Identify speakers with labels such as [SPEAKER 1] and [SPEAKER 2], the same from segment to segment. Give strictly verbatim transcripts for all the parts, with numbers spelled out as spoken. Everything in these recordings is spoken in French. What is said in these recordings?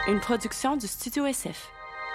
[SPEAKER 1] une production du Studio S F.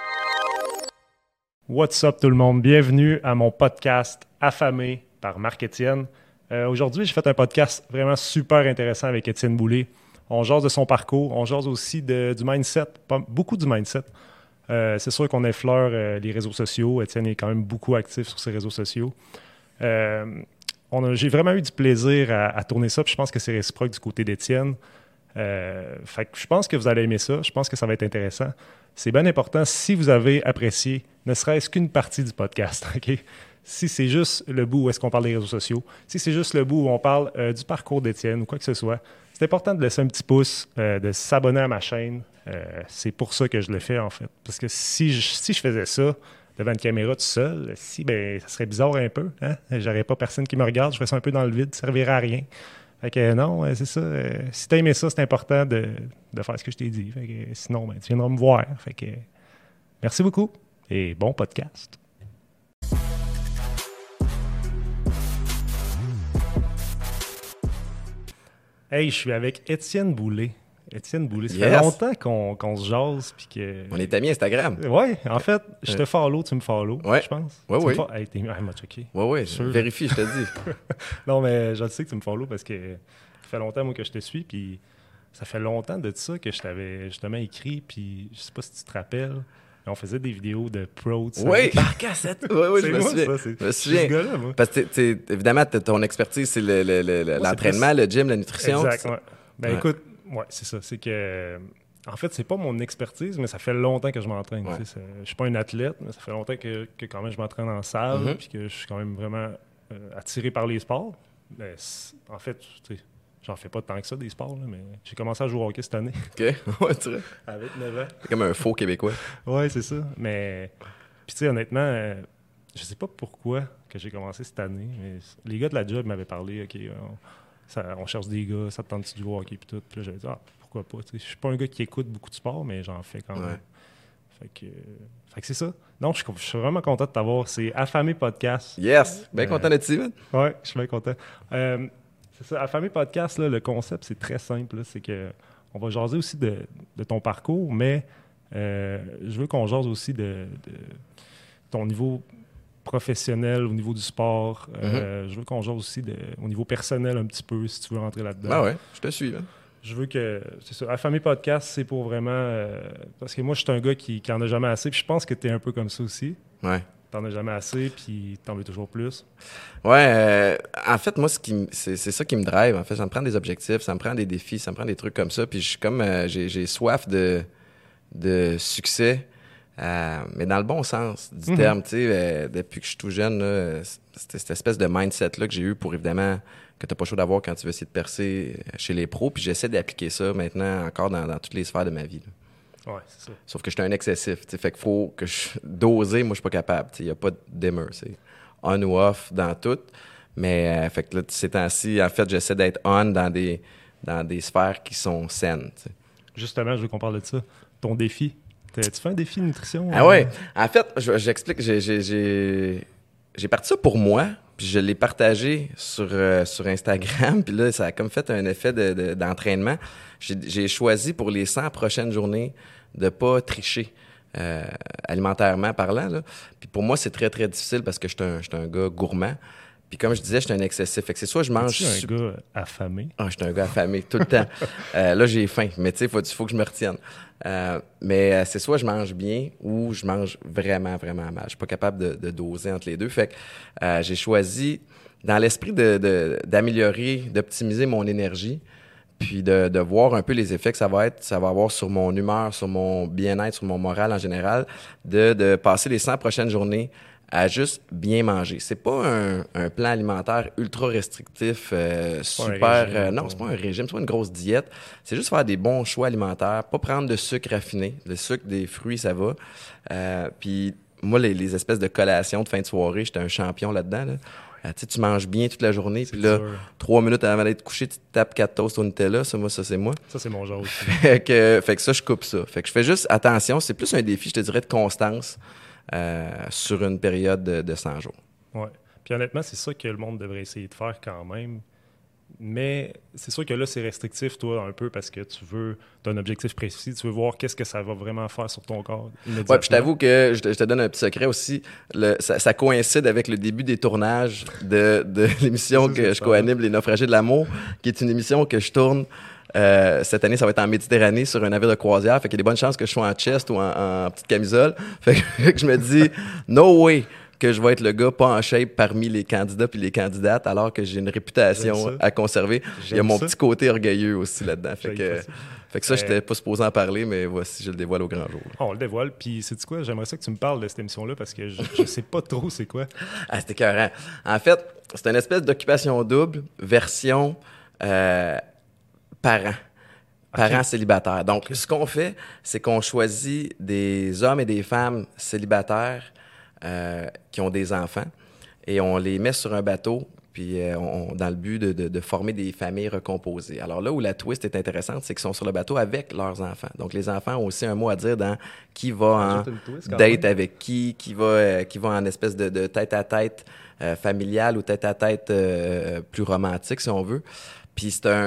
[SPEAKER 2] What's up tout le monde? Bienvenue à mon podcast Affamé par Marc-Étienne. Euh, aujourd'hui, j'ai fait un podcast vraiment super intéressant avec Étienne Boulay. On jase de son parcours, on jase aussi de, du mindset, pas, beaucoup du mindset. Euh, c'est sûr qu'on effleure euh, les réseaux sociaux. Étienne est quand même beaucoup actif sur ses réseaux sociaux. Euh, on a, j'ai vraiment eu du plaisir à, à tourner ça, puis je pense que c'est réciproque du côté d'Étienne. Euh, fait que je pense que vous allez aimer ça. Je pense que ça va être intéressant. C'est bien important si vous avez apprécié ne serait-ce qu'une partie du podcast. Okay? Si c'est juste le bout où est-ce qu'on parle des réseaux sociaux, si c'est juste le bout où on parle euh, du parcours d'Étienne ou quoi que ce soit, c'est important de laisser un petit pouce, euh, de s'abonner à ma chaîne. Euh, c'est pour ça que je le fais, en fait. Parce que si je, si je faisais ça devant une caméra tout seul, si, ben, ça serait bizarre un peu. Hein? J'aurais pas personne qui me regarde, je ferais ça un peu dans le vide, ça servirait à rien. Fait que non, c'est ça. Euh, si t'as aimé ça, c'est important de, de faire ce que je t'ai dit. Fait que, sinon, ben, tu viendras me voir. Fait que, merci beaucoup et bon podcast. Hey, je suis avec Étienne Boulay. Étienne Boulay, ça yes. fait longtemps qu'on, qu'on se jase. Puis que...
[SPEAKER 3] On est amis Instagram.
[SPEAKER 2] Oui, en fait, je te follow, tu me follow,
[SPEAKER 3] ouais.
[SPEAKER 2] je pense.
[SPEAKER 3] Oui, oui.
[SPEAKER 2] Fo... Hey, t'es... Ah, m'a checké.
[SPEAKER 3] Oui, oui, je vérifie, je te dis.
[SPEAKER 2] Non, mais je le sais que tu me follow parce que ça fait longtemps, moi, que je te suis. Puis ça fait longtemps de ça que je t'avais justement écrit. Puis je sais pas si tu te rappelles. On faisait des vidéos de pro.
[SPEAKER 3] Oui, par cassette. Oui, oui, je me souviens.
[SPEAKER 2] Ça, c'est...
[SPEAKER 3] Je me souviens.
[SPEAKER 2] Ce gars-là, moi.
[SPEAKER 3] Parce que, t'es, t'es, évidemment, t'es, ton expertise, c'est le, le, le, moi, l'entraînement, c'est plus... le gym, la nutrition.
[SPEAKER 2] Exact, ouais. Ben ouais. écoute, ouais, c'est ça. C'est que, en fait, c'est pas mon expertise, mais ça fait longtemps que je m'entraîne. Ouais. C'est, je suis pas un athlète, mais ça fait longtemps que, que quand même je m'entraîne en salle, mm-hmm. puis que je suis quand même vraiment euh, attiré par les sports. Mais en fait, tu sais, j'en fais pas tant que ça des sports, là, mais j'ai commencé à jouer au hockey cette année.
[SPEAKER 3] OK, ouais, tu vois.
[SPEAKER 2] Avec neuf ans.
[SPEAKER 3] C'est comme un faux Québécois.
[SPEAKER 2] Ouais, c'est ça. Mais, puis tu sais, honnêtement, euh, je sais pas pourquoi que j'ai commencé cette année, mais les gars de la job m'avaient parlé, OK, on, ça, on cherche des gars, ça te tente de jouer au hockey, puis tout. Puis là, j'avais dit, ah, pourquoi pas. Je suis pas un gars qui écoute beaucoup de sport, mais j'en fais quand même. Ouais. Fait que, euh, fait que c'est ça. Non, je suis vraiment content de t'avoir. C'est Affamé Podcast.
[SPEAKER 3] Yes! Bien euh, content d'être ici, man.
[SPEAKER 2] Oui, je suis bien content. Euh, c'est ça, Affamé Podcast, là, le concept, c'est très simple. Là, c'est que on va jaser aussi de, de ton parcours, mais euh, je veux qu'on jase aussi de, de ton niveau professionnel, au niveau du sport. Mm-hmm. Euh, je veux qu'on jase aussi de, au niveau personnel un petit peu, si tu veux rentrer là-dedans.
[SPEAKER 3] Ah ouais, je te suis, là.
[SPEAKER 2] Je veux que, c'est ça, Affamé Podcast, c'est pour vraiment... Euh, parce que moi, je suis un gars qui, qui en a jamais assez, puis je pense que tu es un peu comme ça aussi.
[SPEAKER 3] Ouais.
[SPEAKER 2] T'en as jamais assez, puis t'en veux toujours plus.
[SPEAKER 3] Ouais, euh, en fait, moi, ce qui, c'est, c'est ça qui me drive. En fait, ça me prend des objectifs, ça me prend des défis, ça me prend des trucs comme ça, puis je suis comme... Euh, j'ai, j'ai soif de, de succès, euh, mais dans le bon sens du mm-hmm. terme, tu sais, euh, depuis que je suis tout jeune, là, c'était cette espèce de mindset-là que j'ai eu pour, évidemment... que t'as pas chaud d'avoir quand tu veux essayer de percer chez les pros, puis j'essaie d'appliquer ça maintenant encore dans, dans toutes les sphères de ma vie. Là.
[SPEAKER 2] Ouais, c'est ça.
[SPEAKER 3] Sauf que je suis un excessif, t'sais, fait qu'il faut que je doser, moi je suis pas capable, il y a pas de dimmer, c'est on ou off dans tout, mais euh, fait que là, ces temps-ci, en fait, j'essaie d'être on dans des, dans des sphères qui sont saines. T'sais.
[SPEAKER 2] Justement, je veux qu'on parle de ça. Ton défi, tu fais un défi de nutrition?
[SPEAKER 3] Ah euh... ouais, en fait, je, j'explique, j'ai, j'ai, j'ai, j'ai parti ça pour moi, puis je l'ai partagé sur, euh, sur Instagram. Puis là, ça a comme fait un effet de, de, d'entraînement. J'ai, j'ai choisi pour les cent prochaines journées de pas tricher euh, alimentairement parlant. Là. Puis pour moi, c'est très, très difficile parce que je suis un, je suis un gars gourmand. Puis comme je disais, je suis un excessif. Fait que c'est soit je mange...
[SPEAKER 2] Tu es un gars affamé?
[SPEAKER 3] Ah, je suis un gars affamé tout le temps. euh, là, j'ai faim. Mais tu sais, il faut, faut que je me retienne. Euh, mais euh, c'est soit je mange bien ou je mange vraiment, vraiment mal. Je suis pas capable de, de doser entre les deux. Fait que euh, j'ai choisi, dans l'esprit de, de, d'améliorer, d'optimiser mon énergie, puis de, de voir un peu les effets que ça va être, ça va avoir sur mon humeur, sur mon bien-être, sur mon moral en général, de, de passer les cent prochaines journées à juste bien manger. C'est pas un, un plan alimentaire ultra restrictif, euh, super... Régime, euh, non, c'est pas un régime, c'est pas une grosse diète. C'est juste faire des bons choix alimentaires, pas prendre de sucre raffiné. Le sucre des fruits, ça va. Euh, puis moi, les, les espèces de collations de fin de soirée, j'étais un champion là-dedans. Là. Euh, tu sais, tu manges bien toute la journée, puis là, sûr. trois minutes avant d'être couché, tu te tapes quatre toasts au Nutella. Ça, moi, ça, c'est moi.
[SPEAKER 2] Ça, c'est mon genre aussi.
[SPEAKER 3] fait, que, fait que ça, je coupe ça. Fait que je fais juste attention. C'est plus un défi, je te dirais, de constance. Euh, sur une période de, de cent jours.
[SPEAKER 2] Oui. Puis honnêtement, c'est ça que le monde devrait essayer de faire quand même. mais c'est sûr que là, c'est restrictif, toi, un peu, parce que tu veux, tu as un objectif précis, tu veux voir qu'est-ce que ça va vraiment faire sur ton corps.
[SPEAKER 3] Oui, puis je t'avoue que je te, je te donne un petit secret aussi. Le, ça, ça coïncide avec le début des tournages de, de l'émission que je co-anime, Les Naufragés de l'amour, qui est une émission que je tourne. Euh, cette année, ça va être en Méditerranée sur un navire de croisière. Fait qu'il y a des bonnes chances que je sois en chest ou en, en petite camisole. Fait que je me dis, no way que je vais être le gars pas en shape parmi les candidats puis les candidates, alors que j'ai une réputation à conserver. Il y a mon ça. petit côté orgueilleux aussi là-dedans. Fait que, fait que ça, euh... j'étais pas supposé en parler, mais voici, je le dévoile au grand jour.
[SPEAKER 2] On le dévoile. Puis, sais-tu quoi? J'aimerais ça que tu me parles de cette émission-là parce que je, je sais pas trop c'est quoi.
[SPEAKER 3] Ah, c'était écœurant. En fait, c'est une espèce d'occupation double, version euh, parents. Parents okay. célibataires. Donc, ce qu'on fait, c'est qu'on choisit des hommes et des femmes célibataires euh, qui ont des enfants et on les met sur un bateau puis euh, on, dans le but de, de, de former des familles recomposées. Alors là où la twist est intéressante, c'est qu'ils sont sur le bateau avec leurs enfants. Donc, les enfants ont aussi un mot à dire dans qui va en twist, date avec qui, qui va, euh, qui va en espèce de, de tête-à-tête euh, familiale ou tête-à-tête euh, plus romantique, si on veut. Puis c'est un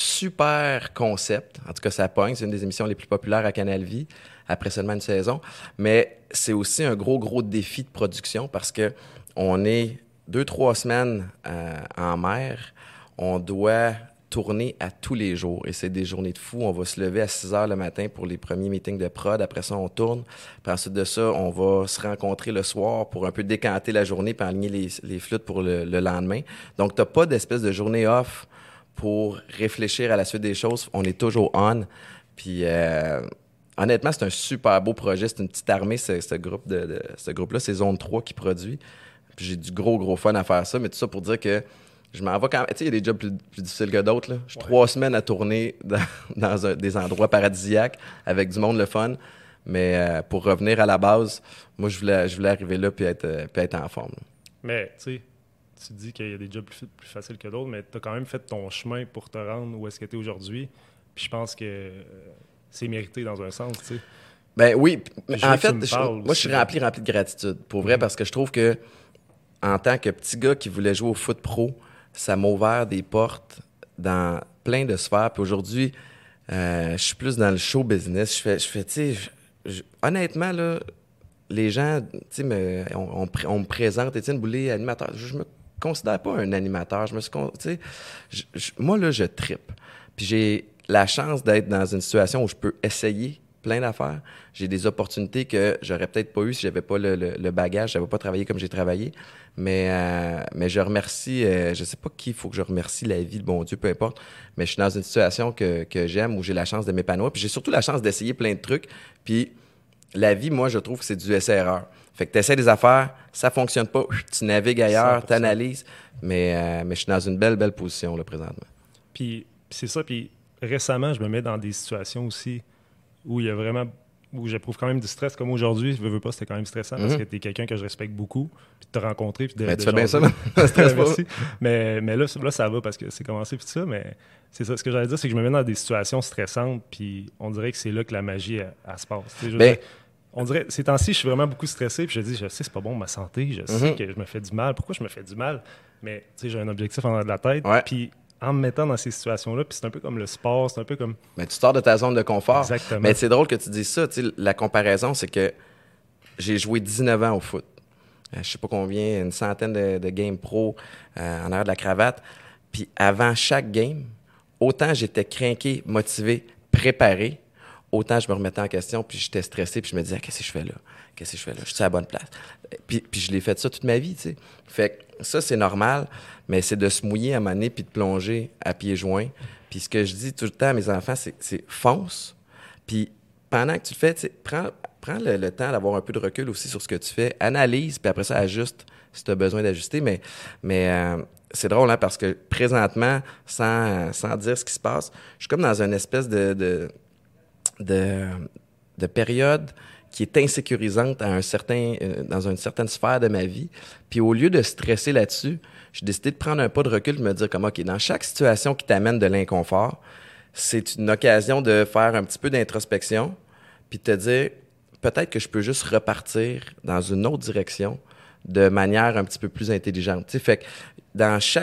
[SPEAKER 3] super concept. En tout cas, ça pogne. C'est une des émissions les plus populaires à Canal Vie, après seulement une saison. Mais c'est aussi un gros, gros défi de production parce que on est deux, trois semaines euh, en mer. On doit tourner à tous les jours. Et c'est des journées de fou. On va se lever à six heures le matin pour les premiers meetings de prod. Après ça, on tourne. Puis ensuite de ça, on va se rencontrer le soir pour un peu décanter la journée puis aligner les, les flûtes pour le, le lendemain. Donc, t'as pas d'espèce de journée off pour réfléchir à la suite des choses. On est toujours on. Puis, euh, honnêtement, c'est un super beau projet. C'est une petite armée, ce, ce, groupe de, de, ce groupe-là. C'est Zone trois qui produit. Puis j'ai du gros, gros fun à faire ça. Mais tout ça pour dire que je m'en vais quand même. Tu sais, il y a des jobs plus, plus difficiles que d'autres. Là. J'ai ouais. trois semaines à tourner dans, dans un, des endroits paradisiaques avec du monde le fun. Mais euh, pour revenir à la base, moi, je voulais, je voulais arriver là puis être, euh, puis être en forme. Là.
[SPEAKER 2] Mais, tu sais, tu dis qu'il y a des jobs plus, plus faciles que d'autres, mais tu as quand même fait ton chemin pour te rendre où est-ce que tu es aujourd'hui. Puis je pense que euh, c'est mérité dans un sens, tu sais.
[SPEAKER 3] Ben oui. En fait, je, moi, je suis rempli, rempli de gratitude. Pour vrai, mm-hmm. parce que je trouve que en tant que petit gars qui voulait jouer au foot pro, ça m'a ouvert des portes dans plein de sphères. Puis aujourd'hui, euh, je suis plus dans le show business. Je fais, je fais, tu sais, je, je, honnêtement, là, les gens, tu sais, me, on, on, on me présente Étienne Boulay, animateur. Je, je me considère pas un animateur. Je me suis, tu sais, je, je, moi, là, je trippe. Puis j'ai la chance d'être dans une situation où je peux essayer plein d'affaires. J'ai des opportunités que j'aurais peut-être pas eues si j'avais pas le, le, le bagage, j'avais pas travaillé comme j'ai travaillé. Mais, euh, mais je remercie, euh, je sais pas qui il faut que je remercie, la vie, le bon Dieu, peu importe. Mais je suis dans une situation que, que j'aime, où j'ai la chance de m'épanouir. Puis j'ai surtout la chance d'essayer plein de trucs. Puis la vie, moi, je trouve que c'est du essai-erreur. Fait que tu essaies des affaires, ça fonctionne pas, tu navigues ailleurs, tu analyses. Mais, euh, mais je suis dans une belle, belle position, là, présentement.
[SPEAKER 2] Puis, puis c'est ça. Puis récemment, je me mets dans des situations aussi où il y a vraiment, où j'éprouve quand même du stress, comme aujourd'hui. Je veux, veux pas, c'était quand même stressant mm-hmm. parce que t'es quelqu'un que je respecte beaucoup, puis de te rencontrer, puis de,
[SPEAKER 3] mais
[SPEAKER 2] de
[SPEAKER 3] tu fais bien ça, non? Stress pas.
[SPEAKER 2] mais, mais là, là, ça va parce que c'est commencé, puis tout ça, mais c'est ça. Ce que j'allais dire, c'est que je me mets dans des situations stressantes, puis on dirait que c'est là que la magie, elle, elle se passe. Je ben, dire, on dirait, ces temps-ci, je suis vraiment beaucoup stressé, puis je dis, je sais, c'est pas bon ma santé, je mm-hmm. sais que je me fais du mal. Pourquoi je me fais du mal? Mais, tu sais, j'ai un objectif en arrière de la tête,
[SPEAKER 3] ouais.
[SPEAKER 2] puis en me mettant dans ces situations-là, puis c'est un peu comme le sport, c'est un peu comme...
[SPEAKER 3] Mais tu sors de ta zone de confort.
[SPEAKER 2] Exactement.
[SPEAKER 3] Mais c'est drôle que tu dises ça, tu sais, la comparaison, c'est que j'ai joué dix-neuf ans au foot. Euh, je sais pas combien, une centaine de, de games pro euh, en arrière de la cravate. Puis avant chaque game, autant j'étais craqué, motivé, préparé, autant je me remettais en question, puis j'étais stressé, puis je me disais, ah, qu'est-ce que je fais là? Qu'est-ce que je fais là? Je suis à la bonne place. Puis, puis je l'ai fait ça toute ma vie, tu sais. Fait que ça, c'est normal, mais c'est de se mouiller à un moment donné, puis de plonger à pieds joints. Puis ce que je dis tout le temps à mes enfants, c'est, c'est fonce. Puis pendant que tu le fais, tu sais, prends, prends le, le temps d'avoir un peu de recul aussi sur ce que tu fais. Analyse, puis après ça, ajuste si tu as besoin d'ajuster. Mais, mais euh, c'est drôle, hein, parce que présentement, sans, sans dire ce qui se passe, je suis comme dans une espèce de, de, de, de période qui est insécurisante à un certain, euh, dans une certaine sphère de ma vie. Puis au lieu de stresser là-dessus, j'ai décidé de prendre un pas de recul, de me dire comme, OK, dans chaque situation qui t'amène de l'inconfort, c'est une occasion de faire un petit peu d'introspection, puis de te dire, peut-être que je peux juste repartir dans une autre direction de manière un petit peu plus intelligente. Tu sais, fait que dans chaque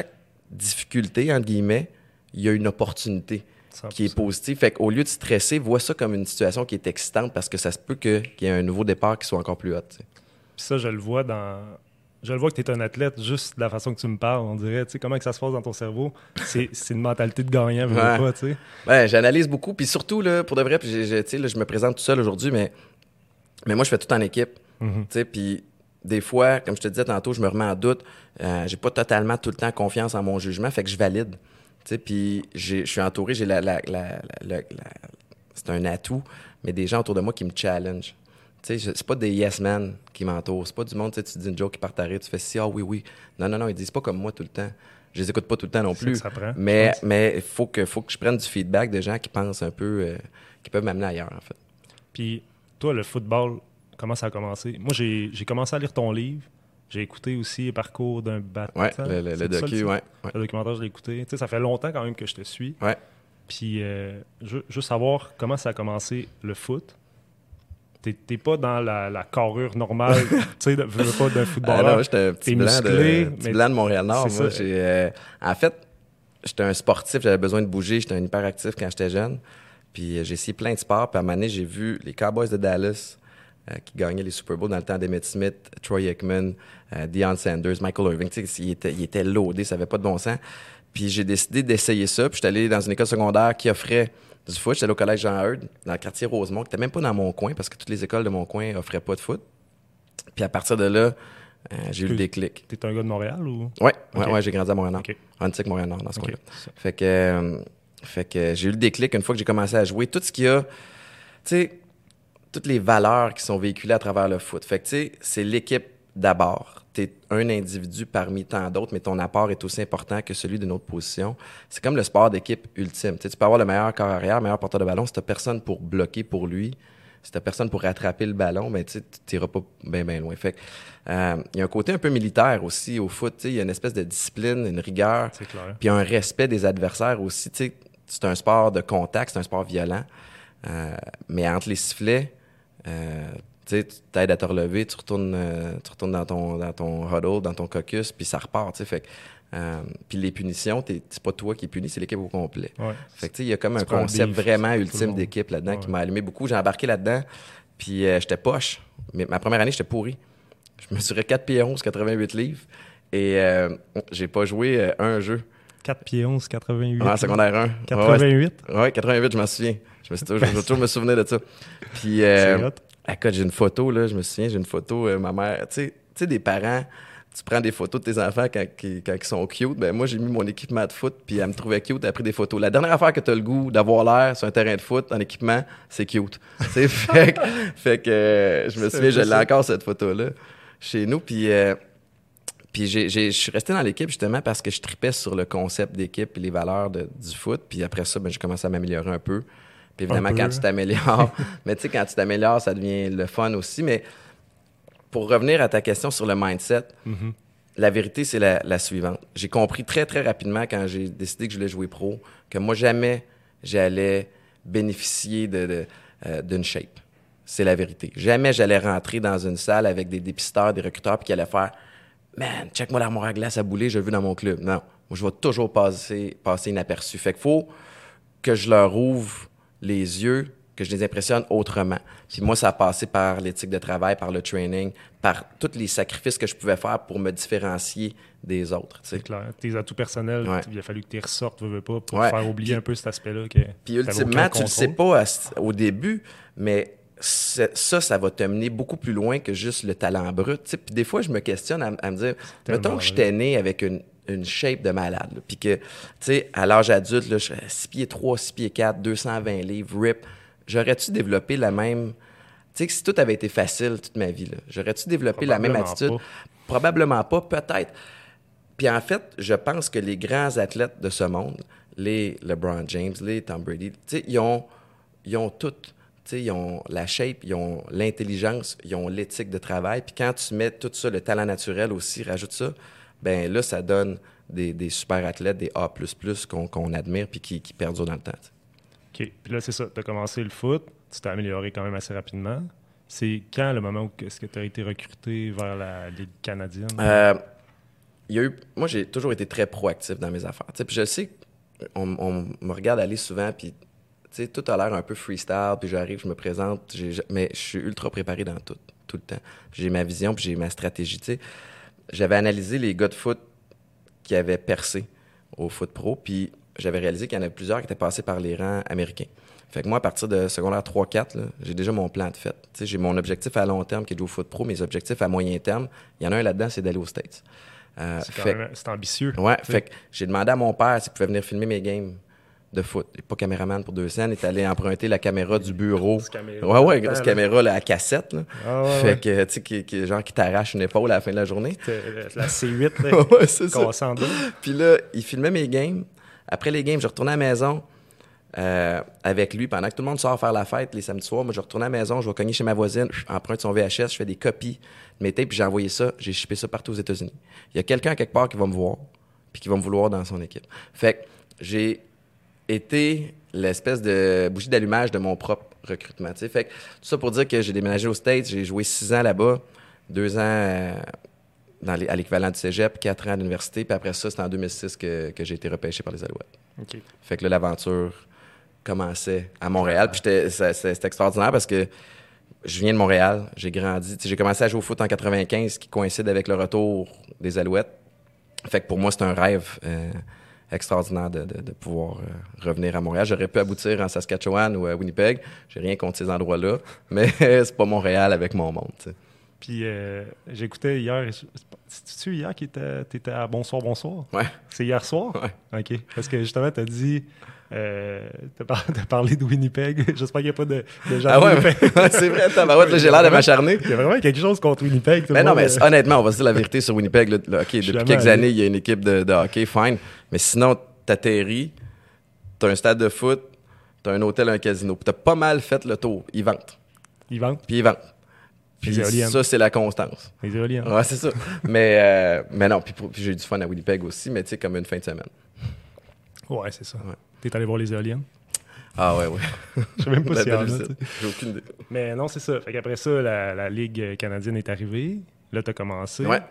[SPEAKER 3] difficulté, entre guillemets, il y a une opportunité
[SPEAKER 2] cent pour cent.
[SPEAKER 3] qui est positive. Fait qu'au lieu de stresser, vois ça comme une situation qui est excitante parce que ça se peut que, qu'il y ait un nouveau départ qui soit encore plus haut. Puis
[SPEAKER 2] ça, je le vois dans... Je le vois que tu es un athlète, juste de la façon que tu me parles, on dirait, tu sais, comment que ça se passe dans ton cerveau, c'est, c'est une mentalité de gagnant, veux
[SPEAKER 3] ouais.
[SPEAKER 2] pas, tu sais.
[SPEAKER 3] Ouais, j'analyse beaucoup, puis surtout, là, pour de vrai, puis j'ai, j'ai, tu sais, là, je me présente tout seul aujourd'hui, mais, mais moi, je fais tout en équipe,
[SPEAKER 2] Mm-hmm.
[SPEAKER 3] tu sais, puis des fois, comme je te disais tantôt, je me remets en doute, euh, j'ai pas totalement tout le temps confiance en mon jugement, fait que je valide, tu sais, puis je suis entouré, j'ai la, la, la, la, la, la c'est un atout, mais des gens autour de moi qui me challenge. Tu sais, c'est pas des yes men qui m'entourent. C'est pas du monde, tu sais, tu dis une joke qui part t'arrêter, tu fais si, ah oui, oui. Non, non, non, ils disent pas comme moi tout le temps. Je les écoute pas tout le temps non
[SPEAKER 2] C'est
[SPEAKER 3] plus.
[SPEAKER 2] ça que ça prend,
[SPEAKER 3] mais mais il faut que, faut que je prenne du feedback de gens qui pensent un peu, euh, qui peuvent m'amener ailleurs, en fait.
[SPEAKER 2] Puis toi, le football, comment ça a commencé? Moi, j'ai, j'ai commencé à lire ton livre. J'ai écouté aussi le parcours d'un battant.
[SPEAKER 3] Ouais, le, le, le docu, ouais, ouais.
[SPEAKER 2] Le documentaire, je l'ai écouté. Tu sais, ça fait longtemps quand même que je te suis.
[SPEAKER 3] Ouais.
[SPEAKER 2] Puis, euh, je, juste savoir comment ça a commencé le foot. T'es, t'es pas dans la, la carrure normale, tu sais, de, veux pas d'un footballeur.
[SPEAKER 3] Ah non, j'étais un petit,
[SPEAKER 2] T'es
[SPEAKER 3] blanc,
[SPEAKER 2] musclé,
[SPEAKER 3] de, petit
[SPEAKER 2] mais
[SPEAKER 3] blanc de Montréal-Nord.
[SPEAKER 2] c'est
[SPEAKER 3] Moi,
[SPEAKER 2] ça.
[SPEAKER 3] j'ai, euh, en fait, j'étais un sportif, j'avais besoin de bouger, j'étais un hyperactif quand j'étais jeune. Puis euh, j'ai essayé plein de sports. Puis à un moment donné, j'ai vu les Cowboys de Dallas euh, qui gagnaient les Super Bowls dans le temps d'Emmitt Smith, Troy Aikman, euh, Deion Sanders, Michael Irving. Tu sais, ils étaient, ils étaient loadés, ça avait pas de bon sens. Puis j'ai décidé d'essayer ça. Puis j'étais allé dans une école secondaire qui offrait du foot. J'étais allé au collège Jean-Eudes, dans le quartier Rosemont, qui n'était même pas dans mon coin parce que toutes les écoles de mon coin offraient pas de foot. Puis à partir de là, euh, j'ai eu le déclic.
[SPEAKER 2] T'es un gars de Montréal ou?
[SPEAKER 3] Ouais, ouais,
[SPEAKER 2] Okay.
[SPEAKER 3] ouais, j'ai grandi à Montréal-Nord.
[SPEAKER 2] Okay.
[SPEAKER 3] Antique Montréal-Nord, dans ce
[SPEAKER 2] Okay.
[SPEAKER 3] coin-là. Fait que, euh, fait que j'ai eu le déclic une fois que j'ai commencé à jouer. Tout ce qu'il y a, tu sais, toutes les valeurs qui sont véhiculées à travers le foot. Fait que, tu sais, c'est l'équipe d'abord. T'es un individu parmi tant d'autres, mais ton apport est aussi important que celui d'une autre position. C'est comme le sport d'équipe ultime. Tu sais, tu peux avoir le meilleur corps arrière, le meilleur porteur de ballon. Si t'as personne pour bloquer pour lui, si t'as personne pour rattraper le ballon, ben, tu sais, t'iras pas bien, bien loin. Fait que, euh, il y a un côté un peu militaire aussi au foot. Tu sais, il y a une espèce de discipline, une rigueur.
[SPEAKER 2] C'est clair.
[SPEAKER 3] Puis un respect des adversaires aussi. Tu sais, c'est un sport de contact, c'est un sport violent. Euh, mais entre les sifflets, euh, tu sais, tu t'aides à te relever, tu retournes, euh, tu retournes dans ton, dans ton huddle, dans ton caucus, puis ça repart, tu sais. Fait que, euh, puis les punitions, t'es, c'est pas toi qui es puni, c'est l'équipe au complet.
[SPEAKER 2] Ouais.
[SPEAKER 3] Fait que, tu sais, il y a comme
[SPEAKER 2] Tu
[SPEAKER 3] un
[SPEAKER 2] prends le
[SPEAKER 3] concept
[SPEAKER 2] beef,
[SPEAKER 3] vraiment
[SPEAKER 2] tout le
[SPEAKER 3] ultime
[SPEAKER 2] monde.
[SPEAKER 3] d'équipe là-dedans
[SPEAKER 2] Ouais.
[SPEAKER 3] qui m'a allumé beaucoup. J'ai embarqué là-dedans, puis euh, j'étais poche. Mais ma première année, j'étais pourri. Je mesurais quatre pieds onze, quatre-vingt-huit livres, et euh, j'ai pas joué euh, un jeu.
[SPEAKER 2] quatre pieds onze, quatre-vingt-huit.
[SPEAKER 3] En secondaire un.
[SPEAKER 2] quatre-vingt-huit?
[SPEAKER 3] Ouais, ouais, quatre-vingt-huit, je m'en souviens. Je me suis toujours, je vais toujours me souvenir de ça. Puis, euh,
[SPEAKER 2] C'est hot.
[SPEAKER 3] écoute, j'ai une photo, là, je me souviens, j'ai une photo, euh, ma mère, tu sais, tu sais, des parents, tu prends des photos de tes enfants quand, qui- quand ils sont cute, ben moi, j'ai mis mon équipement de foot, puis elle me trouvait cute, elle a pris des photos. La dernière affaire que tu as le goût d'avoir l'air sur un terrain de foot, en équipement, c'est cute. Tu sais, fait, que- fait que euh, je me
[SPEAKER 2] C'est
[SPEAKER 3] souviens, je l'ai
[SPEAKER 2] ça.
[SPEAKER 3] encore, cette photo-là, chez nous, puis... euh, Puis j'ai, j'ai, je suis resté dans l'équipe justement parce que je tripais sur le concept d'équipe et les valeurs de- du foot. Puis après ça, ben, j'ai commencé à m'améliorer un peu. Puis évidemment,
[SPEAKER 2] Un peu.
[SPEAKER 3] quand tu t'améliores, mais tu sais, quand tu t'améliores, ça devient le fun aussi. Mais pour revenir à ta question sur le mindset,
[SPEAKER 2] Mhm.
[SPEAKER 3] la vérité, c'est la, la suivante. J'ai compris très, très rapidement quand j'ai décidé que je voulais jouer pro que moi, jamais j'allais bénéficier de, de, euh, d'une shape. C'est la vérité. Jamais j'allais rentrer dans une salle avec des dépisteurs, des recruteurs, puis qui allaient faire « Man, check-moi l'armoire à glace à bouler, je le veux dans mon club. » Non, moi, je vais toujours passer, passer inaperçu. Fait qu'il faut que je leur ouvre les yeux, que je les impressionne autrement. Puis moi, ça a passé par l'éthique de travail, par le training, par tous les sacrifices que je pouvais faire pour me différencier des autres. Tu sais.
[SPEAKER 2] C'est clair. Tes atouts personnels,
[SPEAKER 3] Ouais.
[SPEAKER 2] il a fallu que tu les ressortes, veux, veux pas, pour
[SPEAKER 3] Ouais.
[SPEAKER 2] faire oublier
[SPEAKER 3] Puis-
[SPEAKER 2] un peu cet aspect-là. Que
[SPEAKER 3] Puis
[SPEAKER 2] t'avais
[SPEAKER 3] ultimement,
[SPEAKER 2] aucun
[SPEAKER 3] tu le sais
[SPEAKER 2] contrôle.
[SPEAKER 3] pas à ce- au début, mais c'est- ça, ça va te mener beaucoup plus loin que juste le talent brut. Tu sais. Puis des fois, je me questionne à, à me dire,
[SPEAKER 2] Tellement
[SPEAKER 3] mettons que
[SPEAKER 2] vrai.
[SPEAKER 3] j'étais né avec une, une shape de malade, là, puis que, tu sais, à l'âge adulte, là, je suis six pieds trois, six pieds quatre, deux cent vingt livres, rip, j'aurais-tu développé la même... Tu sais, que si tout avait été facile toute ma vie, là, j'aurais-tu développé la même
[SPEAKER 2] Probablement
[SPEAKER 3] attitude?
[SPEAKER 2] pas.
[SPEAKER 3] Probablement pas, peut-être. Puis en fait, je pense que les grands athlètes de ce monde, les LeBron James, les Tom Brady, tu sais, ils ont, ils ont tout. Tu sais, ils ont la shape, ils ont l'intelligence, ils ont l'éthique de travail. Puis quand tu mets tout ça, le talent naturel aussi, rajoute ça, ben là, ça donne des, des super athlètes, des A plus plus qu'on qu'on admire puis qui, qui perdurent dans le temps. tu sais.
[SPEAKER 2] OK. Puis là, c'est ça. Tu as commencé le foot. Tu t'es amélioré quand même assez rapidement. C'est quand le moment où est-ce que tu as été recruté vers la Ligue canadienne?
[SPEAKER 3] Euh, il y a eu... Moi, j'ai toujours été très proactif dans mes affaires. Puis je sais qu'on on me regarde aller souvent, puis tout a l'air un peu freestyle, puis j'arrive, je me présente, j'ai, mais je suis ultra préparé dans tout, tout le temps. Puis j'ai ma vision, puis j'ai ma stratégie. T'sais. J'avais analysé les gars de foot qui avaient percé au foot pro, puis j'avais réalisé qu'il y en avait plusieurs qui étaient passés par les rangs américains. Fait que moi, à partir de secondaire trois quatre, là, j'ai déjà mon plan de fait. T'sais, j'ai mon objectif à long terme qui est de jouer au foot pro, mes objectifs à moyen terme. Il y en a un là-dedans, c'est d'aller aux States. Euh,
[SPEAKER 2] c'est, quand
[SPEAKER 3] fait,
[SPEAKER 2] même, c'est ambitieux.
[SPEAKER 3] Ouais, fait que j'ai demandé à mon père s'il pouvait venir filmer mes games de foot. Il n'est pas caméraman pour deux scènes. Il est allé emprunter la caméra du bureau. Caméra, ouais, ouais, grosse caméra là, à cassette. Là. Ah, ouais, fait que, tu sais, qui, qui, genre qui t'arrache une épaule à la fin de la journée.
[SPEAKER 2] La C huit, là,
[SPEAKER 3] ouais, c'est ça.
[SPEAKER 2] S'en
[SPEAKER 3] Puis là, il filmait mes games. Après les games, je retournais à la maison euh, avec lui pendant que tout le monde sort faire la fête les samedis soirs. Moi, je retournais à la maison, je vais cogner chez ma voisine, emprunte son V H S, je fais des copies de mes tapes, puis j'ai envoyé ça, j'ai shippé ça partout aux États-Unis. Il y a quelqu'un quelque part qui va me voir, puis qui va me vouloir dans son équipe. Fait que j'ai été l'espèce de bougie d'allumage de mon propre recrutement. T'sais. Fait que tout ça pour dire que j'ai déménagé aux States, j'ai joué six ans là-bas, deux ans euh, dans les, à l'équivalent du cégep, quatre ans à l'université, puis après ça, c'était en deux mille six que, que j'ai été repêché par les Alouettes.
[SPEAKER 2] Okay.
[SPEAKER 3] Fait que là, l'aventure commençait à Montréal, puis j'étais, c'est, c'est, c'était extraordinaire parce que je viens de Montréal, j'ai grandi. T'sais, j'ai commencé à jouer au foot en quatre-vingt-quinze, qui coïncide avec le retour des Alouettes. Fait que pour moi, c'est un rêve euh, extraordinaire de, de, de pouvoir euh, revenir à Montréal. J'aurais pu aboutir en Saskatchewan ou à Winnipeg. J'ai rien contre ces endroits-là, mais c'est pas Montréal avec mon monde. T'sais.
[SPEAKER 2] Puis euh, j'écoutais hier, c'est-tu hier que t'étais à Bonsoir, Bonsoir?
[SPEAKER 3] Ouais.
[SPEAKER 2] C'est hier soir?
[SPEAKER 3] Ouais.
[SPEAKER 2] OK. Parce que justement, t'as dit, euh, t'as, par- t'as parlé de Winnipeg. J'espère qu'il n'y a pas de, de gens
[SPEAKER 3] ah
[SPEAKER 2] de
[SPEAKER 3] ouais,
[SPEAKER 2] Winnipeg.
[SPEAKER 3] c'est vrai, tabarouette, là, j'ai l'air de m'acharner.
[SPEAKER 2] Il y a vraiment quelque chose contre Winnipeg.
[SPEAKER 3] Mais non, mais euh... honnêtement, on va se dire la vérité sur Winnipeg. Là, là, OK, depuis quelques allé. années, il y a une équipe de, de hockey, fine. Mais sinon, t'atterris, t'as un stade de foot, t'as un hôtel, un casino. Puis t'as pas mal fait le tour. Ils vendent.
[SPEAKER 2] Ils vendent?
[SPEAKER 3] Puis ils vendent. Puis ça, c'est la constance.
[SPEAKER 2] Les éoliennes.
[SPEAKER 3] Ouais, c'est ça. mais, euh, mais non, puis, puis j'ai eu du fun à Winnipeg aussi, mais tu sais, comme une fin de semaine.
[SPEAKER 2] Ouais, c'est ça.
[SPEAKER 3] Ouais.
[SPEAKER 2] T'es allé voir les éoliennes?
[SPEAKER 3] Ah ouais, ouais.
[SPEAKER 2] Je sais même pas si y en a.
[SPEAKER 3] J'ai aucune idée.
[SPEAKER 2] Mais non, c'est ça. Fait qu'après ça, la, la Ligue canadienne est arrivée. Là, t'as commencé.
[SPEAKER 3] Ouais.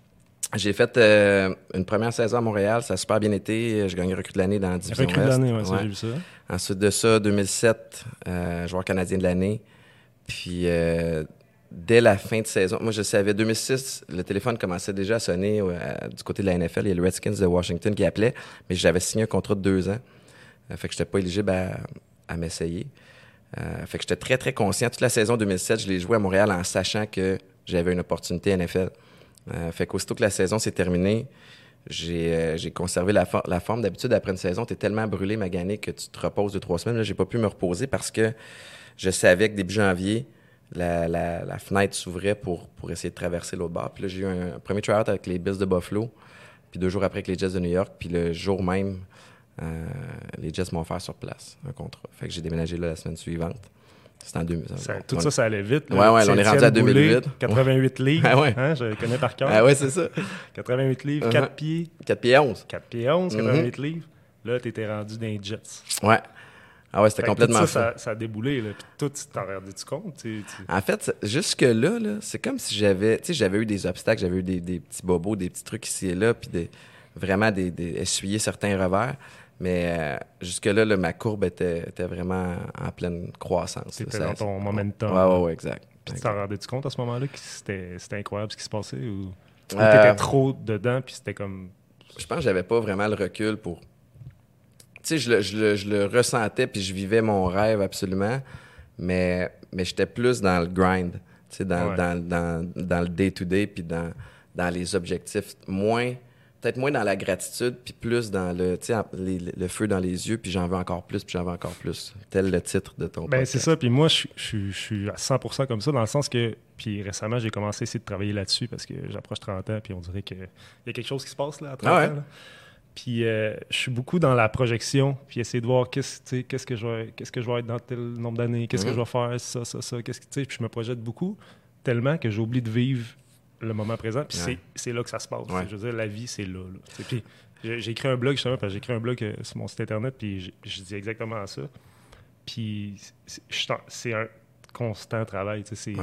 [SPEAKER 3] J'ai fait euh, une première saison à Montréal. Ça a super bien été. J'ai gagné recrue de l'année dans la division
[SPEAKER 2] Recrue de l'année, ouais, ça, ouais. J'ai vu ça.
[SPEAKER 3] Ensuite de ça, deux mille sept, euh, joueur canadien de l'année. Puis... Euh, dès la fin de saison, moi je savais, deux mille six, le téléphone commençait déjà à sonner euh, du côté de la N F L. Il y a le Redskins de Washington qui appelait, mais j'avais signé un contrat de deux ans. Euh, fait que j'étais pas éligible à, à m'essayer. Euh, fait que j'étais très, très conscient. Toute la saison deux mille sept, je l'ai joué à Montréal en sachant que j'avais une opportunité N F L. Euh, fait qu'aussitôt que la saison s'est terminée, j'ai, euh, j'ai conservé la, for- la forme. D'habitude, après une saison, tu es tellement brûlé, magané, que tu te reposes deux, trois semaines. Là, j'ai pas pu me reposer parce que je savais que début janvier, La, la, la fenêtre s'ouvrait pour, pour essayer de traverser l'autre bord. Puis là, j'ai eu un, un premier try-out avec les Bills de Buffalo, puis deux jours après avec les Jets de New York. Puis le jour même, euh, les Jets m'ont offert sur place un contrat. Fait que j'ai déménagé là la semaine suivante. C'était en deux mille.
[SPEAKER 2] Ça,
[SPEAKER 3] bon,
[SPEAKER 2] tout
[SPEAKER 3] on...
[SPEAKER 2] ça, ça allait vite. Là.
[SPEAKER 3] Ouais, ouais, là, on est rendu à deux mille huit.
[SPEAKER 2] quatre-vingt-huit livres.
[SPEAKER 3] Ah ouais.
[SPEAKER 2] Hein, je connais par cœur.
[SPEAKER 3] Ah ouais, c'est ça.
[SPEAKER 2] quatre-vingt-huit livres,
[SPEAKER 3] uh-huh.
[SPEAKER 2] quatre pieds.
[SPEAKER 3] quatre pieds onze.
[SPEAKER 2] quatre pieds onze, quatre-vingt-huit
[SPEAKER 3] mm-hmm.
[SPEAKER 2] livres. Là, t'étais rendu dans les Jets.
[SPEAKER 3] Ouais. Ah ouais, c'était
[SPEAKER 2] fait
[SPEAKER 3] complètement
[SPEAKER 2] tout
[SPEAKER 3] fou.
[SPEAKER 2] ça, ça, ça a déboulé. Là. Puis tout, tu t'en rendais-tu compte? Tu, tu...
[SPEAKER 3] En fait, jusque-là, là, c'est comme si j'avais... Tu sais, j'avais eu des obstacles, j'avais eu des, des petits bobos, des petits trucs ici et là, puis des, vraiment des, des, essuyer certains revers. Mais euh, jusque-là, là, ma courbe était, était vraiment en pleine croissance.
[SPEAKER 2] C'était
[SPEAKER 3] là,
[SPEAKER 2] dans
[SPEAKER 3] ça,
[SPEAKER 2] ton momentum.
[SPEAKER 3] Ouais, ouais, ouais, exact.
[SPEAKER 2] Puis
[SPEAKER 3] exact.
[SPEAKER 2] tu t'en rendais-tu compte à ce moment-là que c'était, c'était incroyable ce qui se passait? Ou, ou
[SPEAKER 3] euh,
[SPEAKER 2] t'étais trop dedans, puis c'était comme...
[SPEAKER 3] Je pense que j'avais pas vraiment le recul pour... Tu sais, je le, je, le, je le ressentais, puis je vivais mon rêve absolument, mais, mais j'étais plus dans le grind, tu sais, dans,
[SPEAKER 2] ouais.
[SPEAKER 3] dans, dans, dans le day-to-day, puis dans, dans les objectifs. Moins, peut-être moins dans la gratitude, puis plus dans le, tu sais, les, le feu dans les yeux, puis j'en veux encore plus, puis j'en veux encore plus. Tel le titre de ton
[SPEAKER 2] ben,
[SPEAKER 3] podcast.
[SPEAKER 2] C'est ça, puis moi, je, je, je suis à cent pour cent comme ça, dans le sens que, puis récemment, j'ai commencé à essayer de travailler là-dessus, parce que j'approche trente ans, puis on dirait qu'il y a quelque chose qui se passe là, à trente
[SPEAKER 3] ah ouais.
[SPEAKER 2] ans. Là. Puis euh, je suis beaucoup dans la projection, puis essayer de voir qu'est-ce, qu'est-ce, que je vais, qu'est-ce que je vais être dans tel nombre d'années, qu'est-ce mm-hmm. que je vais faire, ça, ça, ça, qu'est-ce que, tu sais, puis je me projette beaucoup, tellement que j'oublie de vivre le moment présent, puis ouais. c'est, c'est là que ça se passe. Ouais. Je veux dire, la vie, c'est là. là. Puis j'ai, j'ai écrit un blog, justement, parce que j'ai écrit un blog euh, sur mon site Internet, puis je, je dis exactement ça. Puis c'est, c'est un constant travail, tu sais, c'est...
[SPEAKER 3] Ouais.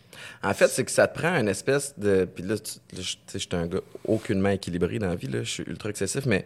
[SPEAKER 3] En fait, c'est que ça te prend une espèce de... Puis là, tu sais, je suis un gars aucunement équilibré dans la vie, là, je suis ultra excessif, mais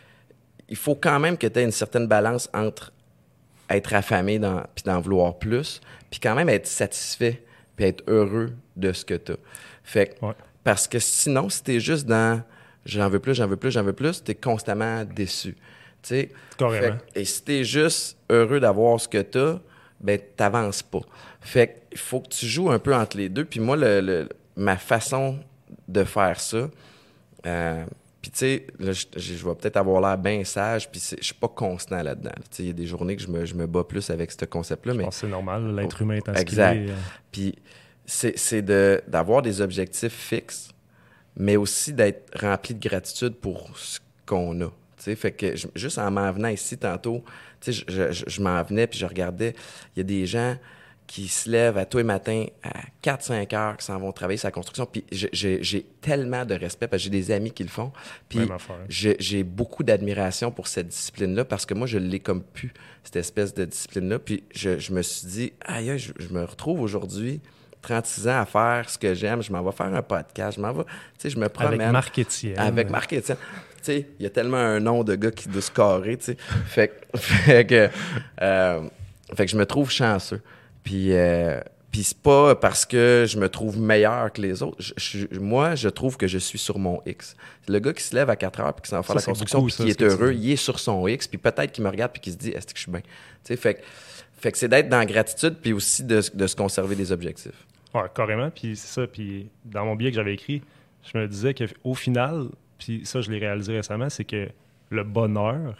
[SPEAKER 3] il faut quand même que tu aies une certaine balance entre être affamé dans, puis d'en vouloir plus, puis quand même être satisfait, puis être heureux de ce que tu as. Fait que,
[SPEAKER 2] ouais.
[SPEAKER 3] Parce que sinon, si tu es juste dans « j'en veux plus, j'en veux plus, j'en veux plus », tu es constamment déçu. Tu sais? Et si tu es juste heureux d'avoir ce que tu as, ben t'avances pas. Fait qu'il faut que tu joues un peu entre les deux. Puis moi, le, le, ma façon de faire ça, euh, puis tu sais, là, je, je vais peut-être avoir l'air bien sage, puis je suis pas constant là-dedans. Tu sais, il y a des journées que je me, je me bats plus avec ce concept-là.
[SPEAKER 2] Je
[SPEAKER 3] mais
[SPEAKER 2] pense que c'est normal, l'être humain est inscrit.
[SPEAKER 3] Exact. Euh... Puis c'est, c'est de, d'avoir des objectifs fixes, mais aussi d'être rempli de gratitude pour ce qu'on a. Tu sais, fait que je, juste en m'en venant ici tantôt, tu sais, je, je, je m'en venais puis je regardais, il y a des gens qui se lèvent à tous les matins à quatre cinq heures, qui s'en vont travailler sur la construction. Puis j'ai, j'ai tellement de respect parce que j'ai des amis qui le font. Puis j'ai, j'ai beaucoup d'admiration pour cette discipline-là parce que moi, je l'ai comme pu, cette espèce de discipline-là. Puis je, je me suis dit, aïe, je, je me retrouve aujourd'hui, trente-six ans, à faire ce que j'aime. Je m'en vais faire un podcast. Je m'en vais, tu sais, je me promène.
[SPEAKER 2] Avec Marc Étienne.
[SPEAKER 3] Avec Marc Étienne. Tu sais, il y a tellement un nom de gars qui doit se carrer, tu sais. Fait, fait que, euh, fait que je me trouve chanceux. Puis, euh, puis c'est pas parce que je me trouve meilleur que les autres. Je, je, moi, je trouve que je suis sur mon X. Le gars qui se lève à quatre heures puis qui s'en va faire la construction puis qui est heureux, il est sur son X. Puis peut-être qu'il me regarde puis qu'il se dit « Est-ce que je suis bien? » Tu sais, fait, fait que c'est d'être dans la gratitude puis aussi de, de se conserver des objectifs.
[SPEAKER 2] Ouais, carrément. Puis c'est ça. Puis dans mon billet que j'avais écrit, je me disais qu'au final, puis ça, je l'ai réalisé récemment, c'est que le bonheur,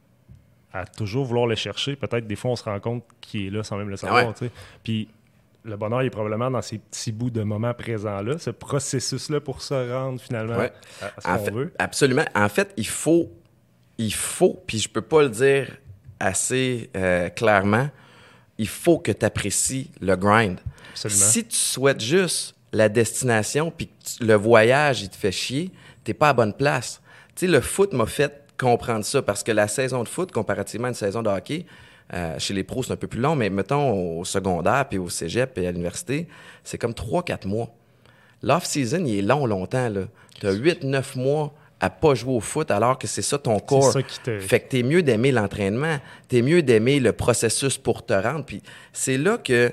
[SPEAKER 2] à toujours vouloir le chercher, peut-être des fois on se rend compte qu'il est là sans même le savoir. Ouais. Puis le bonheur il est probablement dans ces petits bouts de moments présents-là, ce processus-là pour se rendre finalement ouais. à, à ce
[SPEAKER 3] en
[SPEAKER 2] qu'on
[SPEAKER 3] fait,
[SPEAKER 2] veut.
[SPEAKER 3] Absolument. En fait, il faut, il faut, puis je peux pas le dire assez euh, clairement, il faut que tu apprécies le grind.
[SPEAKER 2] Absolument.
[SPEAKER 3] Si tu souhaites juste la destination puis que tu, le voyage il te fait chier, t'es pas à bonne place. Tu sais, le foot m'a fait comprendre ça parce que la saison de foot, comparativement à une saison de hockey, euh, chez les pros, c'est un peu plus long, mais mettons au secondaire, puis au cégep et à l'université, c'est comme trois quatre mois. L'off-season, il est long, longtemps. Tu as huit neuf mois à pas jouer au foot alors que c'est ça ton corps.
[SPEAKER 2] C'est ça qui te...
[SPEAKER 3] Fait que t'es mieux d'aimer l'entraînement, t'es mieux d'aimer le processus pour te rendre. Puis c'est là que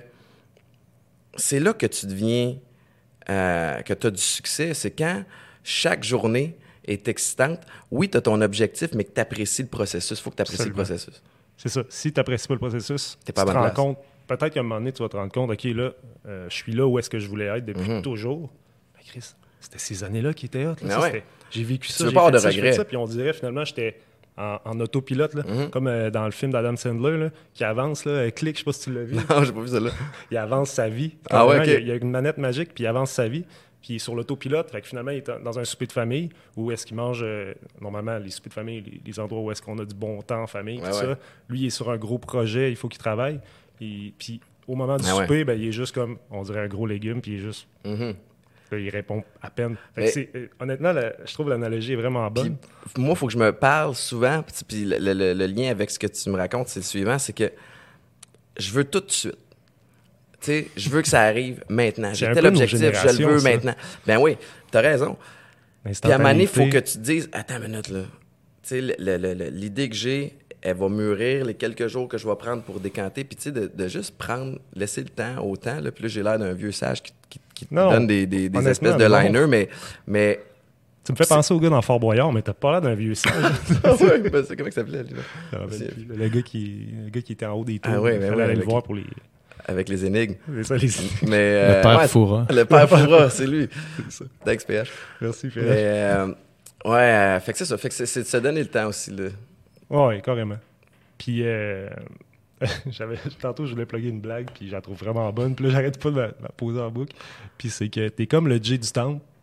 [SPEAKER 3] c'est là que tu deviens, euh, que tu as du succès. C'est quand chaque journée est excitante. Oui, tu as ton objectif, mais que tu apprécies le processus. Il faut que tu apprécies le processus.
[SPEAKER 2] C'est ça. Si tu n'apprécies pas le processus,
[SPEAKER 3] T'es pas
[SPEAKER 2] tu te
[SPEAKER 3] rends
[SPEAKER 2] place. compte, peut-être qu'à un moment donné, tu vas te rendre compte, OK, là, euh, je suis là où est-ce que je voulais être depuis mm-hmm. toujours. Mais Chris, c'était ces années-là qui étaient hot. Là, ça,
[SPEAKER 3] ouais.
[SPEAKER 2] J'ai vécu ça,
[SPEAKER 3] tu veux
[SPEAKER 2] j'ai
[SPEAKER 3] pas
[SPEAKER 2] fait
[SPEAKER 3] de
[SPEAKER 2] ça,
[SPEAKER 3] regret.
[SPEAKER 2] ça, puis on dirait finalement, j'étais en, en autopilote, là,
[SPEAKER 3] mm-hmm.
[SPEAKER 2] comme euh, dans le film d'Adam Sandler, là, qui avance, là, euh, clic, je sais pas si tu l'as vu.
[SPEAKER 3] Non, j'ai pas vu ça là.
[SPEAKER 2] Il avance sa vie.
[SPEAKER 3] Ah ouais, okay.
[SPEAKER 2] il, y a, il y a une manette magique, puis il avance sa vie. Puis il est sur l'autopilote, fait que finalement, il est dans un souper de famille où est-ce qu'il mange, euh, normalement, les soupers de famille, les, les endroits où est-ce qu'on a du bon temps en famille,
[SPEAKER 3] ouais,
[SPEAKER 2] tout
[SPEAKER 3] ouais.
[SPEAKER 2] ça. Lui, il est sur un gros projet, il faut qu'il travaille. Et, puis au moment du
[SPEAKER 3] ah
[SPEAKER 2] souper,
[SPEAKER 3] ouais.
[SPEAKER 2] ben, il est juste comme, on dirait un gros légume, puis il est juste...
[SPEAKER 3] Mm-hmm.
[SPEAKER 2] Là, il répond à peine. Fait que c'est, euh, honnêtement, la, je trouve l'analogie est vraiment bonne.
[SPEAKER 3] Puis, moi, il faut que je me parle souvent, puis le, le, le lien avec ce que tu me racontes, c'est le suivant, c'est que je veux tout de suite. Tu sais, je veux que ça arrive maintenant. J'ai tel objectif, je le veux ça. Maintenant. Ben oui, t'as raison. Puis à un moment donné, il faut que tu te dises, attends une minute, là. Tu sais, le, le, le, l'idée que j'ai, elle va mûrir les quelques jours que je vais prendre pour décanter. Puis tu sais, de, de juste prendre, laisser le temps au temps. Là. Puis là, j'ai l'air d'un vieux sage qui, qui, qui te
[SPEAKER 2] non,
[SPEAKER 3] donne des, des, des espèces de liners, mais... mais
[SPEAKER 2] tu me fais penser au gars dans Fort Boyard, mais t'as pas l'air d'un vieux sage.
[SPEAKER 3] Ah ouais, ben c'est comment il s'appelait, lui?
[SPEAKER 2] Ah, ben, le, gars qui, le gars qui était en haut des tours.
[SPEAKER 3] Ah ouais, ben
[SPEAKER 2] il fallait
[SPEAKER 3] ouais,
[SPEAKER 2] aller le
[SPEAKER 3] qui...
[SPEAKER 2] voir pour les...
[SPEAKER 3] Avec les énigmes.
[SPEAKER 2] C'est ça, les
[SPEAKER 3] mais, euh,
[SPEAKER 4] le père
[SPEAKER 3] ouais,
[SPEAKER 4] Foura.
[SPEAKER 3] Le père Foura, c'est lui. C'est ça. Thanks, P H.
[SPEAKER 2] Merci, P H.
[SPEAKER 3] Mais, euh, ouais, euh, fait que c'est ça. Fait que c'est, c'est de se donner le temps aussi, là.
[SPEAKER 2] Ouais, carrément. Puis, euh, j'avais, tantôt, je voulais plugger une blague, puis je la trouve vraiment bonne. Puis là, j'arrête pas de la, la poser en boucle. Puis c'est que t'es comme le Jay du temple,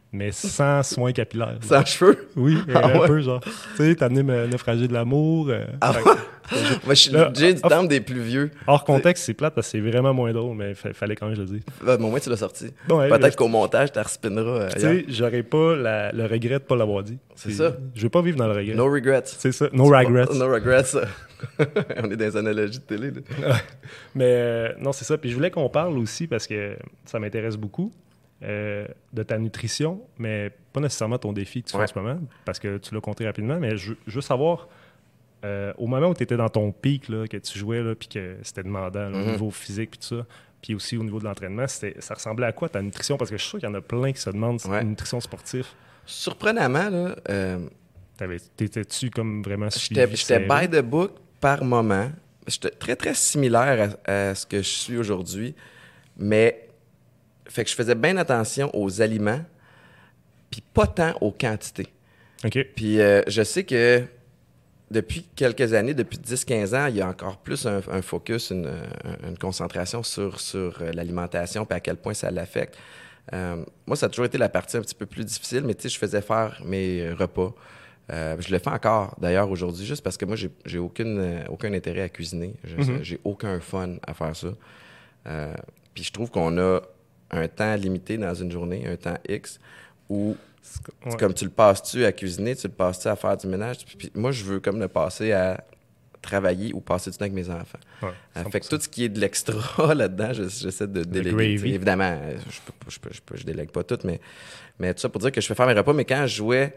[SPEAKER 2] mais sans soins capillaires.
[SPEAKER 3] Sans cheveux?
[SPEAKER 2] Oui,
[SPEAKER 3] Ah
[SPEAKER 2] un
[SPEAKER 3] ouais?
[SPEAKER 2] peu genre. Tu sais, t'as amené me naufrager de l'amour. euh,
[SPEAKER 3] Ah
[SPEAKER 2] fait
[SPEAKER 3] ouais?
[SPEAKER 2] que-
[SPEAKER 3] Moi, je suis
[SPEAKER 2] Là,
[SPEAKER 3] j'ai du
[SPEAKER 2] off-
[SPEAKER 3] temps des plus vieux.
[SPEAKER 2] Hors contexte, c'est plate parce que c'est vraiment moins drôle, mais fa- fallait quand même que je le dise.
[SPEAKER 3] Ben, mais au moins, tu l'as sorti.
[SPEAKER 2] Ouais,
[SPEAKER 3] Peut-être
[SPEAKER 2] mais-
[SPEAKER 3] qu'au montage, tu respineras
[SPEAKER 2] Tu sais, j'aurais pas la- le regret de pas l'avoir dit.
[SPEAKER 3] C'est ça.
[SPEAKER 2] Je veux pas vivre dans le regret.
[SPEAKER 3] No regrets.
[SPEAKER 2] C'est ça, no regrets.
[SPEAKER 3] No regrets. On est dans les analogies de télé. Là.
[SPEAKER 2] Mais euh, non, c'est ça. Puis je voulais qu'on parle aussi, parce que ça m'intéresse beaucoup, euh, de ta nutrition, mais pas nécessairement ton défi que tu fais
[SPEAKER 3] Ouais.
[SPEAKER 2] en ce moment, parce que tu l'as compté rapidement, mais je, je veux savoir, euh, au moment où tu étais dans ton pic, là, que tu jouais, là, puis que c'était demandant, là, au
[SPEAKER 3] Mhm.
[SPEAKER 2] niveau physique, puis tout ça, puis aussi au niveau de l'entraînement, c'était- ça ressemblait à quoi ta nutrition? Parce que je suis sûr qu'il y en a plein qui se demandent
[SPEAKER 3] Ouais.
[SPEAKER 2] une nutrition sportive.
[SPEAKER 3] Surprenamment, là, euh,
[SPEAKER 2] T'avais- T'étais-tu comme vraiment
[SPEAKER 3] j'étais
[SPEAKER 2] suivi?
[SPEAKER 3] j'étais
[SPEAKER 2] serré?
[SPEAKER 3] by the book par moment. J'étais très, très similaire à, à ce que je suis aujourd'hui. Mais, fait que je faisais bien attention aux aliments, puis pas tant aux quantités.
[SPEAKER 2] OK.
[SPEAKER 3] Puis euh, je sais que depuis quelques années, depuis dix quinze ans, il y a encore plus un, un focus, une, un- une concentration sur, sur euh, l'alimentation puis à quel point ça l'affecte. Euh, moi, ça a toujours été la partie un petit peu plus difficile, mais tu sais, je faisais faire mes repas. Euh, je le fais encore, d'ailleurs, aujourd'hui, juste parce que moi, j'ai, j'ai aucune, euh, aucun intérêt à cuisiner. Je-
[SPEAKER 2] Mhm.
[SPEAKER 3] J'ai aucun fun à faire ça. Euh, puis je trouve qu'on a un temps limité dans une journée, un temps X, où
[SPEAKER 2] Ouais.
[SPEAKER 3] comme tu le passes-tu à cuisiner, tu le passes-tu à faire du ménage. Puis, puis moi, je veux comme le passer à travailler ou passer du temps avec mes enfants.
[SPEAKER 2] Ouais,
[SPEAKER 3] Euh,
[SPEAKER 2] cent
[SPEAKER 3] fait que
[SPEAKER 2] pour cent.
[SPEAKER 3] tout ce qui est de l'extra là-dedans, je- j'essaie de déléguer.
[SPEAKER 2] gravy.
[SPEAKER 3] Tu sais, évidemment, euh, je, peux, pas- je, peux, je, peux- je délègue pas tout, mais, mais tout ça pour dire que je fais faire mes repas. Mais quand je jouais,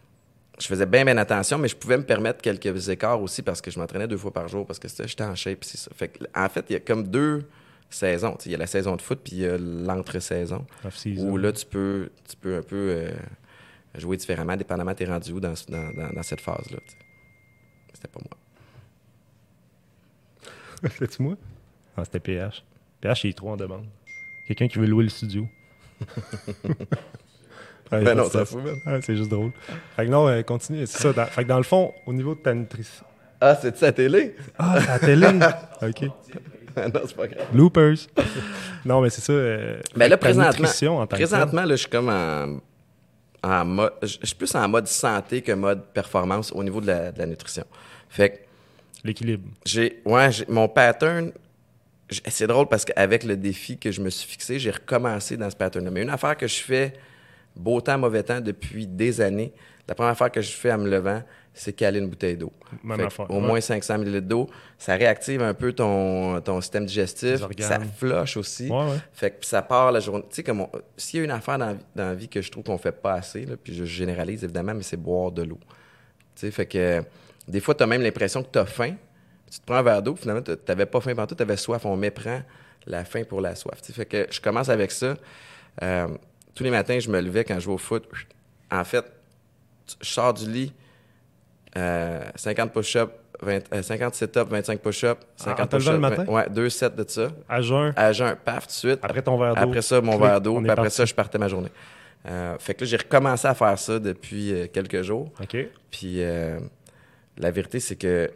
[SPEAKER 3] je faisais bien, bien attention, mais je pouvais me permettre quelques écarts aussi parce que je m'entraînais deux fois par jour parce que c'était- j'étais en shape. C'est ça. Fait que, en fait, il y a comme deux saisons. Tu sais, il y a la saison de foot puis il y a l'entre-saison.
[SPEAKER 2] Off-season.
[SPEAKER 3] Où là, tu peux, tu peux un peu euh, jouer différemment, dépendamment t'es rendu où dans, dans, dans, dans cette phase-là. tu sais. C'était pas moi.
[SPEAKER 2] C'était-tu moi? Ah, c'était P H. P H, il est trop en demande. Quelqu'un qui veut louer le studio. Ouais,
[SPEAKER 3] Ben non,
[SPEAKER 2] c'est
[SPEAKER 3] ça fout même.
[SPEAKER 2] Ouais, c'est juste drôle. Fait que non, euh, continue. C'est ça. Dans, fait que dans le fond, au niveau de ta nutrition.
[SPEAKER 3] Ah, c'est-tu à télé?
[SPEAKER 2] Ah, c'est à la télé! OK.
[SPEAKER 3] Non, c'est pas grave.
[SPEAKER 2] Bloopers. Non, mais c'est ça. Euh,
[SPEAKER 3] Ben là,
[SPEAKER 2] ta nutrition
[SPEAKER 3] présentement,
[SPEAKER 2] en tant que telle.
[SPEAKER 3] présentement là, je suis comme en, en mode... Je je suis plus en mode santé que mode performance au niveau de la, de la nutrition. Fait que
[SPEAKER 2] L'équilibre.
[SPEAKER 3] j'ai... Ouais, j'ai, mon pattern... j'ai- C'est drôle parce qu'avec le défi que je me suis fixé, j'ai recommencé dans ce pattern-là. Mais une affaire que je fais beau temps, mauvais temps depuis des années, la première affaire que je fais en me levant, c'est caler une bouteille d'eau.
[SPEAKER 2] Même
[SPEAKER 3] Fait que
[SPEAKER 2] affaire.
[SPEAKER 3] Au
[SPEAKER 2] Ouais.
[SPEAKER 3] moins cinq cents millilitres d'eau. Ça réactive un peu ton, ton système digestif.
[SPEAKER 2] Les organes.
[SPEAKER 3] Ça flush aussi.
[SPEAKER 2] Ouais, ouais.
[SPEAKER 3] Fait que ça part la journée. Tu sais, comme on- s'il y a une affaire dans, la vie- dans la vie que je trouve qu'on fait pas assez, là, puis je généralise évidemment, mais c'est boire de l'eau. Tu sais, fait que euh, des fois, tu as même l'impression que tu as faim. Tu te prends un verre d'eau, puis finalement, tu n'avais pas faim partout, tu avais soif. On méprend la faim pour la soif. Tu sais, fait que je commence avec ça. Euh, tous les matins, je me levais quand je jouais au foot. En fait, je sors du lit, euh, cinquante push-ups, vingt, euh, cinquante sit-ups, vingt-cinq push-ups, cinquante
[SPEAKER 2] en te levant le
[SPEAKER 3] push-ups.
[SPEAKER 2] matin?
[SPEAKER 3] vingt ouais, deux sets de ça.
[SPEAKER 2] À jeun,
[SPEAKER 3] À jeun, paf, tout de suite.
[SPEAKER 2] après ton verre d'eau.
[SPEAKER 3] Après ça, mon
[SPEAKER 2] clic,
[SPEAKER 3] verre d'eau,
[SPEAKER 2] on est
[SPEAKER 3] puis après
[SPEAKER 2] parti.
[SPEAKER 3] ça, je partais ma journée. Euh, fait que là, j'ai recommencé à faire ça depuis euh, quelques jours.
[SPEAKER 2] OK.
[SPEAKER 3] Puis euh, la vérité, c'est que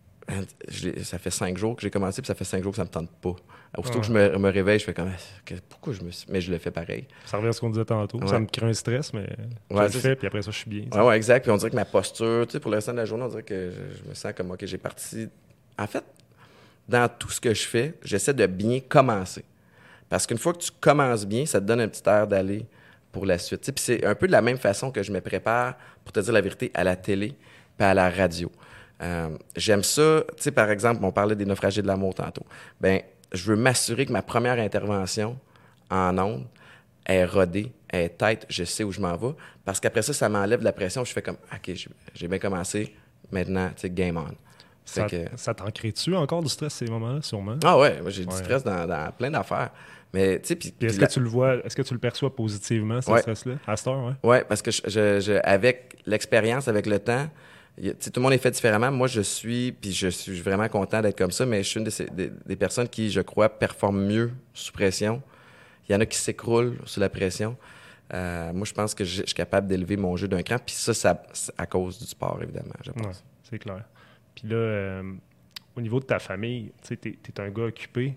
[SPEAKER 3] je l'ai- ça fait cinq jours que j'ai commencé, puis ça fait cinq jours que ça me tente pas. Aussitôt
[SPEAKER 2] Ouais.
[SPEAKER 3] que je me, me réveille, je fais comme que- pourquoi je me suis... Mais je le fais pareil.
[SPEAKER 2] Ça revient à ce qu'on disait tantôt.
[SPEAKER 3] Ouais.
[SPEAKER 2] Ça me crée un stress, mais je
[SPEAKER 3] Ouais,
[SPEAKER 2] le
[SPEAKER 3] c'est
[SPEAKER 2] fais, puis après ça, je suis bien.
[SPEAKER 3] Ouais, ouais, exact. Puis on dirait que ma posture, tu sais, pour le restant de la journée, on dirait que je, je me sens comme, OK, j'ai parti. En fait, dans tout ce que je fais, j'essaie de bien commencer. Parce qu'une fois que tu commences bien, ça te donne un petit air d'aller pour la suite. Tu sais, puis c'est un peu de la même façon que je me prépare, pour te dire la vérité, à la télé puis à la radio. Euh, j'aime ça. Tu sais, par exemple, on parlait des naufragés de l'amour tantôt. Ben, je veux m'assurer que ma première intervention en ondes est rodée, est tête, je sais où je m'en vais. Parce qu'après ça, ça m'enlève de la pression. Je fais comme, OK, j'ai, j'ai bien commencé. Maintenant, tu sais, game on. Fait
[SPEAKER 2] Ça,
[SPEAKER 3] que-
[SPEAKER 2] ça t'en crée-tu encore du stress ces moments-là, sûrement?
[SPEAKER 3] Ah ouais, moi, j'ai du
[SPEAKER 2] Ouais.
[SPEAKER 3] stress dans, dans plein d'affaires. Mais, tu sais, puis...
[SPEAKER 2] Puis est-ce
[SPEAKER 3] puis
[SPEAKER 2] que
[SPEAKER 3] la-
[SPEAKER 2] tu le vois, est-ce que tu le perçois positivement, ce
[SPEAKER 3] Ouais.
[SPEAKER 2] stress-là? À cette heure, ouais.
[SPEAKER 3] Oui, parce que je, je- je- avec l'expérience, avec le temps, il y a- tu sais, tout le monde est fait différemment. Moi, je suis, puis je suis vraiment content d'être comme ça, mais je suis une de ces- des, des personnes qui, je crois, performent mieux sous pression. Il y en a qui s'écroulent sous la pression. Euh, moi, je pense que je je suis capable d'élever mon jeu d'un cran, puis ça, ça, c'est à cause du sport, évidemment, je pense.
[SPEAKER 2] Ouais, c'est clair. Puis là, euh, au niveau de ta famille, tu sais, t'es, t'es un gars occupé.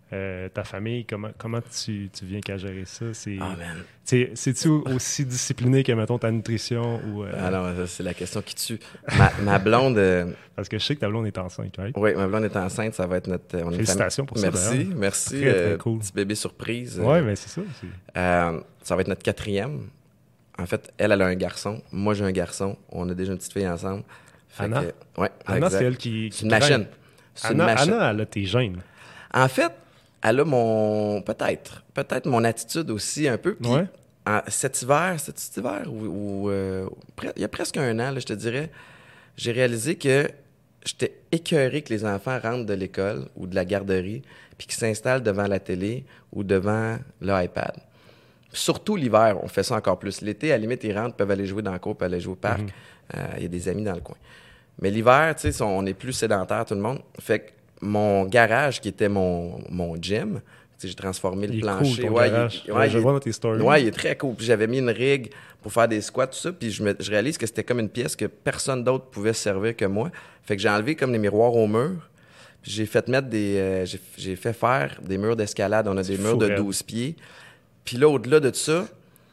[SPEAKER 2] Euh, ta famille, comment, comment tu, tu viens qu'à gérer ça? C'est,
[SPEAKER 3] Ah, man.
[SPEAKER 2] c'est, c'est-tu aussi discipliné que, mettons, ta nutrition? Ou, euh...
[SPEAKER 3] Ah non, ça, c'est la question qui tue. Ma, ma blonde... Euh...
[SPEAKER 2] Parce que je sais que ta blonde est enceinte, right?
[SPEAKER 3] Oui, ma blonde est enceinte, ça va être notre... On
[SPEAKER 2] Félicitations pour ça,
[SPEAKER 3] Merci,
[SPEAKER 2] d'ailleurs.
[SPEAKER 3] merci.
[SPEAKER 2] Très, très
[SPEAKER 3] euh,
[SPEAKER 2] cool.
[SPEAKER 3] Petit bébé surprise.
[SPEAKER 2] Oui, mais c'est ça. C'est...
[SPEAKER 3] Euh, ça va être notre quatrième. En fait, elle, elle a un garçon. Moi, j'ai un garçon. On a déjà une petite fille ensemble. Fait
[SPEAKER 2] Anna?
[SPEAKER 3] Que, ouais,
[SPEAKER 2] Anna,
[SPEAKER 3] exact.
[SPEAKER 2] c'est elle qui...
[SPEAKER 3] C'est une machine. C'est
[SPEAKER 2] Anna,
[SPEAKER 3] une machine.
[SPEAKER 2] Anna, elle a tes gènes.
[SPEAKER 3] En fait, elle a mon... Peut-être. Peut-être mon attitude aussi un peu. Puis,
[SPEAKER 2] ouais.
[SPEAKER 3] en, cet hiver, cet hiver, ou, ou euh, il y a presque un an, là, je te dirais, j'ai réalisé que j'étais écœuré que les enfants rentrent de l'école ou de la garderie puis qu'ils s'installent devant la télé ou devant l'iPad. Surtout l'hiver, on fait ça encore plus. L'été, à la limite, ils rentrent, peuvent aller jouer dans le cours, peuvent aller jouer au parc. Il mm-hmm. euh, y a des amis dans le coin. Mais l'hiver, tu sais, on est plus sédentaire, tout le monde. Fait que mon garage, qui était mon, mon gym, tu sais, j'ai transformé le
[SPEAKER 2] il est
[SPEAKER 3] plancher.
[SPEAKER 2] Cool, ton
[SPEAKER 3] ouais,
[SPEAKER 2] garage.
[SPEAKER 3] Il, ouais,
[SPEAKER 2] ouais, je
[SPEAKER 3] il,
[SPEAKER 2] vois dans tes stories.
[SPEAKER 3] Ouais, il est très cool. Puis j'avais mis une rig pour faire des squats, tout ça. Puis je, me, je réalise que c'était comme une pièce que personne d'autre pouvait se servir que moi. Fait que j'ai enlevé comme les miroirs au mur. Puis j'ai fait mettre des... Euh, j'ai, j'ai fait faire des murs d'escalade. On a
[SPEAKER 2] C'est
[SPEAKER 3] des murs de douze pieds. Puis là, au-delà de ça,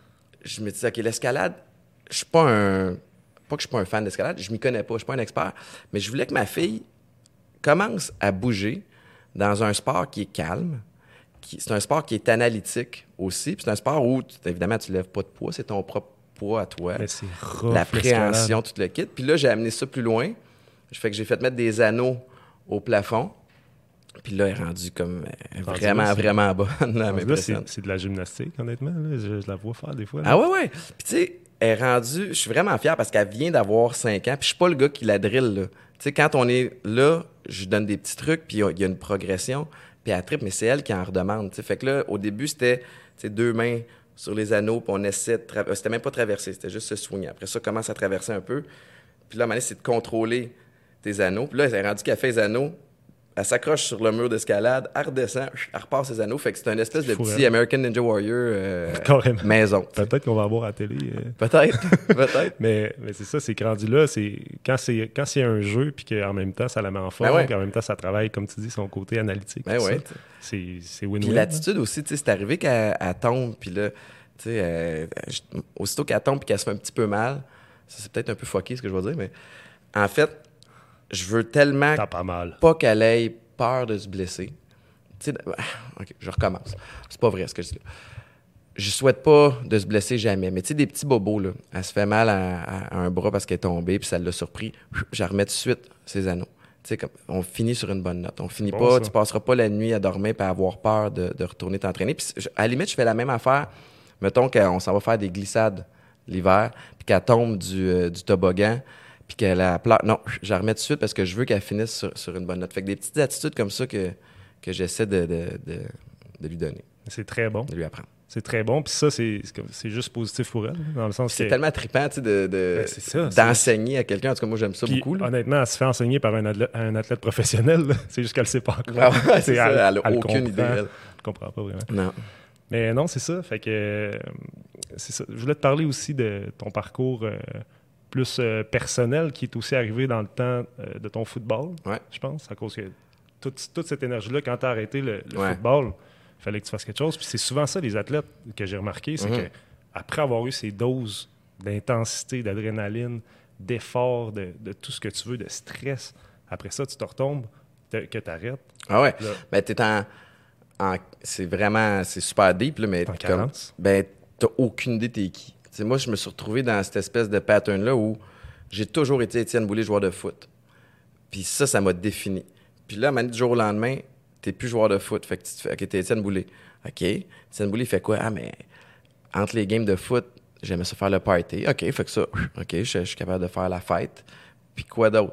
[SPEAKER 3] je me disais, OK, l'escalade, je suis pas un... Pas que je suis pas un fan d'escalade, je m'y connais pas, je suis pas un expert. Mais je voulais que ma fille commence à bouger dans un sport qui est calme. Qui, c'est un sport qui est analytique aussi. Puis c'est un sport où, tu, évidemment, tu lèves pas de poids, c'est ton propre poids à toi.
[SPEAKER 2] Mais c'est rough,
[SPEAKER 3] l'appréhension, tout le kit. Puis là, j'ai amené ça plus loin. Fait que j'ai fait mettre des anneaux au plafond. Puis là, elle est rendue comme euh, vraiment, là, vraiment bonne. Là,
[SPEAKER 2] là c'est, c'est de la gymnastique, honnêtement. Là. Je, je la vois faire des fois. Là.
[SPEAKER 3] Ah ouais, ouais. Puis tu sais, elle est rendue... Je suis vraiment fier parce qu'elle vient d'avoir cinq ans. Puis je suis pas le gars qui la drille, là. Tu sais, quand on est là, je lui donne des petits trucs, puis il y a une progression, puis elle trippe, mais c'est elle qui en redemande. T'sais. Fait que là, au début, c'était deux mains sur les anneaux, puis on essaie de... Tra... C'était même pas traverser, c'était juste se soigner. Après ça, commence à traverser un peu. Puis là, à un moment donné, c'est de contrôler tes anneaux. Puis là, elle est rendue qu'elle fait les anneaux, elle s'accroche sur le mur d'escalade, elle redescend, elle repart ses anneaux. Fait que c'est un espèce de
[SPEAKER 2] Fou,
[SPEAKER 3] petit
[SPEAKER 2] hein?
[SPEAKER 3] American Ninja Warrior euh,
[SPEAKER 2] maison.
[SPEAKER 3] T'sais.
[SPEAKER 2] Peut-être qu'on va avoir à la télé. Euh...
[SPEAKER 3] Peut-être, peut-être.
[SPEAKER 2] mais, mais c'est ça, c'est que rendu là, c'est quand c'est quand c'est un jeu, puis qu'en même temps, ça la met en forme,
[SPEAKER 3] ben ouais.
[SPEAKER 2] qu'en même temps, ça travaille, comme tu dis, son côté analytique.
[SPEAKER 3] Ben ouais.
[SPEAKER 2] C'est, c'est win-win.
[SPEAKER 3] Puis l'attitude aussi, tu sais, c'est arrivé qu'elle elle tombe, puis là, tu sais, euh, aussitôt qu'elle tombe puis qu'elle se fait un petit peu mal, ça c'est peut-être un peu fucké ce que je veux dire, mais en fait, je veux tellement
[SPEAKER 2] T'as pas mal.
[SPEAKER 3] Pas qu'elle ait peur de se blesser. Tu sais, OK, je recommence. C'est pas vrai ce que je dis là. Je souhaite pas de se blesser jamais, mais tu sais, des petits bobos, là, elle se fait mal à, à un bras parce qu'elle est tombée, puis ça l'a surpris, je la remets tout de suite ses anneaux. Tu sais, comme, on finit sur une bonne note. On finit bon, pas, ça. Tu passeras pas la nuit à dormir et à avoir peur de, de retourner t'entraîner. Puis à la limite, je fais la même affaire. Mettons qu'on s'en va faire des glissades l'hiver, puis qu'elle tombe du, euh, du toboggan, puis qu'elle a pleure. Non, je la remets tout de suite parce que je veux qu'elle finisse sur, sur une bonne note. Fait que des petites attitudes comme ça que, que j'essaie de, de, de, de lui donner.
[SPEAKER 2] C'est très bon.
[SPEAKER 3] De lui apprendre.
[SPEAKER 2] C'est très bon. Puis ça, c'est, c'est, c'est juste positif pour elle, dans le sens
[SPEAKER 3] c'est
[SPEAKER 2] que...
[SPEAKER 3] tellement trippant, tu sais, de, de,
[SPEAKER 2] ben, c'est ça,
[SPEAKER 3] d'enseigner c'est... à quelqu'un. En tout cas, moi, j'aime ça
[SPEAKER 2] Puis,
[SPEAKER 3] beaucoup. Là.
[SPEAKER 2] Honnêtement, elle se fait enseigner par un athlète, un athlète professionnel. Là. C'est juste qu'elle ne sait pas encore.
[SPEAKER 3] Ah ouais, c'est
[SPEAKER 2] elle,
[SPEAKER 3] ça, elle n'a
[SPEAKER 2] elle
[SPEAKER 3] aucune
[SPEAKER 2] comprend,
[SPEAKER 3] idée. Elle
[SPEAKER 2] ne comprend pas vraiment.
[SPEAKER 3] Non.
[SPEAKER 2] Mais non, c'est ça. Fait que... C'est ça. Je voulais te parler aussi de ton parcours... Euh, plus euh, personnel, qui est aussi arrivé dans le temps euh, de ton football,
[SPEAKER 3] ouais.
[SPEAKER 2] je pense, à cause que toute, toute cette énergie-là, quand tu as arrêté le, le
[SPEAKER 3] ouais.
[SPEAKER 2] football, il fallait que tu fasses quelque chose. Puis c'est souvent ça, les athlètes, que j'ai remarqué, c'est mm-hmm. qu'après avoir eu ces doses d'intensité, d'adrénaline, d'effort, de, de tout ce que tu veux, de stress, après ça, tu te retombes, te, que tu arrêtes.
[SPEAKER 3] Ah ouais? Là, ben, t'es en, en... C'est vraiment... C'est super deep, là, mais...
[SPEAKER 2] En carence.
[SPEAKER 3] Comme, ben, t'as aucune idée t'es qui. T'sais, moi, je me suis retrouvé dans cette espèce de pattern-là où j'ai toujours été Étienne Boulay, joueur de foot. Puis ça, ça m'a défini. Puis là, du jour au lendemain, t'es plus joueur de foot. Fait que tu te fais, OK, t'es Étienne Boulay. OK, Étienne Boulay fait quoi? Ah, mais entre les games de foot, j'aimais ça faire le party. OK, fait que ça, OK, je, je suis capable de faire la fête. Puis quoi d'autre?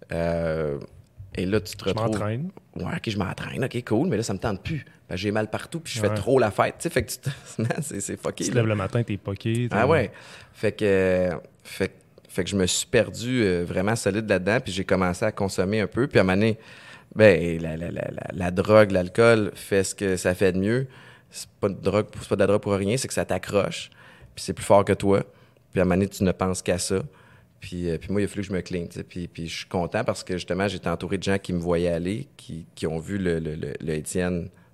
[SPEAKER 3] Euh, et là, tu te retrouves...
[SPEAKER 2] Je m'entraîne.
[SPEAKER 3] Ouais, OK, je m'entraîne. OK, cool, mais là, ça me tente plus. Ben, j'ai mal partout, puis je ouais. fais trop la fête. Tu sais, fait que tu te... c'est, c'est fucké.
[SPEAKER 2] Tu te lèves le matin, t'es poqué.
[SPEAKER 3] Ah ouais. Fait que, euh, fait, fait que je me suis perdu euh, vraiment solide là-dedans, puis j'ai commencé à consommer un peu. Puis à un moment donné, ben, la, la, la, la, la drogue, l'alcool fait ce que ça fait de mieux. C'est pas de drogue, c'est pas de la drogue pour rien, c'est que ça t'accroche, puis c'est plus fort que toi. Puis à un moment donné, tu ne penses qu'à ça. Puis, euh, puis moi, il a fallu que je me clean. Puis, puis je suis content parce que justement, j'étais entouré de gens qui me voyaient aller, qui, qui ont vu le, le, le, le Étienne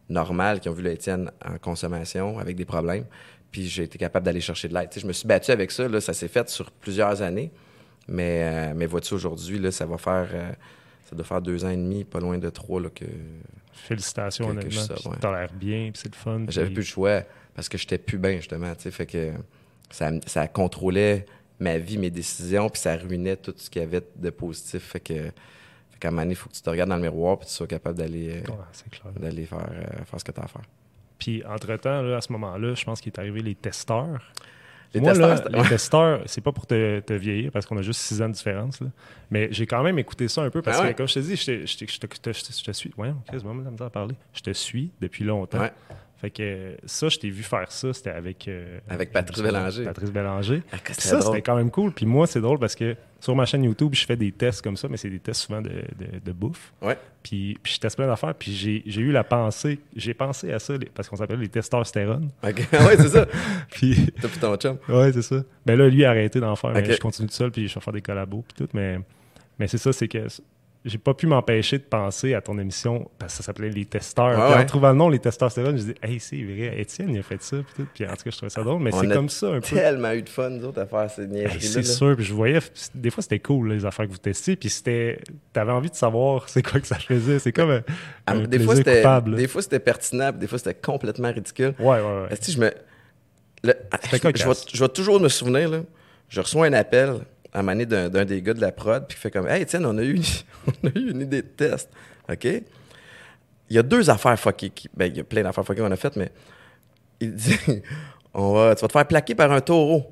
[SPEAKER 3] normales qui ont vu le Étienne en consommation avec des problèmes. Puis j'ai été capable d'aller chercher de l'aide. T'sais, je me suis battu avec ça. Là, ça s'est fait sur plusieurs années. Mais, euh, mais vois-tu, aujourd'hui, là, ça va faire... Euh, ça doit faire deux ans et demi, pas loin de trois, là, que...
[SPEAKER 2] Félicitations,
[SPEAKER 3] que,
[SPEAKER 2] honnêtement.
[SPEAKER 3] Que ça, ouais.
[SPEAKER 2] T'as l'air bien, puis c'est le fun.
[SPEAKER 3] J'avais
[SPEAKER 2] puis...
[SPEAKER 3] plus le choix, parce que j'étais plus bien, justement. T'sais, fait que ça, ça contrôlait ma vie, mes décisions, puis ça ruinait tout ce qu'il y avait de positif. Fait que... Fait qu'à un moment donné, il faut que tu te regardes dans le miroir, puis tu sois capable d'aller, euh,
[SPEAKER 2] ouais, c'est clair.
[SPEAKER 3] d'aller faire, euh, faire ce que tu as à faire.
[SPEAKER 2] Puis, entre-temps, là, à ce moment-là, je pense qu'il est arrivé les testeurs.
[SPEAKER 3] Les
[SPEAKER 2] Moi,
[SPEAKER 3] testeurs,
[SPEAKER 2] là,
[SPEAKER 3] c'était-
[SPEAKER 2] les testeurs, c'est pas pour te, te vieillir, parce qu'on a juste six ans de différence. Là. Mais j'ai quand même écouté ça un peu, parce
[SPEAKER 3] Ah ouais?
[SPEAKER 2] que, comme je te dis, je te, je te, je te, je te, je te suis. Ouais, Chris, vraiment la misère à parler. Je te suis depuis longtemps.
[SPEAKER 3] Ouais.
[SPEAKER 2] Fait que ça, je t'ai vu faire ça, c'était avec... euh,
[SPEAKER 3] Avec Patrice Bélanger.
[SPEAKER 2] Patrice Bélanger.
[SPEAKER 3] Ah, que
[SPEAKER 2] Puis
[SPEAKER 3] c'était
[SPEAKER 2] ça,
[SPEAKER 3] drôle.
[SPEAKER 2] c'était quand même cool. Puis moi, c'est drôle parce que sur ma chaîne YouTube, je fais des tests comme ça, mais c'est des tests souvent de, de, de bouffe.
[SPEAKER 3] Ouais.
[SPEAKER 2] Puis, puis je teste plein d'affaires. Puis j'ai, j'ai eu la pensée, j'ai pensé à ça, les- parce qu'on s'appelle les testostérone.
[SPEAKER 3] OK. ouais, c'est ça.
[SPEAKER 2] Puis,
[SPEAKER 3] Toi puis ton chum.
[SPEAKER 2] ouais, c'est ça. Mais là, lui, a arrêté d'en faire. Mais
[SPEAKER 3] Ok.
[SPEAKER 2] je continue tout seul, puis je vais faire des collabos, puis tout. Mais, mais c'est ça, c'est que j'ai pas pu m'empêcher de penser à ton émission, parce que ça s'appelait Les Testeurs.
[SPEAKER 3] Ouais,
[SPEAKER 2] Puis en
[SPEAKER 3] ouais.
[SPEAKER 2] trouvant le nom, Les Testostérone, je dis, hey, c'est vrai, Étienne, il a fait ça, puis tout. Puis en tout cas, je trouvais ça drôle. Mais
[SPEAKER 3] On
[SPEAKER 2] c'est
[SPEAKER 3] a
[SPEAKER 2] comme ça un peu.
[SPEAKER 3] tellement eu de fun, nous autres, à faire ces
[SPEAKER 2] Hey,
[SPEAKER 3] niaiseries-là.
[SPEAKER 2] c'est
[SPEAKER 3] là.
[SPEAKER 2] sûr, puis je voyais, des fois c'était cool les affaires que vous testiez, puis c'était, t'avais envie de savoir c'est quoi que ça faisait, c'est comme un,
[SPEAKER 3] Ah,
[SPEAKER 2] un
[SPEAKER 3] des, fois,
[SPEAKER 2] plaisir
[SPEAKER 3] c'était,
[SPEAKER 2] coupable.
[SPEAKER 3] des fois, c'était pertinent, puis des fois, c'était complètement ridicule.
[SPEAKER 2] Ouais, ouais, ouais.
[SPEAKER 3] Est-ce que je me. le- je, je,
[SPEAKER 2] cocasse.
[SPEAKER 3] vais, je vais toujours me souvenir, là. Je reçois un appel à un moment donné d'un, d'un des gars de la prod, puis il fait comme, hey, tiens, on a eu une, on a eu une idée de test. OK? Il y a deux affaires fuckées. Qui, ben, il y a plein d'affaires fuckées qu'on a faites, mais il dit, on va, tu vas te faire plaquer par un taureau.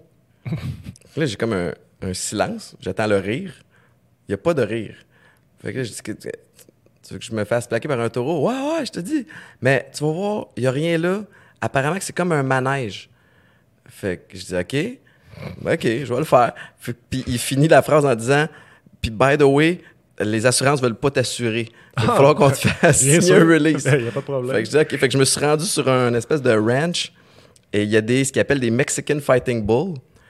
[SPEAKER 3] Là, j'ai comme un, un silence. J'attends le rire. Il n'y a pas de rire. Fait que là, je dis que tu tu veux que je me fasse plaquer par un taureau? Ouais, ouais, je te dis. Mais tu vas voir, il n'y a rien là. Apparemment que c'est comme un manège. Fait que je dis, OK. Ben, OK, je vais le faire. Fait- Puis il finit la phrase en disant, puis by the way, les assurances veulent pas t'assurer. Il va falloir qu'on te fasse
[SPEAKER 2] Bien
[SPEAKER 3] signer
[SPEAKER 2] sûr.
[SPEAKER 3] un release.
[SPEAKER 2] Il n'y a pas de problème.
[SPEAKER 3] Fait que je dis, OK. Fait que je me suis rendu sur un espèce de ranch et il y a des, ce qu'ils appellent des Mexican Fighting Bull.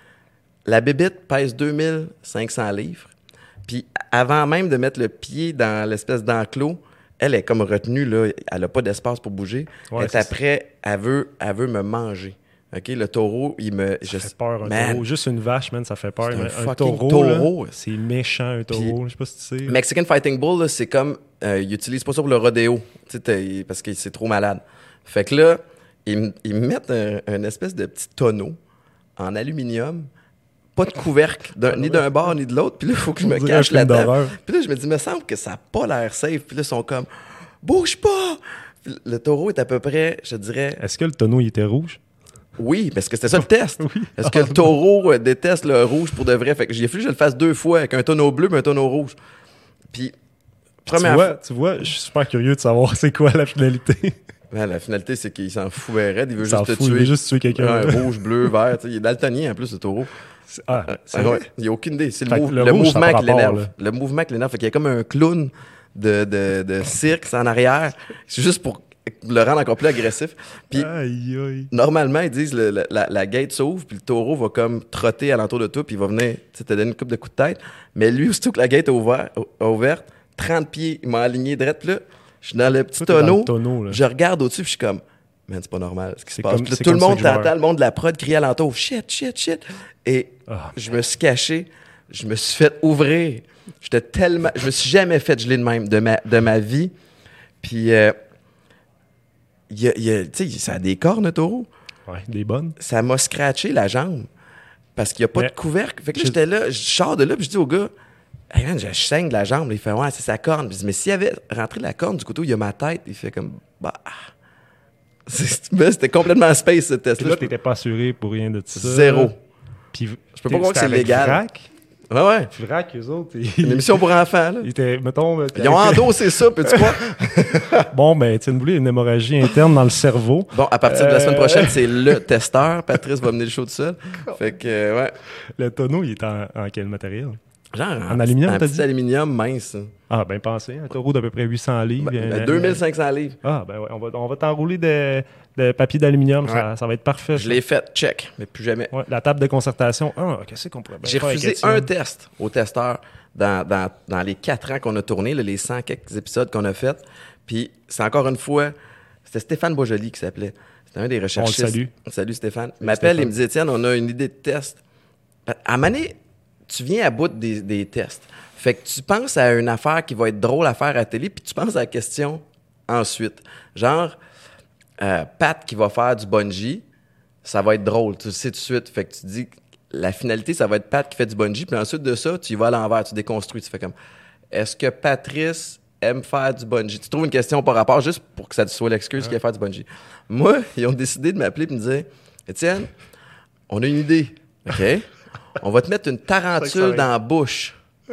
[SPEAKER 3] La bébite pèse deux mille cinq cents livres. Puis avant même de mettre le pied dans l'espèce d'enclos, elle est comme retenue, là. Elle n'a pas d'espace pour bouger.
[SPEAKER 2] Ouais,
[SPEAKER 3] elle est
[SPEAKER 2] c'est
[SPEAKER 3] après, elle veut, elle veut me manger. OK? Le taureau, il me...
[SPEAKER 2] Ça
[SPEAKER 3] je-
[SPEAKER 2] fait peur, un
[SPEAKER 3] Man,
[SPEAKER 2] taureau. Juste une vache, man, ça fait peur.
[SPEAKER 3] C'est un
[SPEAKER 2] Mais un,
[SPEAKER 3] fucking
[SPEAKER 2] taureau,
[SPEAKER 3] taureau.
[SPEAKER 2] là, c'est méchant, un taureau. Je sais pas si tu sais.
[SPEAKER 3] Mexican Fighting Bull, là, c'est comme... Euh, ils utilisent pas ça pour le rodéo, tu sais, t'as- parce que c'est trop malade. Fait que là, ils, me- ils me mettent un, un espèce de petit tonneau en aluminium, pas de couvercle, d'un- ni d'un bord ni de l'autre, puis là, il faut que je
[SPEAKER 2] On
[SPEAKER 3] me
[SPEAKER 2] dirait un
[SPEAKER 3] cache
[SPEAKER 2] film
[SPEAKER 3] là-dedans.
[SPEAKER 2] d'horreur.
[SPEAKER 3] Puis là, je me dis, me semble que ça n'a pas l'air safe. Puis là, ils sont comme, bouge pas! Puis le taureau est à peu près, je dirais,
[SPEAKER 2] Est-ce que le tonneau, il était rouge?
[SPEAKER 3] oui, parce que c'était ça le test.
[SPEAKER 2] Oui.
[SPEAKER 3] Est-ce que le taureau euh, déteste le rouge pour de vrai? Fait que j'ai fallu que je le fasse deux fois, avec un tonneau bleu et un tonneau rouge. Puis,
[SPEAKER 2] Tu
[SPEAKER 3] première
[SPEAKER 2] vois,
[SPEAKER 3] fois...
[SPEAKER 2] tu vois, je suis super curieux de savoir c'est quoi la finalité.
[SPEAKER 3] Ben, la finalité, c'est qu'il s'en fout bien raide. Il veut
[SPEAKER 2] Il s'en
[SPEAKER 3] juste te
[SPEAKER 2] fout, il
[SPEAKER 3] tuer.
[SPEAKER 2] veut juste tuer quelqu'un.
[SPEAKER 3] Ouais, rouge, bleu, vert. tu sais, il est daltonien, en plus, le taureau.
[SPEAKER 2] C'est- Ah, c'est
[SPEAKER 3] Ah,
[SPEAKER 2] vrai?
[SPEAKER 3] ouais, il n'y a aucune idée. C'est le,
[SPEAKER 2] Fait que
[SPEAKER 3] mou-
[SPEAKER 2] le
[SPEAKER 3] le
[SPEAKER 2] rouge, ça
[SPEAKER 3] mouvement
[SPEAKER 2] a
[SPEAKER 3] qui
[SPEAKER 2] pas rapport,
[SPEAKER 3] l'énerve. Le mouvement qui l'énerve. Fait qu'il y a comme un clown de, de, de cirque c'est en arrière. C'est juste pour le rendre encore plus agressif. Puis,
[SPEAKER 2] Aïe, aïe.
[SPEAKER 3] normalement, ils disent le, le- la, la gate s'ouvre, puis le taureau va comme trotter alentour de toi, puis il va venir tu sais, te donner une coupe de coups de tête. Mais lui, aussitôt que la gate est ouvert- a ouverte, trente pieds, il m'a aligné direct. Puis là, je suis dans le petit
[SPEAKER 2] Toi, t'es dans
[SPEAKER 3] tonneau.
[SPEAKER 2] le tonneau, là.
[SPEAKER 3] Je regarde au-dessus, puis je suis comme, man, c'est pas normal ce qui se
[SPEAKER 2] C'est
[SPEAKER 3] passe.
[SPEAKER 2] comme-
[SPEAKER 3] Puis là,
[SPEAKER 2] c'est
[SPEAKER 3] tout le
[SPEAKER 2] comme ça
[SPEAKER 3] monde
[SPEAKER 2] que je meurs.
[SPEAKER 3] t'entend, le monde de la prod crier alentour, shit, shit, shit. Et
[SPEAKER 2] Ah,
[SPEAKER 3] je me suis caché, je me suis fait ouvrir. J'étais tellement. Je me suis jamais fait geler de même de ma, de ma vie. Puis, euh, il y a- il y a- tu sais, ça a des cornes, un taureau.
[SPEAKER 2] ouais, des bonnes.
[SPEAKER 3] Ça m'a scratché la jambe parce qu'il n'y a pas
[SPEAKER 2] Mais-
[SPEAKER 3] de couvercle. Fait que là,
[SPEAKER 2] je-
[SPEAKER 3] j'étais là, je sors de là, puis je dis au gars, hey man, je saigne de la jambe. Là, il fait, ouais, c'est sa corne. Puis je dis, mais s'il avait rentré la corne du couteau, il y a ma tête. Il fait comme, bah. C'est- mais C'était complètement space, ce
[SPEAKER 2] Puis
[SPEAKER 3] test-là.
[SPEAKER 2] là, t'étais pas assuré pour rien de ça.
[SPEAKER 3] Zéro.
[SPEAKER 2] Puis,
[SPEAKER 3] Je peux pas croire que c'est
[SPEAKER 2] avec
[SPEAKER 3] légal.
[SPEAKER 2] Vrac.
[SPEAKER 3] Ouais, ouais.
[SPEAKER 2] Puis Vrac, eux autres,
[SPEAKER 3] Une
[SPEAKER 2] ils,
[SPEAKER 3] émission pour enfants, là.
[SPEAKER 2] ils étaient, mettons... euh,
[SPEAKER 3] Ils ont endossé ça, peux-tu croire?
[SPEAKER 2] Bon, ben, Étienne Boulay a une hémorragie interne dans le cerveau.
[SPEAKER 3] Bon, à partir de la
[SPEAKER 2] Euh,
[SPEAKER 3] semaine prochaine, c'est le testeur. Patrice va mener le show tout seul. Fait que, euh, ouais.
[SPEAKER 2] Le tonneau, il est en, en quel matériel?
[SPEAKER 3] Genre,
[SPEAKER 2] En aluminium,
[SPEAKER 3] un
[SPEAKER 2] t'as
[SPEAKER 3] petit
[SPEAKER 2] dit?
[SPEAKER 3] aluminium mince.
[SPEAKER 2] Ah, ben pensé, un taureau d'à peu près huit cents livres.
[SPEAKER 3] Ben,
[SPEAKER 2] euh,
[SPEAKER 3] ben, deux mille cinq cents livres.
[SPEAKER 2] Ah, ben ouais, on va, on va t'enrouler de, de papier d'aluminium, ça, ça va être parfait.
[SPEAKER 3] Je
[SPEAKER 2] ça.
[SPEAKER 3] l'ai fait, check, mais plus jamais.
[SPEAKER 2] Ouais, la table de concertation. Ah, qu'est-ce qu'on pourrait bien
[SPEAKER 3] J'ai
[SPEAKER 2] faire avec
[SPEAKER 3] refusé
[SPEAKER 2] Étienne?
[SPEAKER 3] un test au testeur dans, dans, dans les quatre ans qu'on a tourné, là, les cent quelques épisodes qu'on a fait. Puis c'est encore une fois, C'était Stéphane Boisjoli qui s'appelait. C'était un des recherchistes.
[SPEAKER 2] On le salue.
[SPEAKER 3] Salut Stéphane. Il
[SPEAKER 2] Salut
[SPEAKER 3] m'appelle
[SPEAKER 2] Stéphane.
[SPEAKER 3] et me dit, Étienne, on a une idée de test. À un moment donné, tu viens à bout des, des tests. Fait que tu penses à une affaire qui va être drôle à faire à la télé, puis tu penses à la question ensuite. Genre, euh, Pat qui va faire du bungee, ça va être drôle, tu le sais tout de suite. Fait que tu dis, la finalité, ça va être Pat qui fait du bungee, puis ensuite de ça, tu y vas à l'envers, tu déconstruis. Tu fais comme, est-ce que Patrice aime faire du bungee? Tu trouves une question par rapport, juste pour que ça te soit l'excuse
[SPEAKER 2] Ouais.
[SPEAKER 3] qu'il aime faire du bungee. Moi, ils ont décidé de m'appeler et me dire, Étienne, on a une idée, OK? On va te mettre une tarentule dans la bouche.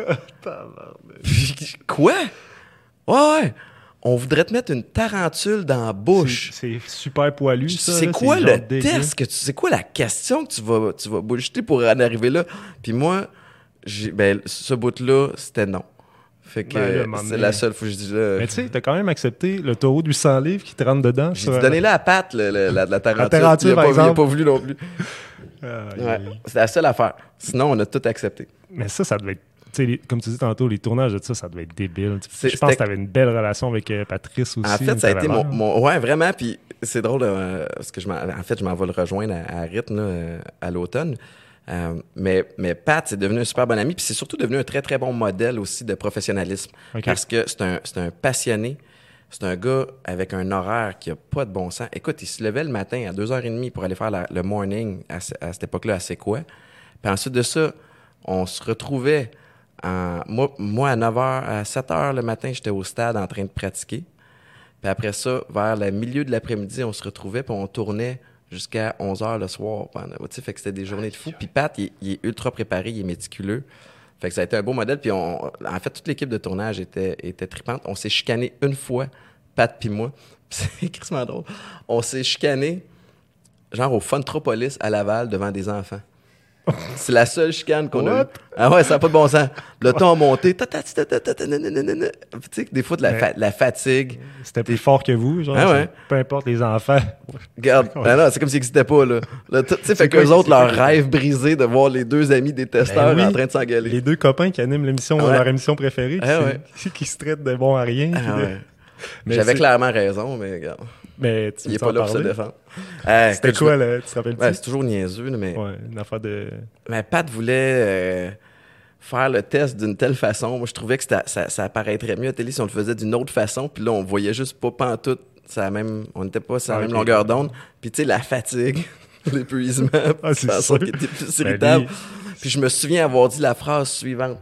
[SPEAKER 3] Quoi? Ouais, ouais. On voudrait te mettre une tarentule dans la bouche.
[SPEAKER 2] C'est c'est super poilu, ça.
[SPEAKER 3] C'est
[SPEAKER 2] là,
[SPEAKER 3] quoi
[SPEAKER 2] genre
[SPEAKER 3] le
[SPEAKER 2] dégueu.
[SPEAKER 3] test? Que tu, c'est quoi la question que tu vas, tu vas bullshiter pour en arriver là? Puis moi, j'ai, ben, ce bout-là, c'était non. Fait que
[SPEAKER 2] Ben là,
[SPEAKER 3] euh,
[SPEAKER 2] m'en
[SPEAKER 3] c'est
[SPEAKER 2] donné.
[SPEAKER 3] la seule fois que je dis là.
[SPEAKER 2] Mais tu sais, t'as quand même accepté le taureau de huit cents livres qui te rentre dedans.
[SPEAKER 3] J'ai
[SPEAKER 2] sur-
[SPEAKER 3] dit, donnez-la à Pat, le- le- la, la tarentule.
[SPEAKER 2] tarentule,
[SPEAKER 3] il, a
[SPEAKER 2] par
[SPEAKER 3] pas, il a
[SPEAKER 2] exemple.
[SPEAKER 3] pas voulu non plus.
[SPEAKER 2] Ah,
[SPEAKER 3] Ouais. C'est la seule affaire. Sinon, on a tout accepté.
[SPEAKER 2] Mais ça, ça devait être. Tu sais, les- comme tu dis tantôt, les tournages de ça, ça devait être débile.
[SPEAKER 3] C'est-
[SPEAKER 2] Je pense que
[SPEAKER 3] c'était-
[SPEAKER 2] tu avais une belle relation avec euh, Patrice aussi.
[SPEAKER 3] En fait, ça a été mon,
[SPEAKER 2] t'avais
[SPEAKER 3] mon- Ouais, vraiment. Puis c'est drôle, euh, parce que je m'en, en fait, je m'en vais le rejoindre à, à rythme là, euh, à l'automne. Euh, mais, mais Pat, c'est devenu un super bon ami. Puis c'est surtout devenu un très, très bon modèle aussi de professionnalisme.
[SPEAKER 2] Ok.
[SPEAKER 3] Parce que c'est un, c'est un passionné. C'est un gars avec un horaire qui a pas de bon sens. Écoute, il se levait le matin à deux heures trente pour aller faire la- le morning à, ce- à cette époque-là à C'est quoi. Puis ensuite de ça, on se retrouvait. En, moi, moi, à neuf heures, à sept heures le matin, j'étais au stade en train de pratiquer. Puis après ça, vers le milieu de l'après-midi, on se retrouvait puis on tournait jusqu'à onze heures le soir. Pendant, tu sais, fait que c'était des journées de fou. Puis Pat, il, il est ultra préparé, il est méticuleux. Fait que ça a été un beau modèle. Puis on, en fait, toute l'équipe de tournage était, était tripante. On s'est chicané une fois, Pat puis moi. Puis c'est crissement drôle. On s'est chicané, genre au Funtropolis à Laval, devant des enfants. C'est la seule chicane qu'on a
[SPEAKER 2] What?
[SPEAKER 3] eue. Ah ouais, ça n'a pas de bon sens. Le ton a monté. Ta, ta, ta, ta, ta, ta, nanana. Tu sais, des fois, de la,
[SPEAKER 2] Mais-
[SPEAKER 3] fa- la fatigue.
[SPEAKER 2] C'était plus fort que vous, genre.
[SPEAKER 3] Ah ouais.
[SPEAKER 2] c'est- Peu importe les enfants.
[SPEAKER 3] Regarde,
[SPEAKER 2] Ouais.
[SPEAKER 3] ben non, c'est comme s'ils n'existaient pas, là. Là, tu sais, fait
[SPEAKER 2] quoi,
[SPEAKER 3] qu'eux autres,
[SPEAKER 2] c'est quoi
[SPEAKER 3] leur
[SPEAKER 2] que-
[SPEAKER 3] rêve brisé de voir les deux amis des testeurs
[SPEAKER 2] Ben oui.
[SPEAKER 3] en train de s'engueuler.
[SPEAKER 2] Les deux copains qui animent l'émission,
[SPEAKER 3] Ah ouais.
[SPEAKER 2] leur émission préférée, qui,
[SPEAKER 3] Ah
[SPEAKER 2] se-
[SPEAKER 3] ouais.
[SPEAKER 2] qui se traitent de bons à rien. puis
[SPEAKER 3] Ah
[SPEAKER 2] de-
[SPEAKER 3] ouais.
[SPEAKER 2] Mais
[SPEAKER 3] J'avais
[SPEAKER 2] c'est-
[SPEAKER 3] clairement raison, mais regarde,
[SPEAKER 2] Mais tu
[SPEAKER 3] il
[SPEAKER 2] veux
[SPEAKER 3] est
[SPEAKER 2] en
[SPEAKER 3] pas là pour se
[SPEAKER 2] parler?
[SPEAKER 3] défendre. Euh,
[SPEAKER 2] C'était
[SPEAKER 3] écoute,
[SPEAKER 2] quoi,
[SPEAKER 3] je me-
[SPEAKER 2] là? Tu te rappelles-tu?
[SPEAKER 3] Ouais, c'est toujours niaiseux, là, mais...
[SPEAKER 2] Ouais, une affaire de...
[SPEAKER 3] Mais Pat voulait euh, faire le test d'une telle façon. Moi, je trouvais que c'était- ça, ça apparaîtrait mieux à la télé si on le faisait d'une autre façon. Puis là, on voyait juste pas pantoute. Ça même, on n'était pas sur la
[SPEAKER 2] Ah,
[SPEAKER 3] même
[SPEAKER 2] ok.
[SPEAKER 3] longueur d'onde. Puis tu sais, la fatigue, l'épuisement,
[SPEAKER 2] Ah, c'est
[SPEAKER 3] ça
[SPEAKER 2] sûr.
[SPEAKER 3] qui était plus
[SPEAKER 2] Ben,
[SPEAKER 3] irritable.
[SPEAKER 2] lui-
[SPEAKER 3] Puis je me souviens avoir dit la phrase suivante.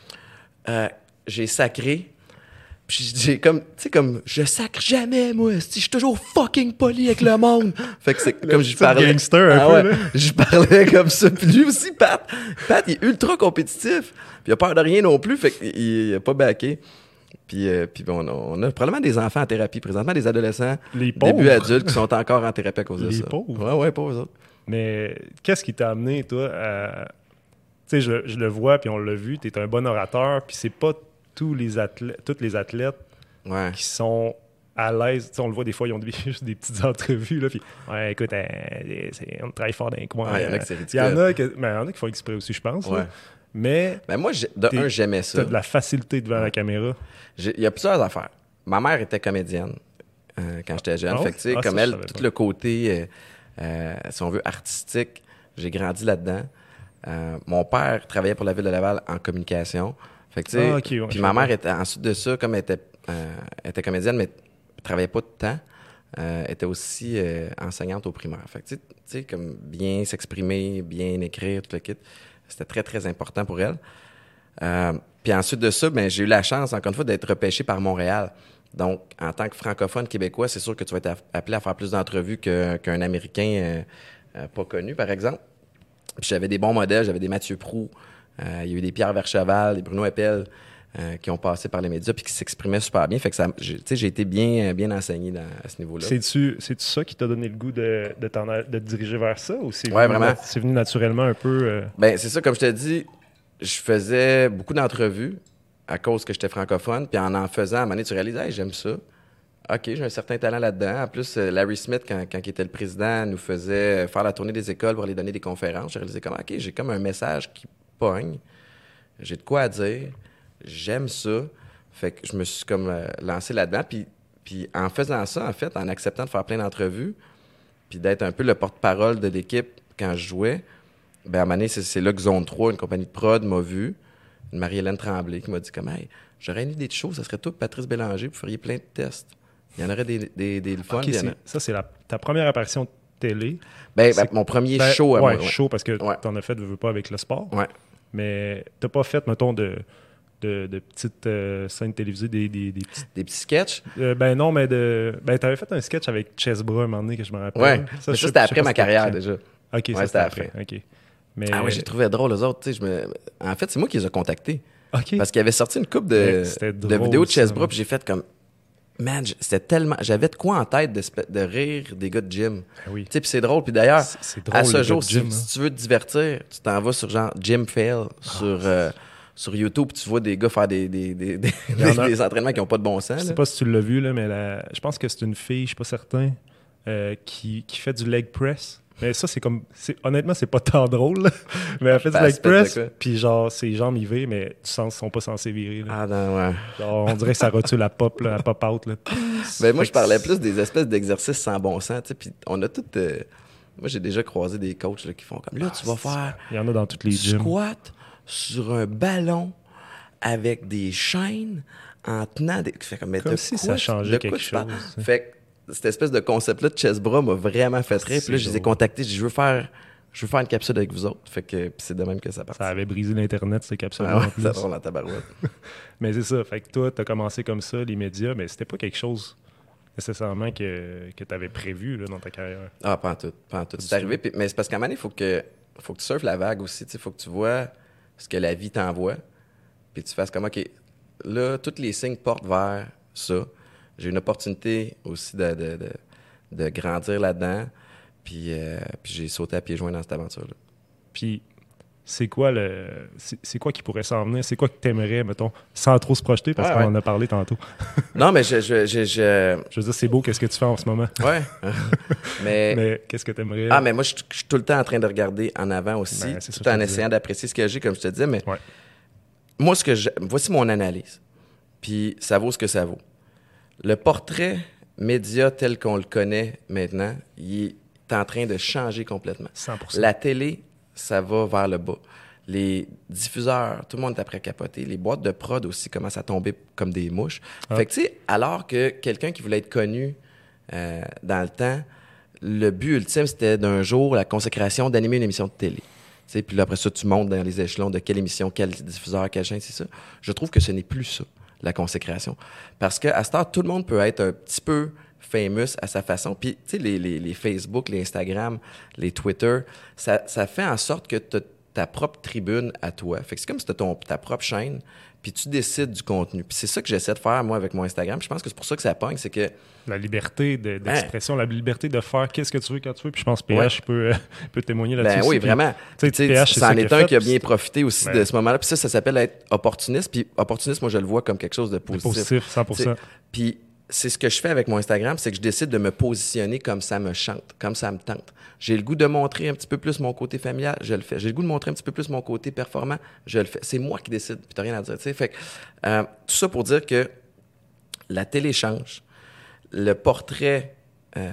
[SPEAKER 3] Euh, j'ai sacré. Puis j'ai comme, tu sais, comme, je sacre jamais, moi. Si je suis toujours fucking poli avec le monde. Fait que c'est comme je
[SPEAKER 2] petit
[SPEAKER 3] parlais.
[SPEAKER 2] gangster, un
[SPEAKER 3] Ah
[SPEAKER 2] peu,
[SPEAKER 3] ouais,
[SPEAKER 2] là.
[SPEAKER 3] je parlais comme ça. Puis lui aussi, Pat, Pat, il est ultra compétitif. Puis il a peur de rien non plus. Fait qu'il il a pas backé. Puis, euh, puis bon, on, a, on a probablement des enfants en thérapie présentement, des adolescents,
[SPEAKER 2] Les pauvres.
[SPEAKER 3] début adultes qui sont encore en thérapie à cause de
[SPEAKER 2] Les
[SPEAKER 3] ça.
[SPEAKER 2] pauvres.
[SPEAKER 3] Ouais, ouais, pas eux autres.
[SPEAKER 2] Mais qu'est-ce qui t'a amené, toi, à... Tu sais, je, je le vois, puis on l'a vu, t'es un bon orateur, puis c'est pas tous les athlètes, toutes les athlètes
[SPEAKER 3] Ouais.
[SPEAKER 2] qui sont à l'aise. Tu sais, on le voit des fois, ils ont des, juste des petites entrevues, là, puis ouais, écoute, euh, c'est- on travaille fort dans les coins.
[SPEAKER 3] Ouais, il y en a
[SPEAKER 2] Euh,
[SPEAKER 3] que c'est
[SPEAKER 2] Il y
[SPEAKER 3] ridicule.
[SPEAKER 2] en a, que, mais il y en a qui font exprès aussi, je pense. là.
[SPEAKER 3] Ouais.
[SPEAKER 2] Mais
[SPEAKER 3] Ben moi, j'ai- de
[SPEAKER 2] T'es-
[SPEAKER 3] un, j'aimais ça.
[SPEAKER 2] t'as de la facilité devant la caméra.
[SPEAKER 3] J'ai- Il y a plusieurs affaires. Ma mère était comédienne euh, quand j'étais jeune.
[SPEAKER 2] Ah ouais?
[SPEAKER 3] Fait que, tu sais,
[SPEAKER 2] Ah,
[SPEAKER 3] comme
[SPEAKER 2] ça, je
[SPEAKER 3] elle,
[SPEAKER 2] savais
[SPEAKER 3] tout
[SPEAKER 2] pas.
[SPEAKER 3] le côté, euh, euh, si on veut, artistique, j'ai grandi là-dedans. Euh, mon père travaillait pour la Ville de Laval en communication. Fait que, tu sais,
[SPEAKER 2] Ah, ok, ouais,
[SPEAKER 3] puis
[SPEAKER 2] je
[SPEAKER 3] ma
[SPEAKER 2] comprends.
[SPEAKER 3] mère, était, ensuite de ça, comme elle était, euh, elle était comédienne, mais elle travaillait pas de temps, euh, était aussi euh, enseignante au primaire. Fait que, tu sais- tu sais, comme bien s'exprimer, bien écrire, tout le kit, c'était très, très important pour elle. Euh, puis ensuite de ça, ben, j'ai eu la chance, encore une fois, d'être repêché par Montréal. Donc, en tant que francophone québécois, c'est sûr que tu vas être aff- appelé à faire plus d'entrevues que- qu'un Américain euh, euh, pas connu, par exemple. Puis j'avais des bons modèles, j'avais des Mathieu Proulx, euh, il y a eu des Pierre Vercheval, des Bruno Eppel euh, qui ont passé par les médias puis qui s'exprimaient super bien. Fait que ça, j'ai- tu sais, j'ai été bien, bien enseigné dans, à ce niveau-là.
[SPEAKER 2] C'est-tu c'est-tu ça qui t'a donné le goût de, de, t'en a- de te diriger vers ça? Ou c'est
[SPEAKER 3] Ouais,
[SPEAKER 2] venu,
[SPEAKER 3] vraiment.
[SPEAKER 2] c'est venu naturellement un peu... euh,
[SPEAKER 3] Ben c'est ça, comme je te dis, je faisais beaucoup d'entrevues à cause que j'étais francophone, puis en en faisant, à un moment donné, tu réalises, hey, j'aime ça. OK, j'ai un certain talent là-dedans. En plus, euh, Larry Smith, quand, quand il était le président, nous faisait faire la tournée des écoles pour aller donner des conférences. J'ai réalisé comme, OK, j'ai comme un message qui pogne. J'ai de quoi à dire. J'aime ça. Fait que je me suis comme euh, lancé là-dedans. Puis, Puis en faisant ça, en fait, en acceptant de faire plein d'entrevues, puis d'être un peu le porte-parole de l'équipe quand je jouais, ben à un moment donné, c'est, c'est là que Zone trois, une compagnie de prod, m'a vu, une Marie-Hélène Tremblay, qui m'a dit comme, hey, j'aurais une idée de show, ça serait toi, Patrice Bélanger, puis vous feriez plein de tests. Il y en aurait des, des, des fun.
[SPEAKER 2] Okay,
[SPEAKER 3] en a...
[SPEAKER 2] Ça, c'est la, ta première apparition télé.
[SPEAKER 3] Ben, ben mon premier
[SPEAKER 2] ben,
[SPEAKER 3] show à
[SPEAKER 2] ouais,
[SPEAKER 3] moi. Ouais,
[SPEAKER 2] show parce que
[SPEAKER 3] ouais.
[SPEAKER 2] t'en as fait, veux, veux pas, avec le sport.
[SPEAKER 3] Ouais.
[SPEAKER 2] Mais t'as pas fait, mettons, de, de, de petites euh, scènes télévisées, des, des, des petits...
[SPEAKER 3] Des petits sketchs?
[SPEAKER 2] Euh, ben non, mais de... Ben, t'avais fait un sketch avec Chesbra un moment donné, que je me rappelle.
[SPEAKER 3] Ouais,
[SPEAKER 2] ça,
[SPEAKER 3] mais ça, c'était après ma carrière, déjà.
[SPEAKER 2] OK,
[SPEAKER 3] ouais,
[SPEAKER 2] ça,
[SPEAKER 3] c'était après.
[SPEAKER 2] OK. Mais...
[SPEAKER 3] Ah ouais, j'ai trouvé drôle, eux autres. Je me... En fait, c'est moi qui les ai contactés.
[SPEAKER 2] OK.
[SPEAKER 3] Parce qu'il avait sorti une couple de, de vidéos de Chesbra, puis j'ai fait comme... Man, c'était tellement... J'avais de quoi en tête de, de rire des gars de gym.
[SPEAKER 2] Ben oui.
[SPEAKER 3] Tu sais, puis c'est drôle. Puis d'ailleurs,
[SPEAKER 2] c'est, c'est drôle,
[SPEAKER 3] à ce jour,
[SPEAKER 2] gym,
[SPEAKER 3] si,
[SPEAKER 2] hein.
[SPEAKER 3] si tu veux te divertir, tu t'en vas sur genre Gym Fail, oh, sur, euh, sur YouTube, puis tu vois des gars faire des, des, des, des, des, a... des entraînements qui n'ont pas de bon sens.
[SPEAKER 2] Je sais
[SPEAKER 3] là.
[SPEAKER 2] pas si tu l'as vu, là, mais la... je pense que c'est une fille, je suis pas certain, euh, qui, qui fait du leg press. Mais ça, c'est comme... C'est... Honnêtement, c'est pas tant drôle, là. Mais elle fait du leg press, puis genre, ses jambes y virent, mais du sens, sont pas censées virer. Là.
[SPEAKER 3] Ah non, ouais.
[SPEAKER 2] Genre, on dirait que ça rotule la pop, là, la pop-out. Là.
[SPEAKER 3] Ben, moi, je parlais plus des espèces d'exercices sans bon sens, tu sais, puis on a toutes... Euh... Moi, j'ai déjà croisé des coachs là, qui font comme... Là, tu vas faire...
[SPEAKER 2] Il y en a dans toutes les gyms.
[SPEAKER 3] Squat sur un ballon avec des chaînes en tenant des... Fait comme, mais
[SPEAKER 2] comme si ça changeait quelque chose.
[SPEAKER 3] Fait que cette espèce de concept-là de Chesbra m'a vraiment fait rire. Puis là, je les ai contactés. Je dis, je veux faire, je veux faire une capsule avec vous autres. Fait que c'est de même que ça part.
[SPEAKER 2] Ça avait brisé l'Internet, ces capsules.
[SPEAKER 3] Ah ouais, ça drôle dans ta barouette.
[SPEAKER 2] Mais c'est ça. Fait que toi, t'as commencé comme ça, les médias, mais c'était pas quelque chose nécessairement que, que t'avais prévu là, dans ta carrière.
[SPEAKER 3] Ah, pas en tout. Pas en tout. C'est arrivé. Puis, mais c'est parce qu'à un moment donné, il faut que, faut que tu surfes la vague aussi. Il faut que tu vois ce que la vie t'envoie. Puis tu fasses comme, OK, là, tous les signes portent vers ça. J'ai une opportunité aussi de, de, de, de grandir là-dedans, puis, euh, puis j'ai sauté à pieds joints dans cette aventure-là.
[SPEAKER 2] Puis, c'est quoi le, c'est, c'est quoi qui pourrait s'en venir? C'est quoi que t'aimerais, mettons, sans trop se projeter, parce ouais, qu'on ouais. en a parlé tantôt?
[SPEAKER 3] Non, mais je... Je, je, je...
[SPEAKER 2] je veux dire, c'est beau, qu'est-ce que tu fais en ce moment?
[SPEAKER 3] Ouais. mais...
[SPEAKER 2] mais qu'est-ce que t'aimerais?
[SPEAKER 3] Ah, mais moi, je, je suis tout le temps en train de regarder en avant aussi, ben, tout en essayant d'apprécier ce que j'ai, comme je te disais, mais
[SPEAKER 2] ouais.
[SPEAKER 3] moi, ce que je... voici mon analyse, puis ça vaut ce que ça vaut. Le portrait média tel qu'on le connaît maintenant, il est en train de changer complètement.
[SPEAKER 2] cent pour cent.
[SPEAKER 3] La télé, ça va vers le bas. Les diffuseurs, tout le monde est après capoter. Les boîtes de prod aussi commencent à tomber comme des mouches. Ah. Fait que, tu sais, alors que quelqu'un qui voulait être connu euh, dans le temps, le but ultime, c'était d'un jour la consécration d'animer une émission de télé. T'sais, puis là, après ça, tu montes dans les échelons de quelle émission, quel diffuseur, quelle chaîne, c'est ça. Je trouve que ce n'est plus ça, la consécration. Parce qu'à cette heure, tout le monde peut être un petit peu famous à sa façon. Puis, tu sais, les, les, les Facebook, les Instagram, les Twitter, ça, ça fait en sorte que tu as ta propre tribune à toi. Fait que c'est comme si tu as ta propre chaîne, puis tu décides du contenu. Puis c'est ça que j'essaie de faire, moi, avec mon Instagram. Puis je pense que c'est pour ça que ça pogne, c'est que...
[SPEAKER 2] La liberté de, d'expression, hein? La liberté de faire qu'est-ce que tu veux quand tu veux. Puis je pense que P H ouais. peut, euh, peut témoigner là-dessus.
[SPEAKER 3] Ben oui,
[SPEAKER 2] aussi.
[SPEAKER 3] vraiment.
[SPEAKER 2] Tu sais, P H, c'est
[SPEAKER 3] c'en est un
[SPEAKER 2] fait,
[SPEAKER 3] qui a bien profité aussi
[SPEAKER 2] ben...
[SPEAKER 3] de ce moment-là. Puis ça, ça s'appelle être opportuniste. Puis opportuniste, moi, je le vois comme quelque chose de positif.
[SPEAKER 2] De positif, cent pour cent.
[SPEAKER 3] T'sais, puis c'est ce que je fais avec mon Instagram, c'est que je décide de me positionner comme ça me chante, comme ça me tente. J'ai le goût de montrer un petit peu plus mon côté familial, je le fais. J'ai le goût de montrer un petit peu plus mon côté performant, je le fais. C'est moi qui décide, puis t'as rien à dire. T'sais. Fait que, euh, tout ça pour dire que la télé change, le portrait euh,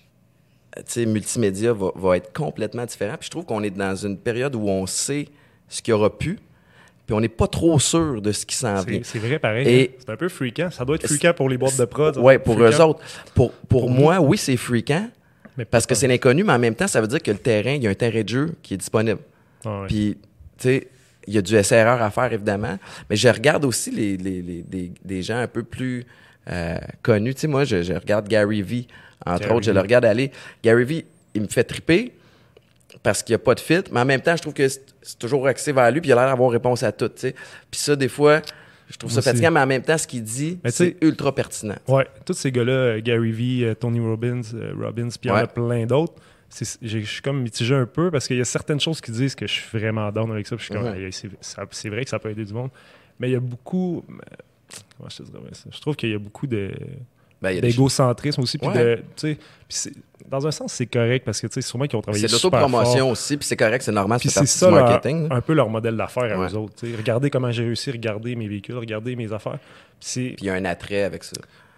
[SPEAKER 3] multimédia va, va être complètement différent. Puis je trouve qu'on est dans une période où on sait ce qu'il y aura plus, puis on n'est pas trop sûr de ce qui s'en vient.
[SPEAKER 2] C'est vrai, pareil. Et hein? C'est un peu freakant. Ça doit être freakant pour les boîtes de prod.
[SPEAKER 3] Oui, pour freakant. Eux autres. Pour, pour, pour moi, oui, c'est freakant, mais parce que c'est l'inconnu, mais en même temps, ça veut dire que le terrain, il y a un terrain de jeu qui est disponible. Ah, ouais. Puis, tu sais, il y a du essai-erreur à faire, évidemment, mais je regarde aussi les, les, les, des, des gens un peu plus euh, connus. Tu sais, moi, je, je regarde Gary Vee, entre Gary autres, je le regarde aller. Gary Vee, il me fait triper parce qu'il n'y a pas de fit, mais en même temps, je trouve que c'est, c'est toujours axé vers lui, puis il a l'air d'avoir réponse à tout, tu sais. Puis ça, des fois, je trouve ça Aussi. fatigant, mais en même temps, ce qu'il dit, mais c'est ultra pertinent.
[SPEAKER 2] Oui, tous ces gars-là, Gary Vee, Tony Robbins, euh, Robbins, puis il ouais. y en a plein d'autres, c'est, je suis comme mitigé un peu, parce qu'il y a certaines choses qui disent que je suis vraiment down avec ça, puis je suis comme, ouais. c'est, ça, c'est vrai que ça peut aider du monde, mais il y a beaucoup, comment je te dirais ça, je trouve qu'il y a beaucoup de... Ben, d'égocentrisme aussi, puis ouais. de, tu sais, dans un sens, c'est correct, parce que, tu sais, sûrement qu'ils ont travaillé super fort. C'est de l'autopromotion
[SPEAKER 3] aussi, puis c'est correct, c'est normal,
[SPEAKER 2] puis
[SPEAKER 3] c'est
[SPEAKER 2] partie ça, du marketing. Leur, un peu leur modèle d'affaires à
[SPEAKER 3] ouais.
[SPEAKER 2] eux autres, tu sais. Regardez comment j'ai réussi, regardez mes véhicules, regardez mes affaires.
[SPEAKER 3] Puis il y a un attrait avec ça.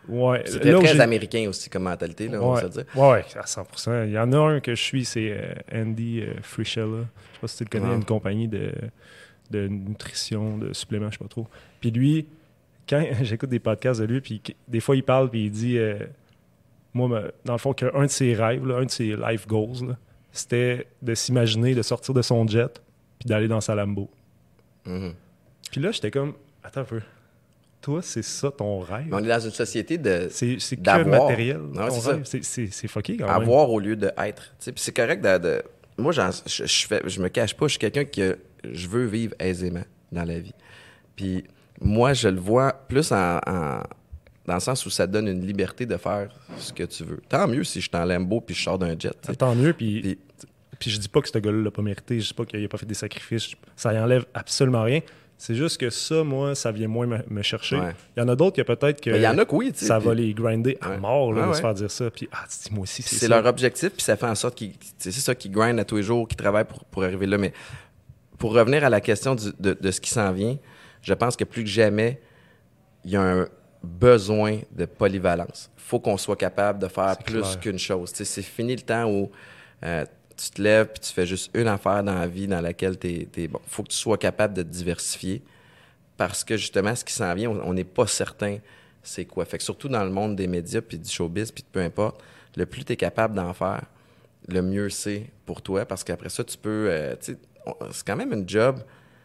[SPEAKER 2] Ouais.
[SPEAKER 3] C'était
[SPEAKER 2] Là où
[SPEAKER 3] très
[SPEAKER 2] j'ai-
[SPEAKER 3] américain aussi comme mentalité, là, on va
[SPEAKER 2] Ouais.
[SPEAKER 3] se le dire.
[SPEAKER 2] Ouais, ouais, à cent pour cent. Il y en a un que je suis, c'est euh, Andy euh, Frischella. Je sais pas si tu le connais, il y a
[SPEAKER 3] Ouais.
[SPEAKER 2] une compagnie de, de nutrition, de suppléments, je sais pas trop. Puis lui, quand j'écoute des podcasts de lui, puis qu- des fois il parle, puis il dit, euh, moi, me- dans le fond, qu'un de ses rêves, là, un de ses life goals, là, c'était de s'imaginer de sortir de son jet, puis d'aller dans sa Lambo.
[SPEAKER 3] Mhm.
[SPEAKER 2] Puis là, j'étais comme, attends un peu. Toi, c'est ça ton rêve?
[SPEAKER 3] Mais on est dans une société de
[SPEAKER 2] C'est, c'est que
[SPEAKER 3] d'avoir.
[SPEAKER 2] matériel,
[SPEAKER 3] Ouais,
[SPEAKER 2] ton
[SPEAKER 3] c'est ça.
[SPEAKER 2] rêve. C'est, c'est, c'est fucké quand même.
[SPEAKER 3] avoir au lieu de être. Tu sais, puis c'est correct de. de- moi, j'en- je, je, fais, je me cache pas, je suis quelqu'un que je veux vivre aisément dans la vie. Puis moi, je le vois plus en, en- dans le sens où ça te donne une liberté de faire ce que tu veux. Tant mieux si je suis en Lambo puis je sors d'un jet. tu sais.
[SPEAKER 2] Tant mieux, puis,
[SPEAKER 3] Puis-
[SPEAKER 2] puis je dis pas que ce gars-là l'a pas mérité, je dis pas qu'il a pas fait des sacrifices, ça y enlève absolument rien. C'est juste que ça, moi, ça vient moins me, me chercher.
[SPEAKER 3] Ouais.
[SPEAKER 2] Il y en a d'autres que peut-être que
[SPEAKER 3] Mais il y en a que oui, tu sais.
[SPEAKER 2] ça
[SPEAKER 3] puis-
[SPEAKER 2] va les grinder à
[SPEAKER 3] Ouais.
[SPEAKER 2] mort là,
[SPEAKER 3] Ouais,
[SPEAKER 2] de
[SPEAKER 3] ouais.
[SPEAKER 2] se faire dire ça. Puis, ah, tu dis, moi aussi, c'est,
[SPEAKER 3] C'est
[SPEAKER 2] ça.
[SPEAKER 3] leur objectif, puis ça fait en sorte qu'ils. C'est ça qu'ils grindent à tous les jours, qu'ils travaillent pour, pour arriver là. Mais pour revenir à la question du- de, de ce qui s'en vient, je pense que plus que jamais, il y a un besoin de polyvalence. Il faut qu'on soit capable de faire
[SPEAKER 2] C'est
[SPEAKER 3] plus
[SPEAKER 2] clair.
[SPEAKER 3] qu'une chose. Tu sais, c'est fini le temps où euh, tu te lèves puis tu fais juste une affaire dans la vie dans laquelle tu es. Bon, il faut que tu sois capable de te diversifier parce que justement, ce qui s'en vient, on n'est pas certain c'est quoi. Fait que surtout dans le monde des médias puis du showbiz puis peu importe, le plus tu es capable d'en faire, le mieux c'est pour toi parce qu'après ça, tu peux. euh, tu sais, on- c'est quand même une job,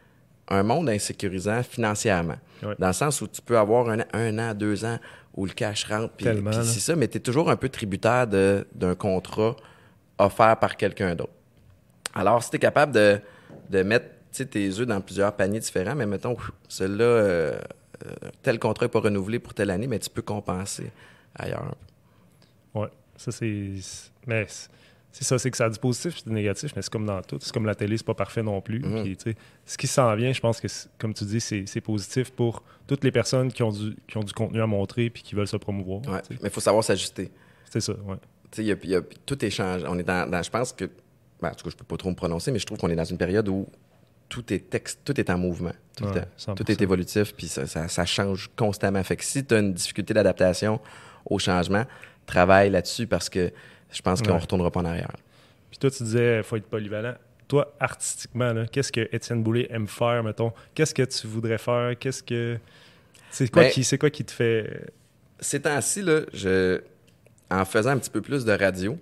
[SPEAKER 3] un monde insécurisant financièrement.
[SPEAKER 2] Ouais.
[SPEAKER 3] Dans le sens où tu peux avoir un, un an, deux ans où le cash rentre, puis
[SPEAKER 2] Tellement,
[SPEAKER 3] puis
[SPEAKER 2] là.
[SPEAKER 3] c'est ça, mais tu es toujours un peu tributaire de- d'un contrat offert par quelqu'un d'autre. Alors, si tu es capable de, de mettre tu sais, tes œufs dans plusieurs paniers différents, mais mettons, ouf, celui-là, euh, euh, tel contrat n'est pas renouvelé pour telle année, mais tu peux compenser ailleurs.
[SPEAKER 2] Ouais, ça c'est. Mais c'est c'est ça, c'est que ça a du positif et du négatif, mais c'est comme dans tout. C'est comme la télé, c'est pas parfait non plus.
[SPEAKER 3] Mhm.
[SPEAKER 2] Puis, tu sais, ce qui s'en vient, je pense que, c'est- comme tu dis, c'est c'est positif pour toutes les personnes qui ont du, qui ont du contenu à montrer puis qui veulent se promouvoir.
[SPEAKER 3] Ouais.
[SPEAKER 2] tu sais.
[SPEAKER 3] Mais il faut savoir s'ajuster.
[SPEAKER 2] C'est ça, ouais.
[SPEAKER 3] Tu sais, il y a- il y a- tout est changé. On est dans, dans- je pense que, ben, en tout cas, je peux pas trop me prononcer, mais je trouve qu'on est dans une période où tout est texte, tout est en mouvement, tout
[SPEAKER 2] Ouais,
[SPEAKER 3] le temps.
[SPEAKER 2] cent pour
[SPEAKER 3] Tout est
[SPEAKER 2] cent.
[SPEAKER 3] évolutif, puis ça, ça- ça change constamment. Fait que si tu as une difficulté d'adaptation au changement, travaille là-dessus parce que je pense qu'on
[SPEAKER 2] Ouais.
[SPEAKER 3] retournera pas en arrière.
[SPEAKER 2] Puis toi, tu disais, il faut être polyvalent. Toi, artistiquement, là, qu'est-ce que Étienne Boulay aime faire, mettons? Qu'est-ce que tu voudrais faire? Qu'est-ce que. C'est quoi,
[SPEAKER 3] Ben-
[SPEAKER 2] qui, c'est quoi qui te fait.
[SPEAKER 3] Ces temps-ci, là, je, en faisant un petit peu plus de radio,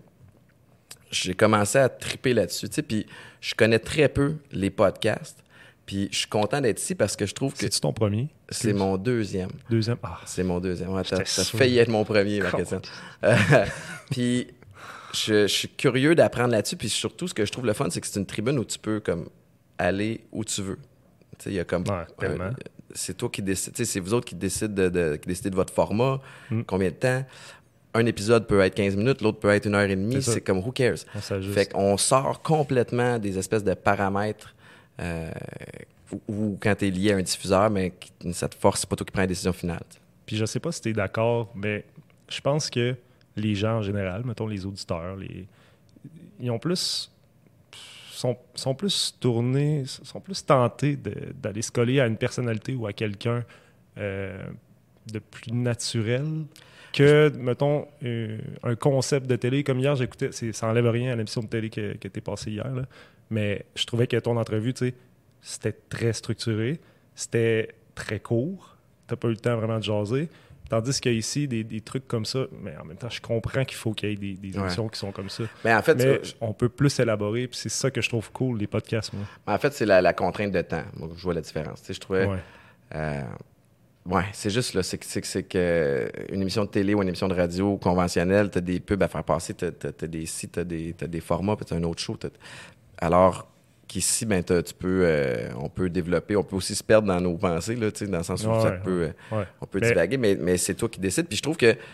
[SPEAKER 3] j'ai commencé à triper là-dessus. Tu sais, puis je connais très peu les podcasts. Puis je suis content d'être ici parce que je trouve que
[SPEAKER 2] C'est-tu ton premier?
[SPEAKER 3] c'est
[SPEAKER 2] Plus?
[SPEAKER 3] mon deuxième.
[SPEAKER 2] Deuxième? Ah,
[SPEAKER 3] C'est mon deuxième. Ouais, t'as,
[SPEAKER 2] J'étais
[SPEAKER 3] t'as
[SPEAKER 2] sûr.
[SPEAKER 3] failli être mon premier, Marc-Étienne. Euh, Puis je, je suis curieux d'apprendre là-dessus. Puis surtout, ce que je trouve le fun, c'est que c'est une tribune où tu peux comme aller où tu veux. Tu sais, il y a comme
[SPEAKER 2] Ouais, tellement.
[SPEAKER 3] euh, c'est toi qui décide, tu sais, c'est vous autres qui décident de, de- qui décidez de votre format,
[SPEAKER 2] Mm.
[SPEAKER 3] combien de temps. Un épisode peut être quinze minutes, l'autre peut être une heure et demie.
[SPEAKER 2] C'est ça.
[SPEAKER 3] C'est comme who cares.
[SPEAKER 2] on s'ajuste.
[SPEAKER 3] Fait qu'on sort complètement des espèces de paramètres euh, où, où quand tu es lié à un diffuseur, mais qui- ça te force, c'est pas toi qui prends la décision finale. tu sais.
[SPEAKER 2] Puis je sais pas si tu es d'accord, mais je pense que les gens en général, mettons les auditeurs, les... ils ont plus. Sont, sont plus tournés, sont plus tentés de- d'aller se coller à une personnalité ou à quelqu'un euh, de plus naturel que, mettons, euh, un concept de télé. Comme hier, j'écoutais, c'est- ça enlève rien à l'émission de télé que, que tu es passée hier, là, mais je trouvais que ton entrevue, tu sais, c'était très structuré, c'était très court, t'as pas eu le temps vraiment de jaser. Tandis qu'ici, des, des trucs comme ça, mais en même temps, je comprends qu'il faut qu'il y ait des, des
[SPEAKER 3] Ouais.
[SPEAKER 2] émissions qui sont comme ça.
[SPEAKER 3] Mais en fait,
[SPEAKER 2] Mais
[SPEAKER 3] tu-
[SPEAKER 2] on peut plus élaborer, puis c'est ça que je trouve cool, les podcasts, moi.
[SPEAKER 3] en fait c'est la, la contrainte de temps. Moi, je vois la différence. Tu sais, je trouvais.
[SPEAKER 2] Ouais.
[SPEAKER 3] Euh, ouais, c'est juste là, c'est que c'est que c'est que une émission de télé ou une émission de radio conventionnelle, t'as des pubs à faire passer, t'as, t'as, t'as des sites, t'as des, t'as des formats, puis t'as un autre show. t'as- Alors qu'ici, ben t'as- tu peux, euh, on peut développer, on peut aussi se perdre dans nos pensées là, tu sais, dans le sens où
[SPEAKER 2] Ouais,
[SPEAKER 3] ça
[SPEAKER 2] ouais,
[SPEAKER 3] peut, euh,
[SPEAKER 2] Ouais.
[SPEAKER 3] on peut
[SPEAKER 2] Mais-
[SPEAKER 3] divaguer, mais, mais c'est toi qui décides. Puis je trouve que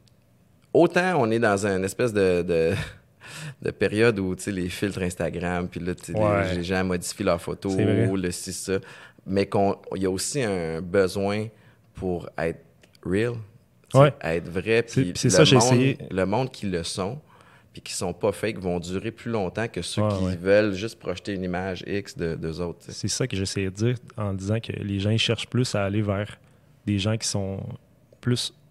[SPEAKER 3] autant on est dans une espèce de, de, de période où tu sais, les filtres Instagram, puis là, tu sais,
[SPEAKER 2] Ouais.
[SPEAKER 3] les, les gens modifient leurs photos,
[SPEAKER 2] C'est vrai.
[SPEAKER 3] le ci, ça, mais qu'il y a aussi un besoin pour être real, tu sais,
[SPEAKER 2] Ouais.
[SPEAKER 3] être vrai.
[SPEAKER 2] C'est-
[SPEAKER 3] Puis
[SPEAKER 2] c'est
[SPEAKER 3] le
[SPEAKER 2] ça, j'ai
[SPEAKER 3] monde-
[SPEAKER 2] essayé.
[SPEAKER 3] Le monde qui le sont, puis qui sont pas fake, vont durer plus longtemps que ceux
[SPEAKER 2] Ouais,
[SPEAKER 3] qui
[SPEAKER 2] ouais.
[SPEAKER 3] veulent juste projeter une image X de d'eux autres. tu sais.
[SPEAKER 2] C'est ça que j'essayais de dire en disant que les gens ils cherchent plus à aller vers des gens qui sont plus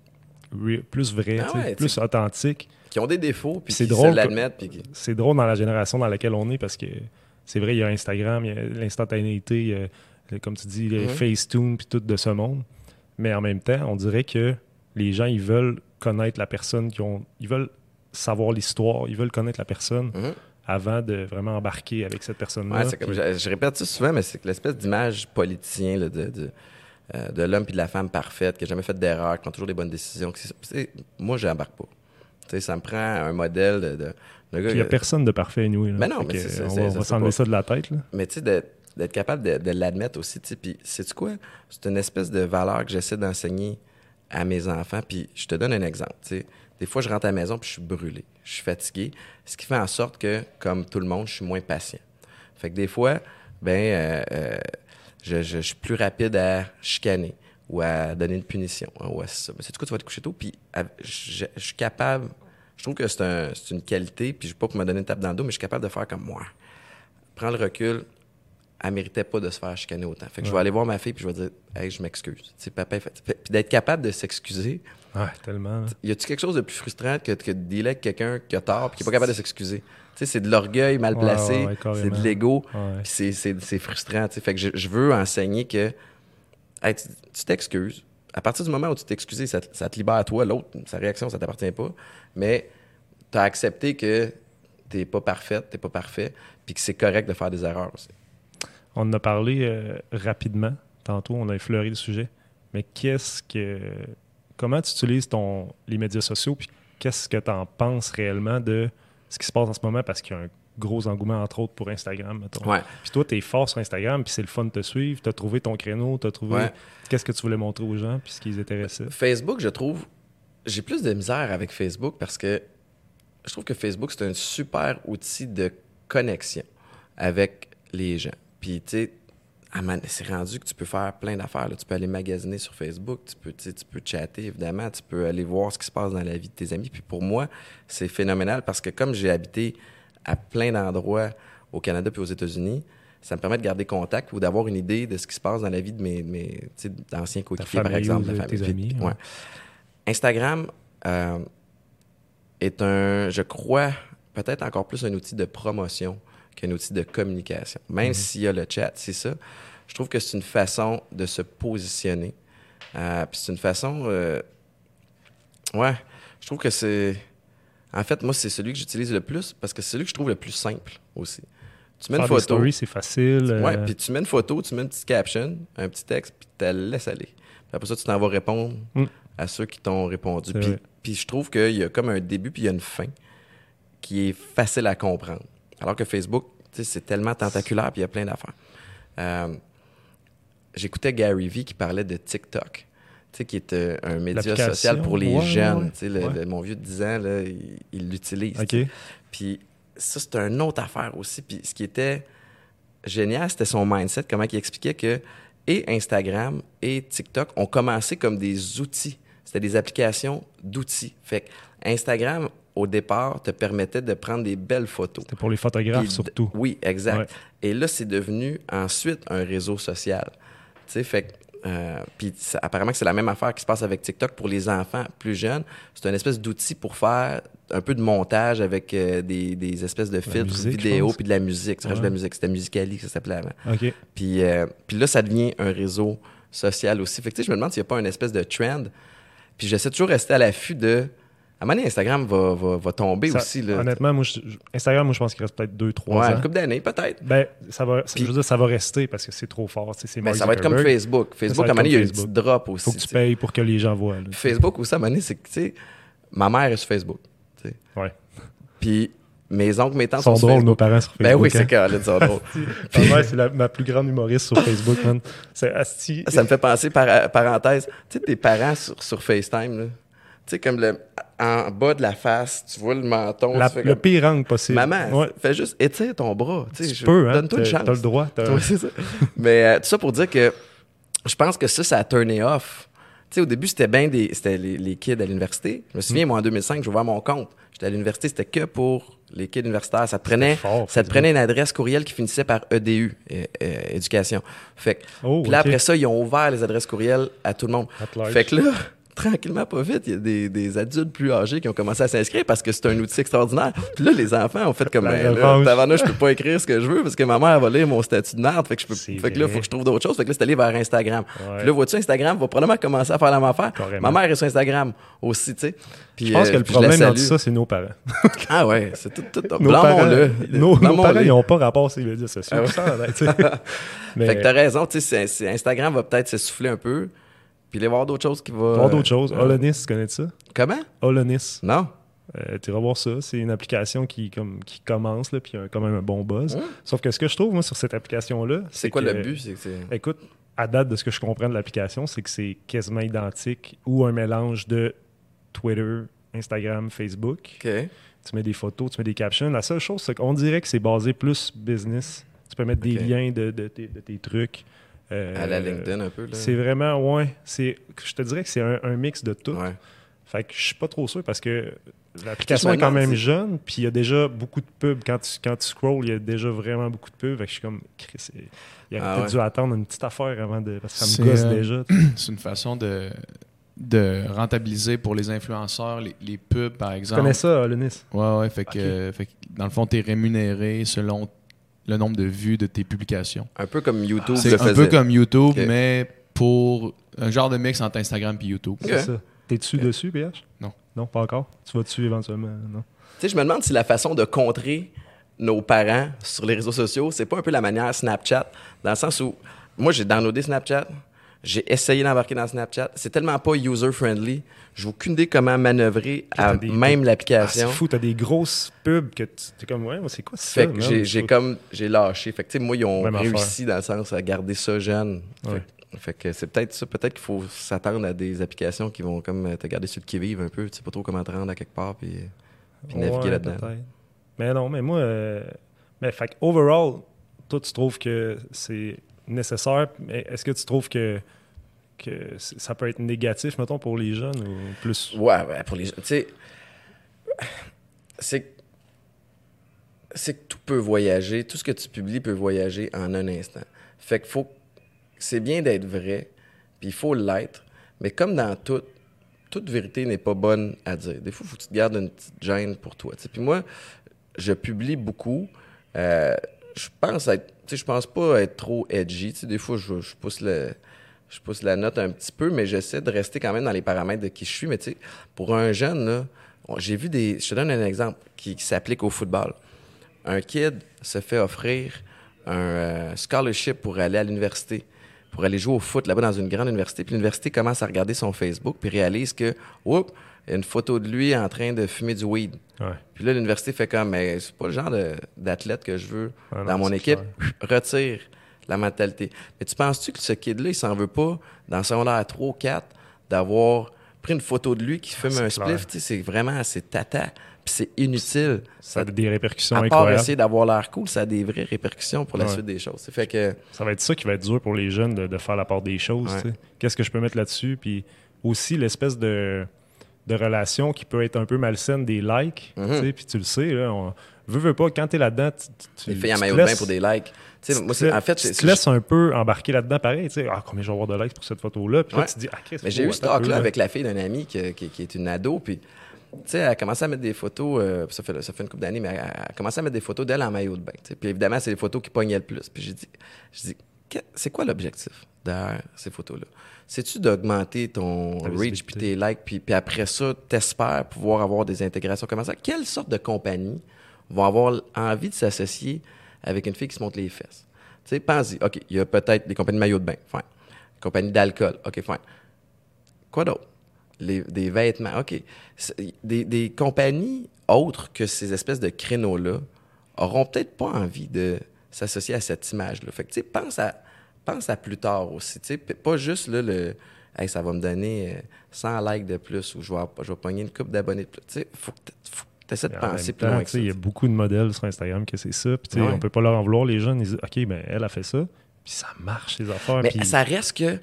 [SPEAKER 2] re- plus vrai,
[SPEAKER 3] Ah
[SPEAKER 2] tu sais,
[SPEAKER 3] ouais,
[SPEAKER 2] plus
[SPEAKER 3] tu sais.
[SPEAKER 2] authentique.
[SPEAKER 3] Qui ont des défauts, puis
[SPEAKER 2] C'est
[SPEAKER 3] qui
[SPEAKER 2] drôle
[SPEAKER 3] se l'admettent. Puis qui...
[SPEAKER 2] C'est drôle dans la génération dans laquelle on est parce que c'est vrai, il y a Instagram, il y a l'instantanéité, il y a, comme tu dis, les
[SPEAKER 3] Mhm.
[SPEAKER 2] Facetune puis tout de ce monde. Mais en même temps, on dirait que les gens, ils veulent connaître la personne, qui ont, ils veulent savoir l'histoire, ils veulent connaître la personne
[SPEAKER 3] Mhm.
[SPEAKER 2] avant de vraiment embarquer avec cette personne-là.
[SPEAKER 3] Ouais, c'est comme,
[SPEAKER 2] Puis-
[SPEAKER 3] je, je répète ça souvent, mais c'est que l'espèce d'image politicien là, de, de, euh, de l'homme puis de la femme parfaite, qui n'a jamais fait d'erreur, qui prend toujours des bonnes décisions. qui- c'est- moi, je n'embarque pas. Tu sais, ça me prend un modèle de, de, de
[SPEAKER 2] Puis
[SPEAKER 3] gars.
[SPEAKER 2] il n'y a
[SPEAKER 3] que-
[SPEAKER 2] personne de parfait, anyway. là.
[SPEAKER 3] Ben non,
[SPEAKER 2] Fait
[SPEAKER 3] mais
[SPEAKER 2] que,
[SPEAKER 3] c'est ça,
[SPEAKER 2] on
[SPEAKER 3] c'est-
[SPEAKER 2] va, on
[SPEAKER 3] ça
[SPEAKER 2] va
[SPEAKER 3] se
[SPEAKER 2] s'enlever
[SPEAKER 3] peut
[SPEAKER 2] ça de la tête. Là.
[SPEAKER 3] Mais tu sais, d'être, d'être capable de, de l'admettre aussi, tu sais, puis sais-tu quoi? C'est une espèce de valeur que j'essaie d'enseigner à mes enfants, puis je te donne un exemple, tu sais. Des fois, je rentre à la maison puis je suis brûlé, je suis fatigué, ce qui fait en sorte que, comme tout le monde, je suis moins patient. Fait que des fois, ben, euh, euh, je, je- je suis plus rapide à chicaner ou à donner une punition. Ah ouais, c'est ça. Mais sais-tu quoi, tu vas te coucher tôt, puis à- je, je suis capable, je trouve que c'est, un, c'est une qualité, puis je ne veux pas pour me donner une tape dans le dos, mais je suis capable de faire comme moi. Prends le recul, elle méritait pas de se faire chicaner autant. Fait que je vais
[SPEAKER 2] Ouais.
[SPEAKER 3] aller voir ma fille puis je vais dire hey, je m'excuse. Tu sais, papa est fatigué. Puis d'être capable de s'excuser.
[SPEAKER 2] Ouais, tellement. là.
[SPEAKER 3] Y a-tu quelque chose de plus frustrant que, que de dealer avec quelqu'un qui a tort puis qui est pas capable de s'excuser? Tu sais, c'est de l'orgueil mal
[SPEAKER 2] Ouais,
[SPEAKER 3] placé,
[SPEAKER 2] ouais, ouais,
[SPEAKER 3] c'est
[SPEAKER 2] carrément.
[SPEAKER 3] de l'ego,
[SPEAKER 2] Ouais.
[SPEAKER 3] puis c'est, c'est, c'est frustrant. Tu sais. Fait que je, je veux enseigner que hey, tu, tu t'excuses. À partir du moment où tu t'excuses, ça, te- ça te libère à toi. L'autre, sa réaction, ça t'appartient pas. Mais tu as accepté que t'es pas parfaite, t'es pas parfait, puis que c'est correct de faire des erreurs aussi.
[SPEAKER 2] On en a parlé euh, rapidement tantôt, on a effleuré le sujet. Mais qu'est-ce que. Comment tu utilises ton, les médias sociaux, puis qu'est-ce que tu en penses réellement de ce qui se passe en ce moment? Parce qu'il y a un gros engouement, entre autres, pour Instagram, mettons.
[SPEAKER 3] Ouais.
[SPEAKER 2] Puis toi, tu es fort sur Instagram, puis c'est le fun de te suivre. Tu as trouvé ton créneau, tu as trouvé
[SPEAKER 3] Ouais.
[SPEAKER 2] qu'est-ce que tu voulais montrer aux gens, puis ce qui les intéressait.
[SPEAKER 3] Facebook, je trouve, j'ai plus de misère avec Facebook parce que je trouve que Facebook, c'est un super outil de connexion avec les gens. Puis, tu sais, à man- c'est rendu que tu peux faire plein d'affaires. Là. Tu peux aller magasiner sur Facebook, tu peux, tu sais, tu peux chatter, évidemment, tu peux aller voir ce qui se passe dans la vie de tes amis. Puis pour moi, c'est phénoménal parce que comme j'ai habité à plein d'endroits au Canada puis aux États-Unis, ça me permet de garder contact ou d'avoir une idée de ce qui se passe dans la vie de mes, mes tu sais, d'anciens coéquipiers, par
[SPEAKER 2] famille
[SPEAKER 3] exemple.
[SPEAKER 2] ou
[SPEAKER 3] de
[SPEAKER 2] de
[SPEAKER 3] la
[SPEAKER 2] tes
[SPEAKER 3] famille.
[SPEAKER 2] amis,
[SPEAKER 3] Puis-
[SPEAKER 2] ouais.
[SPEAKER 3] ouais. Instagram euh, est un, je crois, peut-être encore plus un outil de promotion qu'un outil de communication. Même
[SPEAKER 2] Mhm.
[SPEAKER 3] s'il y a le chat, c'est ça. Je trouve que c'est une façon de se positionner. Euh, puis c'est une façon... euh, ouais, je trouve que c'est... En fait, moi, c'est celui que j'utilise le plus parce que c'est celui que je trouve le plus simple aussi. Tu mets
[SPEAKER 2] Faire
[SPEAKER 3] une
[SPEAKER 2] des
[SPEAKER 3] photo...
[SPEAKER 2] stories, c'est facile. euh,
[SPEAKER 3] Ouais, puis tu mets une photo, tu mets une petite caption, un petit texte, puis tu la laisses aller. Puis après ça, tu t'en vas répondre
[SPEAKER 2] Mm.
[SPEAKER 3] à ceux qui t'ont répondu.
[SPEAKER 2] C'est
[SPEAKER 3] Puis,
[SPEAKER 2] vrai.
[SPEAKER 3] puis je trouve qu'il y a comme un début, puis il y a une fin qui est facile à comprendre. Alors que Facebook, tu sais, c'est tellement tentaculaire, puis il y a plein d'affaires. Euh, J'écoutais Gary Vee qui parlait de TikTok, tu sais, qui est euh, un média
[SPEAKER 2] L'application,
[SPEAKER 3] social pour les
[SPEAKER 2] ouais,
[SPEAKER 3] jeunes.
[SPEAKER 2] ouais,
[SPEAKER 3] Tu sais, le-
[SPEAKER 2] ouais.
[SPEAKER 3] le- mon vieux de dix ans, là, il il l'utilise.
[SPEAKER 2] OK.
[SPEAKER 3] tu sais. Puis ça, c'est une autre affaire aussi. Puis ce qui était génial, c'était son mindset, comment il expliquait que et Instagram et TikTok ont commencé comme des outils. C'était des applications d'outils. Fait que Instagram, au départ, te permettait de prendre des belles photos.
[SPEAKER 2] C'était pour les photographes,
[SPEAKER 3] Puis d-
[SPEAKER 2] surtout.
[SPEAKER 3] Oui, exact.
[SPEAKER 2] Ouais.
[SPEAKER 3] Et là, c'est devenu ensuite un réseau social. Tu sais, fait que, euh, puis ça- apparemment que c'est la même affaire qui se passe avec TikTok pour les enfants plus jeunes. C'est une espèce d'outil pour faire un peu de montage avec euh, des, des espèces de filtres
[SPEAKER 2] musique, je
[SPEAKER 3] vidéo
[SPEAKER 2] pense.
[SPEAKER 3] puis de la musique. Tu rajoutes de
[SPEAKER 2] Ouais.
[SPEAKER 3] la musique. C'était Musical.ly que ça s'appelait avant.
[SPEAKER 2] OK.
[SPEAKER 3] Puis, euh, puis là, ça devient un réseau social aussi. Fait que tu sais, je me demande s'il n'y a pas une espèce de trend. Puis j'essaie toujours de rester à l'affût de... À un moment donné, Instagram va, va, va tomber
[SPEAKER 2] Ça-
[SPEAKER 3] aussi. Là.
[SPEAKER 2] Honnêtement, moi, je- je- Instagram, moi, je pense qu'il reste peut-être deux trois
[SPEAKER 3] Ouais,
[SPEAKER 2] ans.
[SPEAKER 3] une couple d'années, peut-être.
[SPEAKER 2] Ben, ça va,
[SPEAKER 3] Puis-
[SPEAKER 2] je veux dire, ça va rester parce que c'est trop fort. tu sais, C'est
[SPEAKER 3] Mais
[SPEAKER 2] Mark
[SPEAKER 3] ça va être comme
[SPEAKER 2] Zuckerberg.
[SPEAKER 3] Facebook.
[SPEAKER 2] Ça
[SPEAKER 3] Facebook,
[SPEAKER 2] va
[SPEAKER 3] à un
[SPEAKER 2] être
[SPEAKER 3] moment donné, il y a
[SPEAKER 2] comme
[SPEAKER 3] eu une petite
[SPEAKER 2] Facebook.
[SPEAKER 3] drop aussi.
[SPEAKER 2] Faut que tu
[SPEAKER 3] tu sais.
[SPEAKER 2] payes pour que les gens voient. là.
[SPEAKER 3] Facebook aussi, à un moment donné, c'est que, tu sais, ma mère est sur Facebook. tu sais.
[SPEAKER 2] Ouais.
[SPEAKER 3] Puis mes oncles, mes tantes
[SPEAKER 2] Ils sont
[SPEAKER 3] sont sur
[SPEAKER 2] drôles, nos
[SPEAKER 3] Facebook.
[SPEAKER 2] parents sur Facebook.
[SPEAKER 3] Ben oui,
[SPEAKER 2] hein.
[SPEAKER 3] c'est carré, ils sont drôles.
[SPEAKER 2] Ma mère, c'est la- ma plus grande humoriste sur Facebook, man. C'est Asti.
[SPEAKER 3] Ça me fait penser, par, parenthèse, tu sais, tes parents sur, sur FaceTime, là. Tu sais, comme le, en bas de la face, tu vois le menton.
[SPEAKER 2] La-
[SPEAKER 3] tu fais
[SPEAKER 2] le
[SPEAKER 3] comme,
[SPEAKER 2] pire angle possible.
[SPEAKER 3] maman,
[SPEAKER 2] Ouais.
[SPEAKER 3] fais juste étire ton bras. Tu sais,
[SPEAKER 2] Tu
[SPEAKER 3] je-
[SPEAKER 2] peux, hein.
[SPEAKER 3] Donne-toi une
[SPEAKER 2] T'as-
[SPEAKER 3] chance.
[SPEAKER 2] T'as le droit. t'as-
[SPEAKER 3] Ouais, c'est ça. Mais euh, tout ça pour dire que je pense que ça, ça a turné off. Tu sais, au début, c'était bien des, c'était les, les kids à l'université. Je me souviens,
[SPEAKER 2] Mm.
[SPEAKER 3] moi, en deux mille cinq, j'ai ouvert mon compte. J'étais à l'université, c'était que pour les kids universitaires. Ça te prenait,
[SPEAKER 2] fort,
[SPEAKER 3] ça te
[SPEAKER 2] Facebook.
[SPEAKER 3] prenait une adresse courriel qui finissait par E D U, euh, euh, éducation. Fait que,
[SPEAKER 2] Oh,
[SPEAKER 3] puis là,
[SPEAKER 2] ok.
[SPEAKER 3] après ça, ils ont ouvert les adresses courriels à tout le monde.
[SPEAKER 2] At large.
[SPEAKER 3] Fait que là, tranquillement, pas vite, il y a des, des adultes plus âgés qui ont commencé à s'inscrire parce que c'est un outil extraordinaire. Puis là, les enfants ont fait comme, ben, là, tabarnak, je peux pas écrire ce que je veux parce que ma mère va lire mon statut de merde. Fait que, je peux, fait que là, il faut que je trouve d'autres choses. Fait que là, c'est allé vers Instagram. Ouais. Puis là, vois-tu, Instagram va probablement commencer à faire la même affaire. Carrément. Ma mère est sur Instagram aussi, tu sais.
[SPEAKER 2] Je pense euh, que le problème dans tout ça, c'est nos parents.
[SPEAKER 3] Ah ouais, c'est tout, tout, tout blâmons-le.
[SPEAKER 2] Nos, nos parents, ils n'ont pas rapport à ces médias sociaux.
[SPEAKER 3] Ah ouais.
[SPEAKER 2] Ça, mais...
[SPEAKER 3] Fait que t'as raison, tu sais, Instagram va peut-être s'essouffler un peu. Puis il va y avoir d'autres choses qui vont...
[SPEAKER 2] voir d'autres choses. Holonis, tu connais ça?
[SPEAKER 3] Comment?
[SPEAKER 2] Holonis.
[SPEAKER 3] Non.
[SPEAKER 2] Euh, tu iras voir ça. C'est une application qui, comme, qui commence, là, puis il y a quand même un bon buzz. Mmh. Sauf que ce que je trouve, moi, sur cette application-là...
[SPEAKER 3] C'est,
[SPEAKER 2] c'est
[SPEAKER 3] quoi
[SPEAKER 2] que,
[SPEAKER 3] le but? C'est que c'est...
[SPEAKER 2] Écoute, à date de ce que je comprends de l'application, c'est que c'est quasiment identique ou un mélange de Twitter, Instagram, Facebook.
[SPEAKER 3] Okay.
[SPEAKER 2] Tu mets des photos, tu mets des captions. La seule chose, c'est qu'on dirait que c'est basé plus business. Tu peux mettre okay. des liens de, de, de, de tes trucs.
[SPEAKER 3] Euh, à la LinkedIn un peu, là.
[SPEAKER 2] C'est vraiment, ouais. C'est, je te dirais que c'est un, un mix de tout.
[SPEAKER 3] Ouais.
[SPEAKER 2] Fait que je suis pas trop sûr parce que l'application est quand même jeune, puis il y a déjà beaucoup de pubs. Quand tu, quand tu scrolls, il y a déjà vraiment beaucoup de pubs. Fait que je suis comme, il aurait ah, peut-être ouais. dû attendre une petite affaire avant de. Parce que ça me gosse euh, déjà.
[SPEAKER 4] C'est une façon de, de rentabiliser pour les influenceurs, les, les pubs, par exemple.
[SPEAKER 2] Tu connais ça, Holonis?
[SPEAKER 4] Ouais, ouais. Fait que, okay. euh, fait que dans le fond, tu es rémunéré selon le nombre de vues de tes publications.
[SPEAKER 3] Un peu comme YouTube.
[SPEAKER 4] C'est un faisait. peu comme YouTube, okay. mais pour un genre de mix entre Instagram et YouTube.
[SPEAKER 2] Okay. C'est ça. T'es-tu okay. dessus, P H?
[SPEAKER 4] Non.
[SPEAKER 2] Non, pas encore? Tu vas dessus éventuellement? Non.
[SPEAKER 3] Tu sais, je me demande si la façon de contrer nos parents sur les réseaux sociaux, c'est pas un peu la manière Snapchat, dans le sens où moi, j'ai downloadé Snapchat, j'ai essayé d'embarquer dans Snapchat, c'est tellement pas user-friendly, j'ai aucune idée comment manœuvrer à des, même l'application.
[SPEAKER 2] Ah, c'est fou, t'as des grosses pubs que tu es comme, ouais, c'est quoi ça?
[SPEAKER 3] Fait que j'ai, j'ai comme, j'ai lâché. Fait que, tu sais, moi, ils ont même réussi affaire. Dans le sens à garder ça jeune.
[SPEAKER 2] Ouais.
[SPEAKER 3] Fait, fait que c'est peut-être ça, peut-être qu'il faut s'attendre à des applications qui vont comme te garder sur le qui-vive un peu, tu sais pas trop comment te rendre à quelque part, puis, puis naviguer
[SPEAKER 2] ouais,
[SPEAKER 3] là-dedans.
[SPEAKER 2] Peut-être. Mais non, mais moi, euh, mais fait que overall, toi, tu trouves que c'est nécessaire, mais est-ce que tu trouves que que ça peut être négatif, mettons, pour les jeunes ou plus?
[SPEAKER 3] Ouais, ouais, pour les jeunes. Tu sais, c'est, c'est que tout peut voyager, tout ce que tu publies peut voyager en un instant. Fait que faut, c'est bien d'être vrai, puis il faut l'être, mais comme dans tout, toute vérité n'est pas bonne à dire. Des fois, il faut que tu te gardes une petite gêne pour toi. T'sais. Puis moi, je publie beaucoup. Euh, je pense être, tu sais, je pense pas être trop edgy. T'sais, des fois, je, je pousse le... Je pousse la note un petit peu, mais j'essaie de rester quand même dans les paramètres de qui je suis. Mais tu sais, pour un jeune, là, j'ai vu des... Je te donne un exemple qui, qui s'applique au football. Un kid se fait offrir un euh, scholarship pour aller à l'université, pour aller jouer au foot là-bas dans une grande université. Puis l'université commence à regarder son Facebook puis réalise que, oups, il y a une photo de lui en train de fumer du weed.
[SPEAKER 2] Ouais.
[SPEAKER 3] Puis là, l'université fait comme, mais c'est pas le genre de, d'athlète que je veux ah non, dans mon équipe. Clair. Retire la mentalité. Mais tu penses-tu que ce kid-là, il s'en veut pas, dans son secondaire trois ou quatre, d'avoir pris une photo de lui qui fume c'est un spliff? C'est vraiment, c'est tata, puis c'est inutile.
[SPEAKER 2] Ça a des répercussions
[SPEAKER 3] à
[SPEAKER 2] incroyables. À
[SPEAKER 3] part essayer d'avoir l'air cool, ça a des vraies répercussions pour la ouais. suite des choses. C'est fait que...
[SPEAKER 2] Ça va être ça qui va être dur pour les jeunes, de, de faire la part des choses. Ouais. Qu'est-ce que je peux mettre là-dessus? Puis aussi, l'espèce de, de relation qui peut être un peu malsaine des likes, mm-hmm. puis tu le sais, là, on veut, veut pas, quand t'es là-dedans, tu, tu,
[SPEAKER 3] les filles en maillot de bain pour des likes.
[SPEAKER 2] Tu moi, c'est, en fait, tu te laisses un peu embarquer là-dedans pareil. Tu sais, ah, combien je vais avoir de likes pour cette photo-là? Puis ouais. là, tu te dis, ah, Chris,
[SPEAKER 3] mais j'ai eu ce talk-là avec la fille d'un ami qui, qui, qui est une ado. Puis, tu sais, elle a commencé à mettre des photos, euh, ça, fait, ça fait une couple d'années, mais elle a commencé à mettre des photos d'elle en maillot de bain. T'sais. Puis évidemment, c'est les photos qui pognaient le plus. Puis j'ai dit, j'ai dit c'est quoi l'objectif derrière ces photos-là? C'est-tu d'augmenter ton reach puis tes likes, puis, puis après ça, t'espères pouvoir avoir des intégrations comme ça? Quelle sorte de compagnie vont avoir envie de s'associer avec une fille qui se montre les fesses? Tu sais, pense-y. OK, il y a peut-être des compagnies de maillots de bain. Fine. Des compagnies d'alcool. OK, fine. Quoi d'autre? Les, des vêtements. OK. Des, des compagnies autres que ces espèces de créneaux-là auront peut-être pas envie de s'associer à cette image-là. Fait que, tu sais, pense à, pense à plus tard aussi. Tu sais, pas juste, là, le... Hey, ça va me donner cent likes de plus ou je vais, je vais pogner une couple d'abonnés de plus. Tu sais, faut que tu essaies de
[SPEAKER 2] en
[SPEAKER 3] penser
[SPEAKER 2] plus loin que ça. Il y a beaucoup de modèles sur Instagram que c'est ça. Puis, ouais. on peut pas leur en vouloir. Les jeunes, ils disent, OK, ben elle a fait ça. Puis ça marche, les affaires.
[SPEAKER 3] Mais
[SPEAKER 2] puis...
[SPEAKER 3] ça reste que...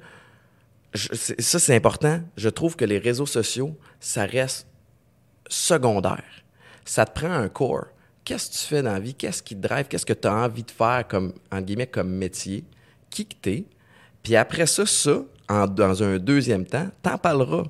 [SPEAKER 3] Je, c'est, ça, c'est important. Je trouve que les réseaux sociaux, ça reste secondaire. Ça te prend un core. Qu'est-ce que tu fais dans la vie? Qu'est-ce qui te drive? Qu'est-ce que tu as envie de faire comme, en guillemets, comme métier? Qui que t'es? Puis après ça, ça, en, dans un deuxième temps, t'en parleras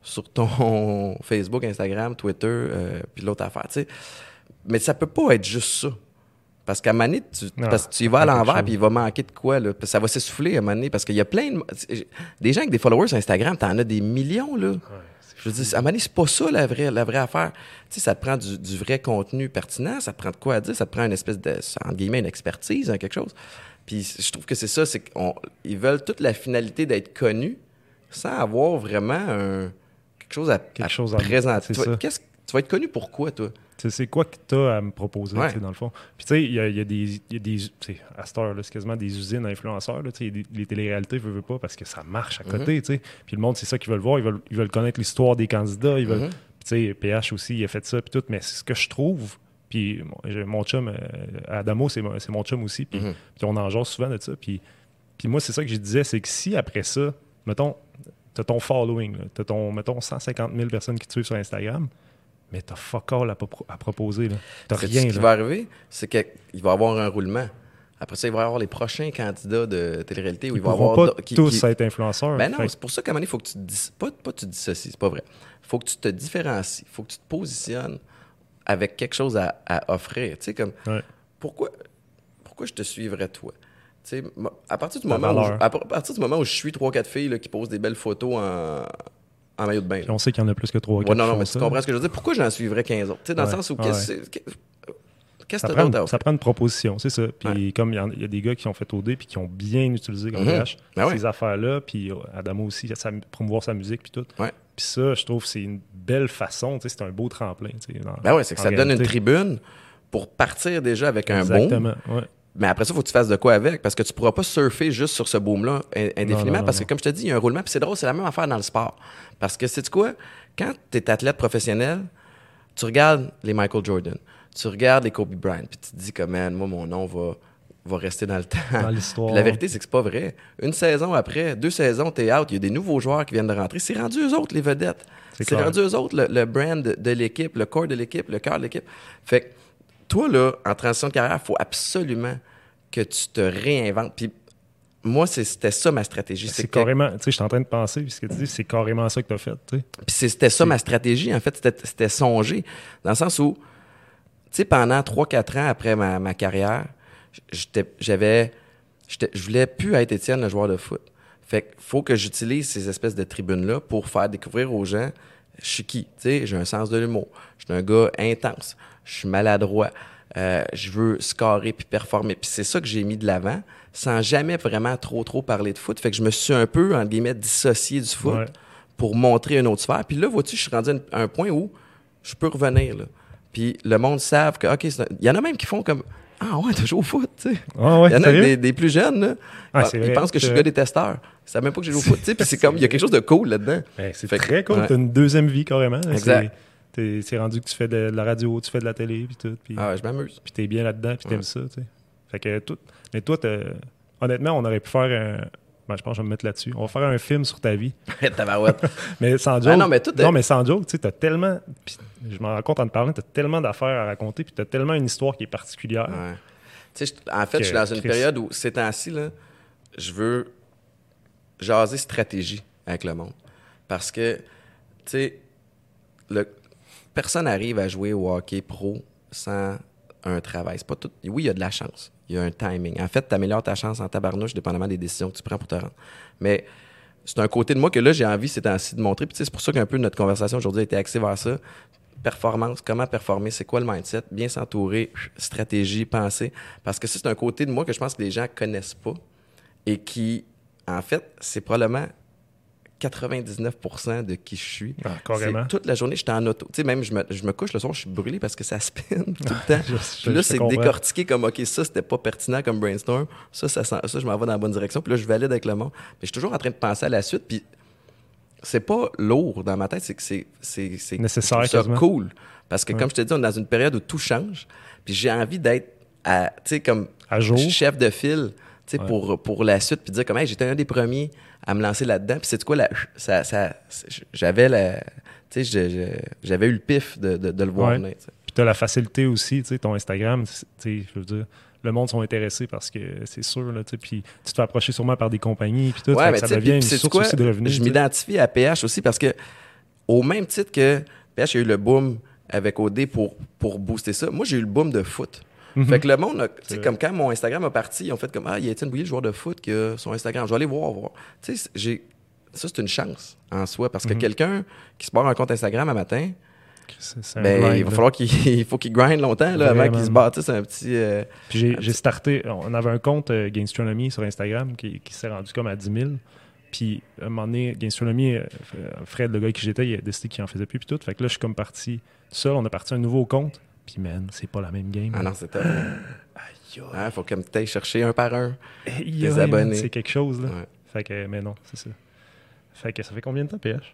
[SPEAKER 3] sur ton Facebook, Instagram, Twitter, euh, puis l'autre affaire, tu sais. Mais ça peut pas être juste ça. Parce qu'à un moment donné, tu,
[SPEAKER 2] non,
[SPEAKER 3] parce que tu y vas à l'envers puis il va manquer de quoi, là. Ça va s'essouffler à un moment donné. Parce qu'il y a plein de... Des gens avec des followers sur Instagram, t'en as des millions, là. Ouais, je veux dire, à un moment donné, c'est pas ça la vraie, la vraie affaire. Tu sais, ça te prend du, du vrai contenu pertinent, ça te prend de quoi à dire, ça te prend une espèce de, entre guillemets, une expertise, hein, quelque chose. Puis je trouve que c'est ça, c'est qu'ils veulent toute la finalité d'être connus sans avoir vraiment un, quelque chose à,
[SPEAKER 2] quelque
[SPEAKER 3] à
[SPEAKER 2] chose
[SPEAKER 3] présenter.
[SPEAKER 2] À...
[SPEAKER 3] Tu, qu'est-ce, tu vas être connu pour quoi, toi?
[SPEAKER 2] T'sais, c'est quoi que tu as à me proposer,
[SPEAKER 3] ouais.
[SPEAKER 2] dans le fond. Puis, tu sais, il y a, y a des. Y a des à cette heure, là, c'est quasiment des usines d'influenceurs. Là, des, les téléréalités ne veulent pas parce que ça marche à côté. Mm-hmm. Puis, le monde, c'est ça qu'ils veulent voir. Ils veulent, ils veulent connaître l'histoire des candidats. Ils veulent. Mm-hmm. Puis, tu sais, P H aussi, il a fait ça. Puis, tout. Mais c'est ce que je trouve. Puis, mon, mon chum, euh, Adamo, c'est, c'est mon chum aussi. Puis, mm-hmm. puis on en jase souvent de ça. Puis, puis, moi, c'est ça que je disais, c'est que si après ça, mettons, tu as ton following, tu as ton, mettons, cent cinquante mille personnes qui te suivent sur Instagram. Mais t'as fuck all à, pro- à proposer. Là. T'as
[SPEAKER 3] c'est
[SPEAKER 2] rien.
[SPEAKER 3] Ce
[SPEAKER 2] là.
[SPEAKER 3] qui va arriver, c'est qu'il va y avoir un roulement. Après ça, il va y avoir les prochains candidats de télé-réalité. Où
[SPEAKER 2] Ils
[SPEAKER 3] il va
[SPEAKER 2] ne
[SPEAKER 3] avoir
[SPEAKER 2] pas
[SPEAKER 3] qui,
[SPEAKER 2] tous
[SPEAKER 3] qui...
[SPEAKER 2] être influenceurs.
[SPEAKER 3] Ben non,
[SPEAKER 2] fait...
[SPEAKER 3] c'est pour ça qu'à un moment donné, il faut que tu te dis... pas, pas tu te dissocies, c'est pas vrai. Il faut que tu te différencies. Il faut que tu te positionnes avec quelque chose à, à offrir. Tu sais, comme,
[SPEAKER 2] ouais.
[SPEAKER 3] pourquoi, pourquoi je te suivrais, toi? Tu sais, à partir du moment où je, à partir du moment où je suis trois quatre filles là, qui posent des belles photos en... en maillot de bain.
[SPEAKER 2] Puis on sait qu'il y en a plus que trois.
[SPEAKER 3] Ouais, non, non, mais tu comprends ce que je veux dire. Pourquoi j'en suivrais quinze autres? Tu sais, dans ouais. le sens où,
[SPEAKER 2] ouais.
[SPEAKER 3] qu'est-ce, qu'est-ce, qu'est-ce
[SPEAKER 2] que
[SPEAKER 3] tu as d'autre à
[SPEAKER 2] offrir? Ça prend une proposition, c'est ça. Puis ouais. comme il y, y a des gars qui ont fait O D puis qui ont bien utilisé comme mm-hmm. P H, ben ces ouais. affaires-là, puis Adamo aussi, sa, promouvoir sa musique, puis tout.
[SPEAKER 3] Ouais.
[SPEAKER 2] Puis ça, je trouve que c'est une belle façon, tu sais, c'est un beau tremplin. Dans,
[SPEAKER 3] ben ouais, c'est que ça réalité. Donne une tribune pour partir déjà avec un
[SPEAKER 2] Exactement,
[SPEAKER 3] boom.
[SPEAKER 2] Exactement, ouais.
[SPEAKER 3] Mais après ça, il faut que tu fasses de quoi avec, parce que tu ne pourras pas surfer juste sur ce boom-là indéfiniment, non, non, parce que, non. comme je te dis, il y a un roulement, puis c'est drôle, c'est la même affaire dans le sport. Parce que, sais-tu quoi? Quand tu es athlète professionnel, tu regardes les Michael Jordan, tu regardes les Kobe Bryant, puis tu te dis que, man, moi, mon nom va, va rester dans le temps.
[SPEAKER 2] Dans l'histoire.
[SPEAKER 3] Puis la vérité, c'est que c'est pas vrai. Une saison après, deux saisons, t'es out, il y a des nouveaux joueurs qui viennent de rentrer. C'est rendu eux autres, les vedettes. C'est, c'est rendu eux autres, le, le brand de, de l'équipe, le corps de l'équipe, le cœur de l'équipe. Fait que, toi, là, en transition de carrière, il faut absolument que tu te réinventes. Puis moi, c'est, c'était ça ma stratégie.
[SPEAKER 2] C'est, c'est
[SPEAKER 3] que...
[SPEAKER 2] carrément, tu sais, je suis en train de penser, puis ce que tu dis, c'est carrément ça que tu as fait, tu sais.
[SPEAKER 3] Puis c'est, c'était ça
[SPEAKER 2] c'est...
[SPEAKER 3] ma stratégie, en fait, c'était, c'était songer. Dans le sens où, tu sais, pendant trois quatre ans après ma, ma carrière, j'étais, j'avais, j'étais, je voulais plus être Étienne, le joueur de foot. Fait qu'il faut que j'utilise ces espèces de tribunes-là pour faire découvrir aux gens, je suis qui, tu sais, j'ai un sens de l'humour, je suis un gars intense, je suis maladroit, Euh, je veux scorer puis performer. Puis c'est ça que j'ai mis de l'avant, sans jamais vraiment trop, trop parler de foot. Fait que je me suis un peu, entre guillemets, dissocié du foot ouais. pour montrer une autre sphère. Puis là, vois-tu, je suis rendu à un point où je peux revenir, là. Puis le monde savent que, OK, il y en a même qui font comme, ah ouais, t'as joué au foot, tu sais.
[SPEAKER 2] Ah ouais,
[SPEAKER 3] il y en a des, des plus jeunes, là.
[SPEAKER 2] Ah,
[SPEAKER 3] ils
[SPEAKER 2] vrai,
[SPEAKER 3] pensent que je suis le gars des testeurs. Ils savent même pas que j'ai joué au foot, tu sais. Puis c'est comme, il y a quelque chose de cool là-dedans.
[SPEAKER 2] Ben, c'est
[SPEAKER 3] fait
[SPEAKER 2] très
[SPEAKER 3] que,
[SPEAKER 2] cool.
[SPEAKER 3] Ouais.
[SPEAKER 2] T'as une deuxième vie, carrément.
[SPEAKER 3] Exact.
[SPEAKER 2] C'est... T'es, c'est rendu que tu fais de, de la radio, tu fais de la télé, puis tout. Pis,
[SPEAKER 3] ah ouais, je m'amuse.
[SPEAKER 2] Puis t'es bien là-dedans, puis t'aimes
[SPEAKER 3] ouais.
[SPEAKER 2] ça, tu sais. Fait que tout. Mais toi, t'as... honnêtement, on aurait pu faire un. Ben, je pense que je vais me mettre là-dessus. On va faire un film sur ta vie.
[SPEAKER 3] Tabarouette.
[SPEAKER 2] mais sans joke.
[SPEAKER 3] Ah non, mais tout est...
[SPEAKER 2] Non, mais sans joke, tu sais, t'as tellement. Pis je m'en rends compte en te parlant, t'as tellement d'affaires à raconter, puis t'as tellement une histoire qui est particulière.
[SPEAKER 3] Ouais. Tu sais, en fait, que, je suis dans une Chris... période où, ces temps-ci, là, je veux jaser stratégie avec le monde. Parce que, tu sais, le. Personne n'arrive à jouer au hockey pro sans un travail. C'est pas tout... Oui, il y a de la chance. Il y a un timing. En fait, tu améliores ta chance en tabarnouche dépendamment des décisions que tu prends pour te rendre. Mais c'est un côté de moi que là, j'ai envie ces temps-ci de montrer. Puis c'est pour ça qu'un peu notre conversation aujourd'hui a été axée vers ça. Performance, comment performer, c'est quoi le mindset, bien s'entourer, stratégie, penser. Parce que ça, c'est un côté de moi que je pense que les gens connaissent pas et qui, en fait, c'est probablement... quatre-vingt-dix-neuf pour cent de qui je suis.
[SPEAKER 2] Ah, carrément.
[SPEAKER 3] C'est toute la journée, j'étais en auto. Tu sais, même, je me, je me couche le soir, je suis brûlé parce que ça spin tout le temps. je, je, puis là, c'est décortiqué comme, OK, ça, c'était pas pertinent comme brainstorm. Ça, ça, ça, ça je m'en vais dans la bonne direction. Puis là, je valide avec le monde. Mais je suis toujours en train de penser à la suite. Puis c'est pas lourd dans ma tête, c'est que c'est, c'est, c'est
[SPEAKER 2] nécessaire.
[SPEAKER 3] C'est cool. Parce que, ouais. comme je te dis, on est dans une période où tout change. Puis j'ai envie d'être, à, tu sais, comme
[SPEAKER 2] à jour.
[SPEAKER 3] Chef de file. Ouais. Pour, pour la suite, puis dire comme hey, j'étais un des premiers à me lancer là-dedans. Puis c'est quoi, la, ça, ça, j'avais la, tu sais, j'avais eu le pif de, de, de le voir
[SPEAKER 2] ouais.
[SPEAKER 3] venir.
[SPEAKER 2] Puis tu as la facilité aussi, tu sais, ton Instagram, tu sais, je veux dire, le monde sont intéressés parce que c'est sûr, là, tu sais, puis tu te fais approcher sûrement par des compagnies, puis tout,
[SPEAKER 3] ouais,
[SPEAKER 2] ça,
[SPEAKER 3] mais
[SPEAKER 2] ça devient une source
[SPEAKER 3] quoi?
[SPEAKER 2] aussi de revenus.
[SPEAKER 3] Je m'identifie à P H aussi parce que au même titre que P H a eu le boom avec O D pour, pour booster ça, moi, j'ai eu le boom de foot. Mm-hmm. Fait que le monde, a, tu sais, comme quand mon Instagram a parti, ils ont fait comme « Ah, il y a Étienne Bouilly, le joueur de foot, qui a son Instagram. Je vais aller voir, voir. » Tu sais, j'ai... ça, c'est une chance en soi, parce que mm-hmm. quelqu'un qui se barre un compte Instagram un matin,
[SPEAKER 2] c'est, c'est
[SPEAKER 3] ben,
[SPEAKER 2] grind,
[SPEAKER 3] il va
[SPEAKER 2] là.
[SPEAKER 3] falloir qu'il il faut qu'il grind longtemps là, avant qu'il se bâtisse un petit... Euh,
[SPEAKER 2] Puis j'ai,
[SPEAKER 3] un
[SPEAKER 2] j'ai
[SPEAKER 3] petit...
[SPEAKER 2] starté, on avait un compte euh, Gainstronomy sur Instagram qui, qui s'est rendu comme à dix mille. Puis à un moment donné, Gainstronomy, euh, Fred, le gars avec qui j'étais, il a décidé qu'il en faisait plus, puis tout. Fait que là, je suis comme parti seul, on a parti un nouveau compte. Puis man, c'est pas la même game.
[SPEAKER 3] Ah non, c'est top. Il hein, faut comme tu ailles chercher un par un
[SPEAKER 2] des
[SPEAKER 3] yeah, abonnés.
[SPEAKER 2] Man, c'est quelque chose, là.
[SPEAKER 3] Ouais.
[SPEAKER 2] Fait que, mais non, c'est ça. Fait que ça fait combien de temps, P H?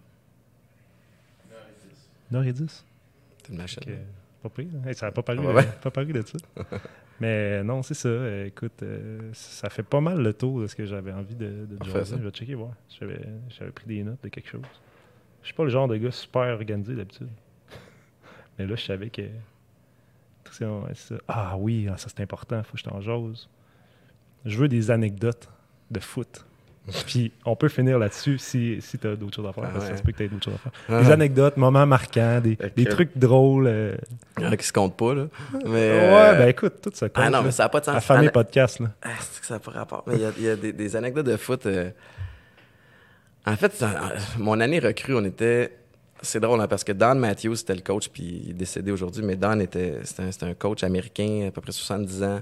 [SPEAKER 2] une heure dix.
[SPEAKER 3] C'est une machine.
[SPEAKER 2] Okay. Pas pris. Hey, ça n'a pas paru,
[SPEAKER 3] ah, ouais.
[SPEAKER 2] euh, pas paru de ça. Mais non, c'est ça. Euh, écoute, euh, ça fait pas mal le tour de ce que j'avais envie de, de jaser. Je vais checker, voir. J'avais, j'avais pris des notes de quelque chose. Je suis pas le genre de gars super organisé d'habitude. Mais là, je savais que... C'est, c'est ça. Ah oui, ça c'est important, faut que je t'en jase. Je veux des anecdotes de foot. Puis on peut finir là-dessus si, si tu as d'autres choses à faire, ah, parce que ouais. ça se peut que tu aies d'autres choses à faire. Ah. Des anecdotes, moments marquants, des, okay. des trucs drôles. Euh...
[SPEAKER 3] Il y en a qui se comptent pas, là. Mais,
[SPEAKER 2] ouais, ben écoute, tout ça compte.
[SPEAKER 3] Ah non,
[SPEAKER 2] là.
[SPEAKER 3] mais ça n'a pas de sens.
[SPEAKER 2] La famille podcast, là.
[SPEAKER 3] Ah, c'est que ça n'a pas rapport. Mais il y a, il y a des, des anecdotes de foot. Euh... En fait, ça, mon année recrue, on était... C'est drôle, hein, parce que Don Matthews, c'était le coach, puis il est décédé aujourd'hui, mais Don, était, c'était, un, c'était un coach américain, à peu près soixante-dix ans.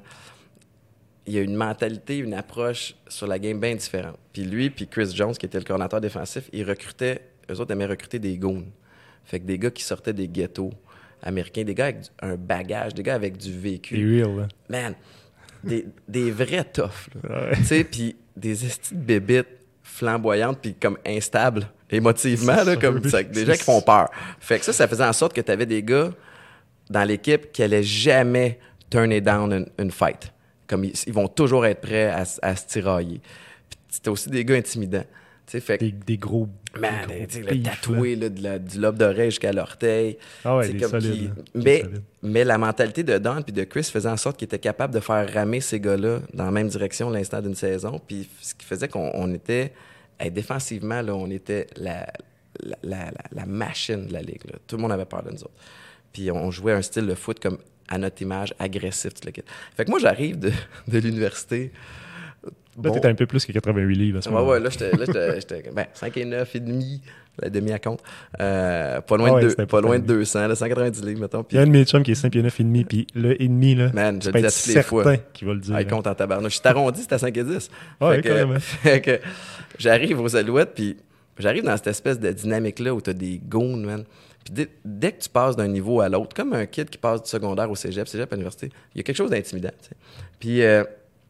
[SPEAKER 3] Il a une mentalité, une approche sur la game bien différente. Puis lui, puis Chris Jones, qui était le coordinateur défensif, ils recrutaient, eux autres aimaient recruter des goons. Fait que des gars qui sortaient des ghettos américains, des gars avec du, un bagage, des gars avec du vécu.
[SPEAKER 2] C'est real, là.
[SPEAKER 3] Man, des, des vrais toughs, là.
[SPEAKER 2] Ouais.
[SPEAKER 3] Tu sais, puis des estis de bébites flamboyantes, puis comme instables. Émotivement, là, comme ça, des gens qui font peur. Fait que ça, ça faisait en sorte que tu avais des gars dans l'équipe qui allaient jamais turn it down une, une fight. Comme ils, ils vont toujours être prêts à, à se tirailler. Puis c'était aussi des gars intimidants. Fait que,
[SPEAKER 2] des, des gros.
[SPEAKER 3] Man,
[SPEAKER 2] des gros
[SPEAKER 3] le tatoué là, de la, du lobe d'oreille jusqu'à l'orteil.
[SPEAKER 2] Ah ouais, des
[SPEAKER 3] comme
[SPEAKER 2] solides,
[SPEAKER 3] qui...
[SPEAKER 2] hein.
[SPEAKER 3] mais,
[SPEAKER 2] solide.
[SPEAKER 3] mais la mentalité de Don et de Chris faisait en sorte qu'ils étaient capables de faire ramer ces gars-là dans la même direction l'instant d'une saison. Puis ce qui faisait qu'on on était. Hey, défensivement, là, on était la, la, la, la, la machine de la ligue. Là. Tout le monde avait peur de nous autres. Puis on jouait un style de foot comme à notre image, agressif. Tout le kit. Fait que moi, j'arrive de, de l'université.
[SPEAKER 2] Là,
[SPEAKER 3] bon,
[SPEAKER 2] t'étais un peu plus que quatre-vingt-huit livres. À ce
[SPEAKER 3] ouais, ouais, là, j'étais, là, j'étais, j'étais ben, cinq et neuf et demi, la demi à compte. Euh, pas loin,
[SPEAKER 2] ah ouais,
[SPEAKER 3] de, deux, pas loin de deux cents, là, cent quatre-vingt-dix livres, mettons.
[SPEAKER 2] Il y a un de mes chums qui est cinq pieds neuf et demi, puis le et demi, là,
[SPEAKER 3] man, je
[SPEAKER 2] tu
[SPEAKER 3] le
[SPEAKER 2] peux
[SPEAKER 3] dis
[SPEAKER 2] être
[SPEAKER 3] à toutes les
[SPEAKER 2] certain
[SPEAKER 3] fois.
[SPEAKER 2] qu'il va le dire.
[SPEAKER 3] Ah, il compte en tabarnouche. Je suis arrondi, c'était à cinq et dix.
[SPEAKER 2] Ouais,
[SPEAKER 3] fait,
[SPEAKER 2] que,
[SPEAKER 3] que, fait que j'arrive aux Alouettes, puis j'arrive dans cette espèce de dynamique-là où t'as des goons, man. Puis dès, dès que tu passes d'un niveau à l'autre, comme un kid qui passe du secondaire au cégep, cégep à l'université, il y a quelque chose d'intimidant, tu sais. Puis, euh,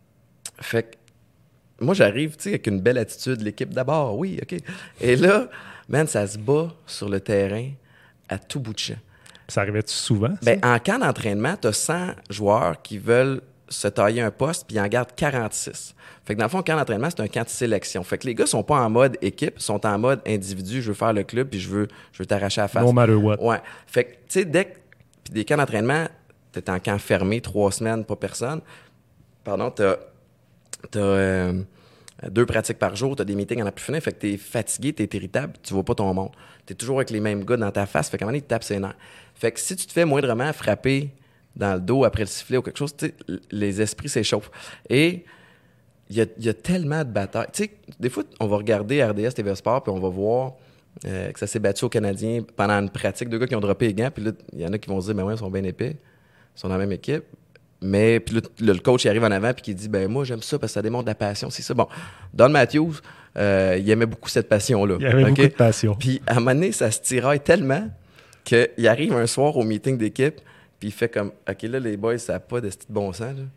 [SPEAKER 3] fait que moi, j'arrive, tu sais, avec une belle attitude, l'équipe d'abord, oui, OK. Et là, man, ça se bat sur le terrain à tout bout de champ.
[SPEAKER 2] Ça arrivait-tu souvent?
[SPEAKER 3] Ben, en camp d'entraînement, tu as cent joueurs qui veulent se tailler un poste, puis ils en gardent quarante-six. Fait que dans le fond, camp d'entraînement, c'est un camp de sélection. Fait que les gars sont pas en mode équipe, sont en mode individu. Je veux faire le club, puis je veux, je veux t'arracher à la face.
[SPEAKER 2] No matter what.
[SPEAKER 3] Ouais. Fait que, tu sais, dès que... Puis des camps d'entraînement, t'es en camp fermé, trois semaines, pas personne. Pardon, t'as... T'as... Euh, deux pratiques par jour, t'as des meetings en a plus fini, fait que t'es fatigué, t'es irritable, tu vois pas ton monde. T'es toujours avec les mêmes gars dans ta face, fait qu'à un moment donné, ils te tapent ses nerfs. Fait que si tu te fais moindrement frapper dans le dos après le sifflet ou quelque chose, tu sais, les esprits s'échauffent. Et il y a, y a tellement de batailles. Tu sais, des fois, on va regarder R D S T V Sport, puis on va voir euh, que ça s'est battu aux Canadiens pendant une pratique, deux gars qui ont droppé les gants, puis là, il y en a qui vont se dire, ben ouais, ils sont bien épais, ils sont dans la même équipe. Mais puis là, le coach il arrive en avant puis qui dit ben moi j'aime ça parce que ça démontre de la passion, c'est ça. Bon, Don Matthews, euh, il aimait beaucoup cette passion-là.
[SPEAKER 2] Il avait
[SPEAKER 3] okay?
[SPEAKER 2] beaucoup de passion.
[SPEAKER 3] Puis à un moment donné, ça se tiraille tellement qu'il arrive un soir au meeting d'équipe puis il fait comme OK là les boys, ça n'a pas de petit bon sens là.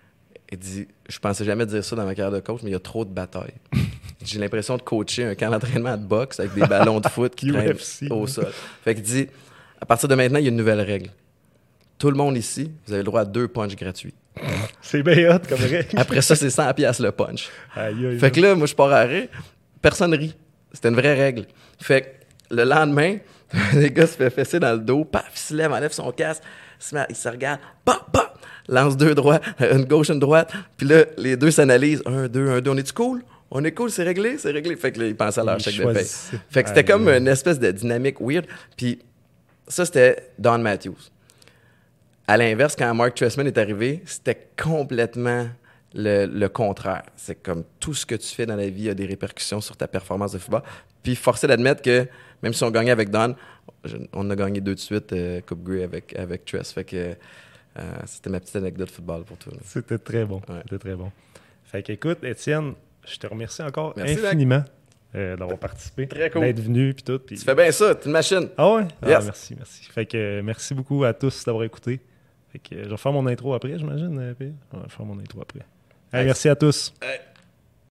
[SPEAKER 3] Il dit je pensais jamais dire ça dans ma carrière de coach mais il y a trop de batailles. J'ai l'impression de coacher un camp d'entraînement de boxe avec des ballons de foot qui traînent au sol. Fait qu'il dit à partir de maintenant, il y a une nouvelle règle. Tout le monde ici, vous avez le droit à deux punchs gratuits.
[SPEAKER 2] C'est bien hot comme règle.
[SPEAKER 3] Après ça, c'est cent piastres le punch.
[SPEAKER 2] Aïe, aïe,
[SPEAKER 3] fait que là, moi, je pars à arrêt. Personne rit. C'était une vraie règle. Fait que le lendemain, les gars se fait fesser dans le dos. Paf, il se lève, enlève son casque. Il se, met, il se regarde. Paf, paf. Lance deux droits, une gauche, une droite. Puis là, les deux s'analysent. Un, deux, un, deux. On est-tu cool? On est cool, c'est réglé, c'est réglé. Fait que là, ils pensaient à leur
[SPEAKER 2] Ils
[SPEAKER 3] chèque de paie.
[SPEAKER 2] choisissaient.
[SPEAKER 3] Fait que c'était
[SPEAKER 2] Ah,
[SPEAKER 3] comme
[SPEAKER 2] oui.
[SPEAKER 3] une espèce de dynamique weird. Puis ça, c'était Don Matthews. À l'inverse, quand Mark Trestman est arrivé, c'était complètement le, le contraire. C'est comme tout ce que tu fais dans la vie a des répercussions sur ta performance de football. Puis forcé d'admettre que même si on gagnait avec Don, je- on a gagné deux de suite euh, Coupe Grey avec, avec Tress. Fait que euh, c'était ma petite anecdote de football pour toi. là.
[SPEAKER 2] C'était très bon.
[SPEAKER 3] Ouais.
[SPEAKER 2] C'était très bon. Fait qu'écoute, Étienne, je te remercie encore
[SPEAKER 3] Merci, Zach.
[SPEAKER 2] infiniment euh, d'avoir participé,
[SPEAKER 3] Très cool.
[SPEAKER 2] d'être venu puis tout. Puis...
[SPEAKER 3] Tu fais bien ça, t'es une machine.
[SPEAKER 2] Ah ouais? Ah,
[SPEAKER 3] Yes.
[SPEAKER 2] merci, merci. Fait que euh, merci beaucoup à tous d'avoir écouté. Fait que euh, je vais faire mon intro après, j'imagine. euh, Pierre? Ouais, je vais faire mon intro après. Hey,
[SPEAKER 3] Nice.
[SPEAKER 2] merci à tous.
[SPEAKER 3] Hey.